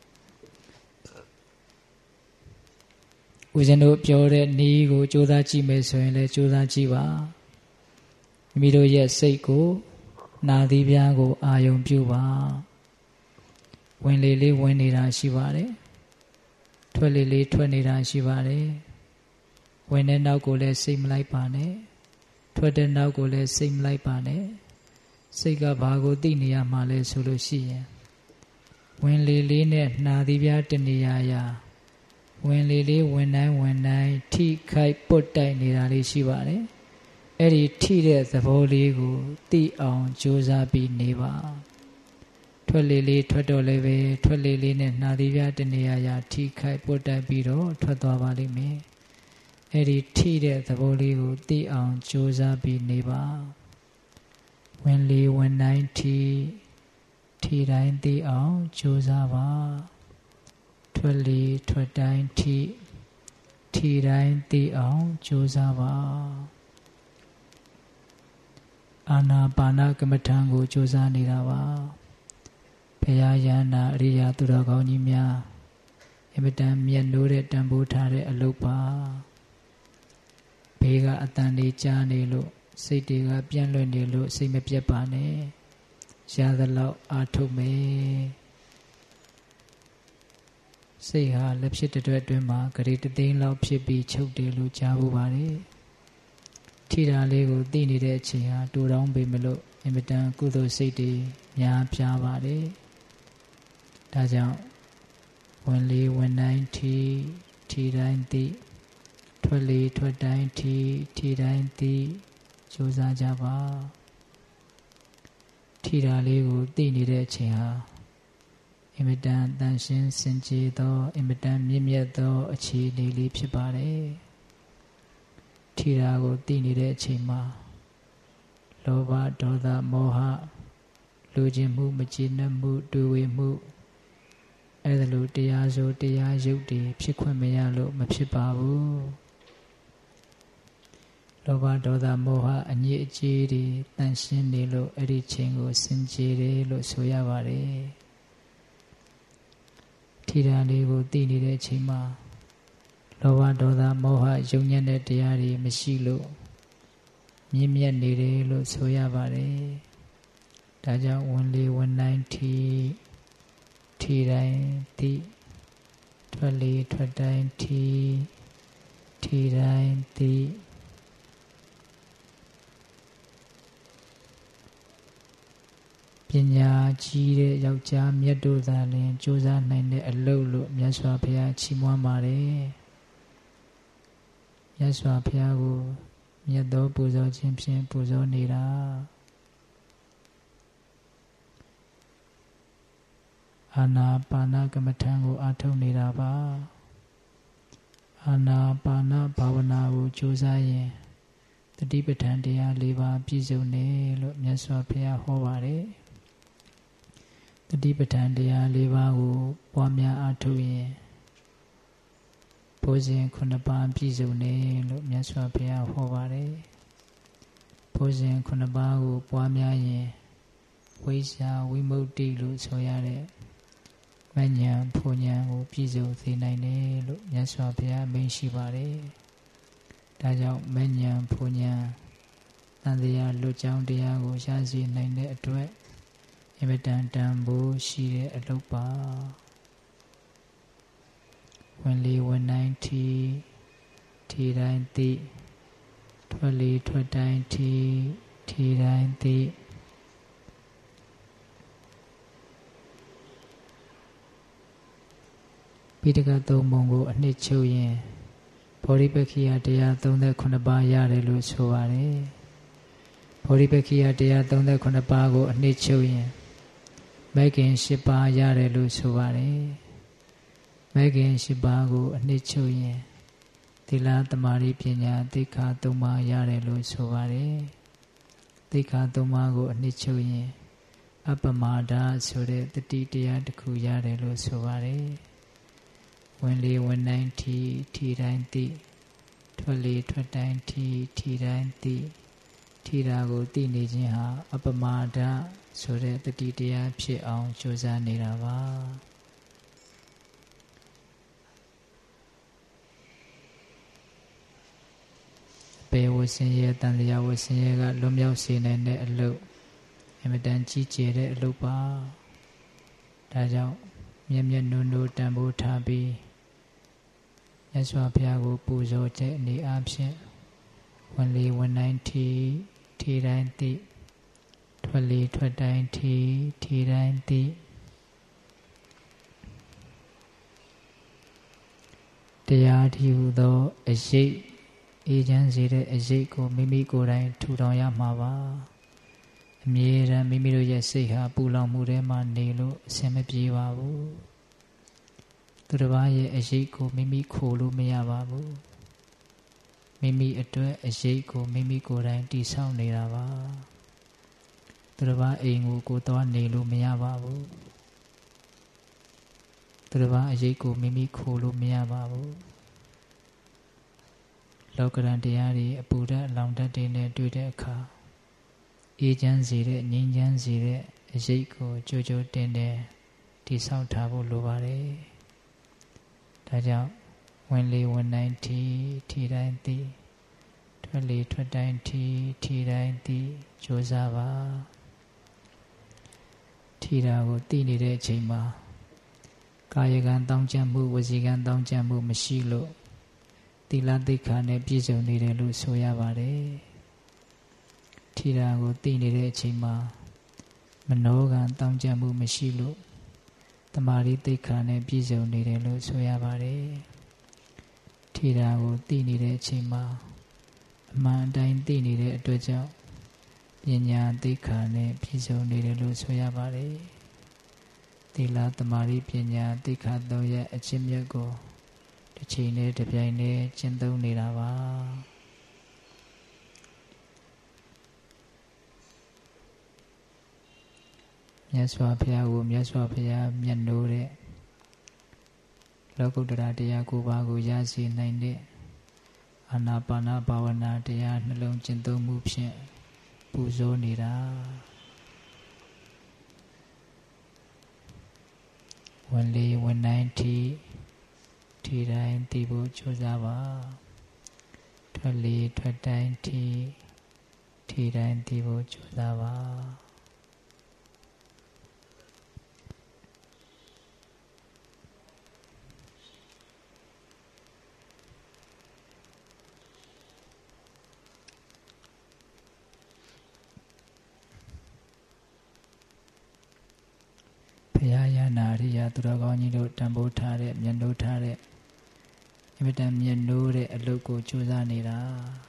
ဦးဇင်းတို့ပြောတဲ့နေကိုကြိုးစားကြည့်မယ်ဆိုရင်လည်းကြိုးစားကြည့်ပါမိမိတို့ရဲ့စိတ်ကိုနာသီးပြားကိုအာယုံပြုပါဝင်လေလေးဝင်နေတာရှိပါတယ်ထွက်လေလေးထွက်နေတာရှိပါတယ်ဝင်တဲ့နောက်ကိုလည်းစိတ်မလိုက်ပါနဲ့ထွက်တဲ့နောက်ကိုလည်းစိတ်မလိုက်ပါနဲ့စိတ်ကဘာကိုသိနေရမှာလဲဆိုလို့ရှိရင်ဝင်လေလေးနဲ့နာသီးပြားတနေရရာဝင်လေလေးဝင်တိုင်းဝင်တိုင်းထိခိုက်ပုတ်တိုက်နေတာလေးရှိပါတယ်အဲ့ဒီထိတဲ့သဘောလေးကိုသိအောင်ကြိုးစားပြီးနေပါထွက်လေလေးထွက်တော့လည်းပဲထွက်လေလေးနဲ့နှာသီးပြတနေရာရာထိခိုက်ပုတ်တက်ပြီးတော့ထွက်သွားပါလိမ့်မယ်အဲ့ဒီထိတဲ့သဘောလေးကိုသိအောင်ကြိုးစားပြီးနေပါဝင်လေဝင်တိုင်းထိထိတိုင်းသိအောင်ကြိုးစားပါထွက်လေထွက်တိုင်းထိထိတိုင်းသိအောင်ကြိုးစားပါအာနာပါနကမ္မထံကိုကြိုးစားနေတာပါဘုရားယန္တာအရိယာသူတော်ကောင်းကြီးများအမတန်မြတ်နိုးတဲ့တန်ဖိုးထားတဲ့အလုပ်ပါဘေးကအတန်လေးကြားနေလို့စိတ်တွေကပြန့်လွင့်နေလို့စိတ်မပြတ်ပါနဲ့ရသလောက်အားထုတ်မယ်စိတ်ဟာလက်ဖြစ်တဲ့အတွင်းမှာဂရေတသိန်းလောက်ဖြစ်ပြီးချုပ်တယ်လို့ကြားဖို့ပါတယ်ထိတာလေးကိုသိနေတဲ့အချိန်ဟာတူတောင်းပေမလို့အမတန်ကုသိုလ်စိတ်တွေများပြားပါတယ်ဒါကြောင့်ဝင်လေဝင်တိုင်းထိထိတိုင်းသိထွက်လေထွက်တိုင်းထိထိတိုင်းသိကြိုးစားကြပါထိတာလေးကိုသိနေတဲ့အချိန်ဟာအင်မတန်တန်ရှင်းစင်ကြယ်သောအင်မတန်မြင့်မြတ်သောအခြေအနေလေးဖြစ်ပါတယ်ထိတာကိုသိနေတဲ့အချိန်မှာလောဘဒေါသမောဟလူချင်းမှုမကျေနပ်မှုတွေ့ဝေမှုအဲ့ဒါလိုတရားဆိုတရားရုပ်တွေဖြစ်ခွင့်မရလို့မဖြစ်ပါဘူးလောဘဒေါသမောဟအညစ်အကြေးတွေတန်ရှင်းနေလို့အဲ့ဒီချိန်ကိုစင်ကြယ်တယ်လို့ဆိုရပါတယ်ထိတာလေးကိုသိနေတဲ့အချိန်မှာလောဘဒေါသမောဟယုံညံ့တဲ့တရားတွေမရှိလို့မြင့်မြတ်နေတယ်လို့ဆိုရပါတယ်ဒါကြောင့်ဝင်လေဝင်တိုင်းထိထိတိုင်းသိထွက်လေထွက်တိုင်းထိထိတိုင်းသိပညာကြီးတဲ့ယောက်ျားမြတ်တို့သာလျှင်ကြိုးစားနိုင်တဲ့အလုပ်လို့မြတ်စွာဘုရားချီးမွမ်းပါတယ်မြတ်စွာဘုရားကိုမြတ်သောပူဇော်ခြင်းဖြင့်ပူဇော်နေတာအာနာပါနကမ္မထံကိုအားထုတ်နေတာပါအာနာပါနဘာဝနာကိုကြိုးစားရင်တတိပဋ္ဌာန်တရား၄ပါးပြည့်စုံတယ်လို့မြတ်စွာဘုရားဟောပါတယ်တတိပဋ္ဌာန်တရား၄ပါးကိုပွားများအားထုတ်ရင်ဘုဇင်ခုနှစ်ပါးပြည့်စုံတယ်လို့မြတ်စွာဘုရားဟောပါတယ်ဘုဇင်ခုနှစ်ပါးကိုပွားများရင်ဝိဇ္ဇာဝိမု ക്തി လို့ဆိုရတဲ့မဉ္ဇဉ်ဖူဉ္ဇဉ်ကိုပြည့်စုံစေနိုင်တယ်လို့မြတ်စွာဘုရားအမိန့်ရှိပါတယ်ဒါကြောင့်မဉ္ဇဉ်ဖူဉ္ဇဉ်တန်တရားလွတ်ကြောင်းတရားကိုရရှိနိုင်တဲ့အတွက်အမတန်တန်ဖိုးရှိတဲ့အလုပ်ပါဝင်လေဝင်တိုင်းထိထိတိုင်းသိထွက်လေထွက်တိုင်းထိထိတိုင်းသိပိဋကသုံးပုံကိုအနှစ်ချုပ်ရင်ဗောဓိပက္ခိယတရား၃၇ပါးရတယ်လို့ဆိုပါတယ်ဗောဓိပက္ခိယတရား၃၇ပါးကိုအနှစ်ချုပ်ရင်မဂ်ခင်၈ပါးရတယ်လို့ဆိုပါတယ်မဂ်ခင်၈ပါးကိုအနှစ်ချုပ်ရင်သီလသမာဓိပညာသိက္ခာ၃ပါးရတယ်လို့ဆိုပါတယ်သိက္ခာ၃ပါးကိုအနှစ်ချုပ်ရင်အပမာဒဆိုတဲ့တတိတရားတစ်ခုရတယ်လို့ဆိုပါတယ်ဝင်လေဝင်တိုင်းထိထိတိုင်းသိထွက်လေထွက်တိုင်းထိထိတိုင်းသိထိတာကိုသိနေခြင်းဟာအပမာဒဆိုတဲ့တတိတရားဖြစ်အောင်ကြိုးစားနေတာပါပေဝဆင်းရဲတန်တရားဝဆင်းရဲကလွတ်မြောက်စေနိုင်တဲ့အလုပ်အမတန်ကြီးကျယ်တဲ့အလုပ်ပါဒါကြောင့်မြတ်မြတ်နိုးနိုးတန်ဖိုးထားပြီးမြတ်စွာဘုရားကိုပူဇော်တဲ့အနေအချင်းဝင်လေဝင်တိုင်းထိထိတိုင်းသိထွက်လေထွက်တိုင်းထိထိတိုင်းသိတရားထီဟူသောအရေးအေးချမ်းစေတဲ့အရေးကိုမိမိကိုယ်တိုင်ထူထောင်ရမှာပါအမြဲတမ်းမိမိတို့ရဲ့စိတ်ဟာပူလောင်မှုထဲမှာနေလို့အဆင်မပြေပါဘူးသူတစ်ပါးရဲ့အရေးကိုမိမိခိုလို့မရပါဘူးမိမိအတွက်အရေးကိုမိမိကိုယ်တိုင်တည်ဆောက်နေတာပါသူတစ်ပါးအိမ်ကိုကိုယ်သွားနေလို့မရပါဘူးသူတစ်ပါးအရေးကိုမိမိခိုလို့မရပါဘူးလောကရန်တရားတွေအပူဓာတ်အလောင်ဓာတ်တွေနဲ့တွေ့တဲ့အခါအေးချမ်းစေတဲ့ငြိမ်းချမ်းစေတဲ့အရေးကိုကြိုးကြိုးတင်တင်တည်ဆောက်ထားဖို့လိုပါတယ်ဒါကြောင့်ဝင်လေဝင်တိုင်းထီထီတိုင်းသည်ထွက်လေထွက်တိုင်းထီထီတိုင်းသည်ကြိုးစားပါထီတာကိုသိနေတဲ့အချိန်မှာကာယကံတောင်းကြမှုဝစီကံတောင်းကြမှုမရှိလို့သီလသိက္ခာနဲ့ပြည့်စုံနေတယ်လို့ဆိုရပါတယ်ထီတာကိုသိနေတဲ့အချိန်မှာမနောကံတောင်းကြမှုမရှိလို့တမာရီသိက္ခာနဲ့ပြည့်စုံနေတယ်လို့ဆိုရပါတယ်ထီတာကိုသိနေတဲ့အချိန်မှာအမှန်အတိုင်းသိနေတဲ့အတွက်ကြောင့်ပညာသိက္ခာနဲ့ပြည့်စုံနေတယ်လို့ဆိုရပါတယ်သီလတမာရီပညာသိက္ခာသုံးရပ်အချင်းမြတ်ကိုတစ်ချိန်နဲ့တစ်ပြိုင်နဲ့ကျင့်သုံးနေတာပါမြတ်စွာဘုရားကိုမြတ်စွာဘုရားမြတ်နိုးတဲ့လောကုတ္တရာတရားကိုပါကိုရရှိနိုင်တဲ့အာနာပါနဘာဝနာတရားနှလုံးကျင့်သုံးမှုဖြင့်ပူဇော်နေတာဝင်လေဝင်တိုင်းထီထီတိုင်းတည်ဖို့ကြိုးစားပါထွက်လေထွက်တိုင်းထီထီတိုင်းတည်ဖို့ကြိုးစားပါဘုရားယနာရိယသူတော်ကောင်းကြီးတို့တန်ဖိုးထားတဲ့မျက်နှိုးထားတဲ့အမြဲတမ်းမျက်နှိုးတဲ့အလုပ်ကိုကြိုးစားနေတာ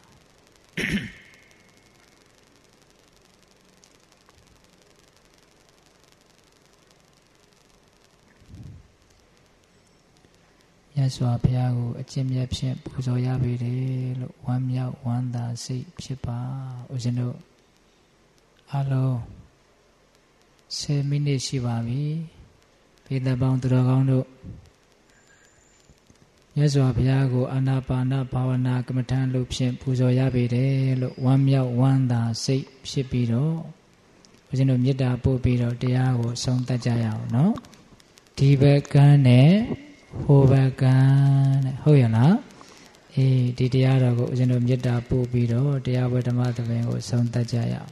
မြတ်စွာဘုရားကိုအကျင့်မြတ်ဖြင့်ပူဇော်ရပေတယ်လို့ဝမ်းမြောက်ဝမ်းသာစိတ်ဖြစ်ပါဦးဇင်းတို့အားလုံးဆယ်မိနစ်ရှိပါပြီဘိသပေါင်းသူတော်ကောင်းတို့မြတ်စွာဘုရားကိုအာနာပါနဘာဝနာကမ္မထံလို့ဖြင့်ပူဇော်ရပေတယ်လို့ဝမ်းမြောက်ဝမ်းသာစိတ်ဖြစ်ပြီးတော့ဦးဇင်းတို့မေတ္တာပို့ပြီးတော့တရားကိုဆုံးသတ်ကြရအောင်နော်ဒီဘက်ကန်းနဲ့ဟိုဘက်ကန်းတဲ့ဟုတ်ရလားအေးဒီတရားတော်ကိုဦးဇင်းတို့မေတ္တာပို့ပြီးတော့တရားဝဓမ္မသဘင်ကိုဆုံးသတ်ကြရအောင်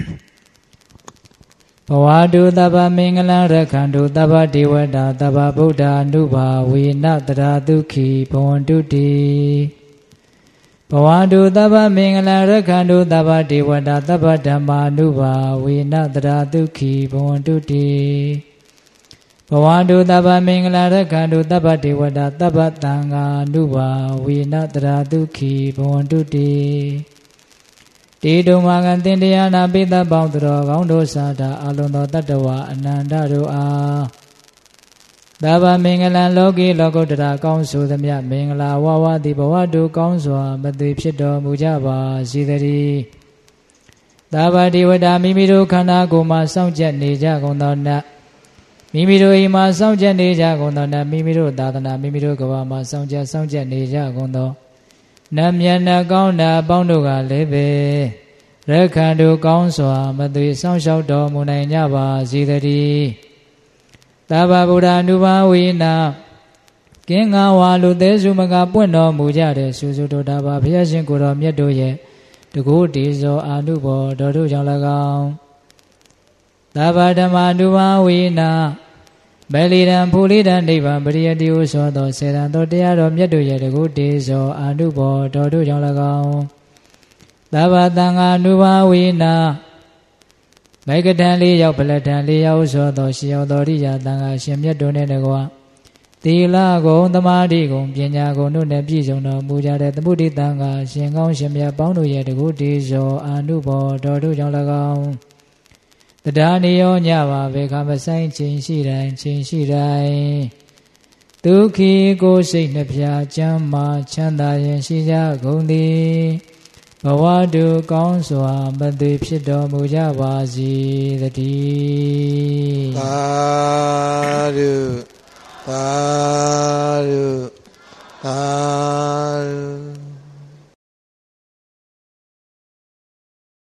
ဘဝတုသဗ္ဗမင်္ဂလံရက္ခန္တုသဗ္ဗဒေဝတာသဗ္ဗဗုဒ္ဓ ानु ဘာဝေနတရာဒုက္ခိဘဝန္တုတိဘဝတုသဗ္ဗမင်္ဂလံရက္ခန္တုသဗ္ဗဒေဝတာသဗ္ဗဓမ္မာ ानु ဘာဝေနတရာဒုက္ခိဘဝန္တုတိဘဝတုသဗ္ဗမင်္ဂလံရက္ခန္တုသဗ္ဗဒေဝတာသဗ္ဗသံဃာ ानु ဘာဝေနတရာဒုက္ခိဘဝန္တုတိတေတုံမာကံတင်တရားနာပိသပေါင်းသူတော်ကောင်းတို့စာတာအလုံးသောတတ္တဝအနန္တတို့အားသဗ္ဗမင်္ဂလံလောကီလောကုတ္တရာကောင်းဆိုသမျှမင်္ဂလာဝဝတိဘဝတုကောင်းစွာမသွေဖြစ်တော်မူကြပါစေတည်းသဗ္ဗဒေဝတာမိမိတို့ခန္ဓာကိုယ်မှာစောင့်ကြပ်နေကြကုန်သောနတ်မိမိတို့အိမ်မှာစောင့်ကြပ်နေကြကုန်သောနတ်မိမိတို့သာသနာမိမိတို့ကဘာမှာစောင့်ကြပ်စောင့်ကြပ်နေကြကုန်သောနတ်မြတ်နတ်ကောင်းနာအပေါင်းတို့ကလည်းပဲရက္ခန္တုကောင်းစွာမသွေစောင့်ရှောက်တော်မူနိုင်ကြပါစေတည်းသဗ္ဗဗုဒ္ဓ ानु ဘာဝေနကင်းငါဝါလူသေးစုမကပွင့်တော်မူကြတဲ့စုစုတို့တာပါဘုရားရှင်ကိုယ်တော်မြတ်တို့ရဲ့တကုတေဇောအာနုဘောတော်တို့ကြောင့်၎င်းသဗ္ဗဓမ္မာ ानु ဘာဝေနဗလိရံဖူလိတံနိဗ္ဗာန်ပရိယတိဟုဆိုသောစေတံသောတရားတော်မြတ်တို့ရဲ့တကုတေဇောအာနုဘောတော်တို့ကြောင့်၎င်းသဗ္ဗသံဃာ ानु ဘာဝေနမိကထံလေးရောက်ဗလထံလေးရောက်ဆိုသောရှင်ရောက်တော်ရိယာသံဃာရှင်မြတ်တို့နှင့်တကွသီလဂုံသမာဓိဂုံပညာဂုံတို့နဲ့ပြည့်စုံတော်မူကြတဲ့သမုဒိတံကရှင်ကောင်းရှင်မြတ်ပေါင်းတို့ရဲ့တကုတေဇောအာနုဘောတော်တို့ကြောင့်၎င်းတရားနေရောညပါဘေခမဆိုင်ချိန်ရှိတိုင်းချိန်ရှိတိုင်းဒုက္ခိကိုစိတ်နှပြချမ်းမာချမ်းသာရင်ရှိကြကုန်သည်ဘဝတုကောင်းစွာမသွေဖြစ်တော်မူကြပါစေတည်းသာဓုသာ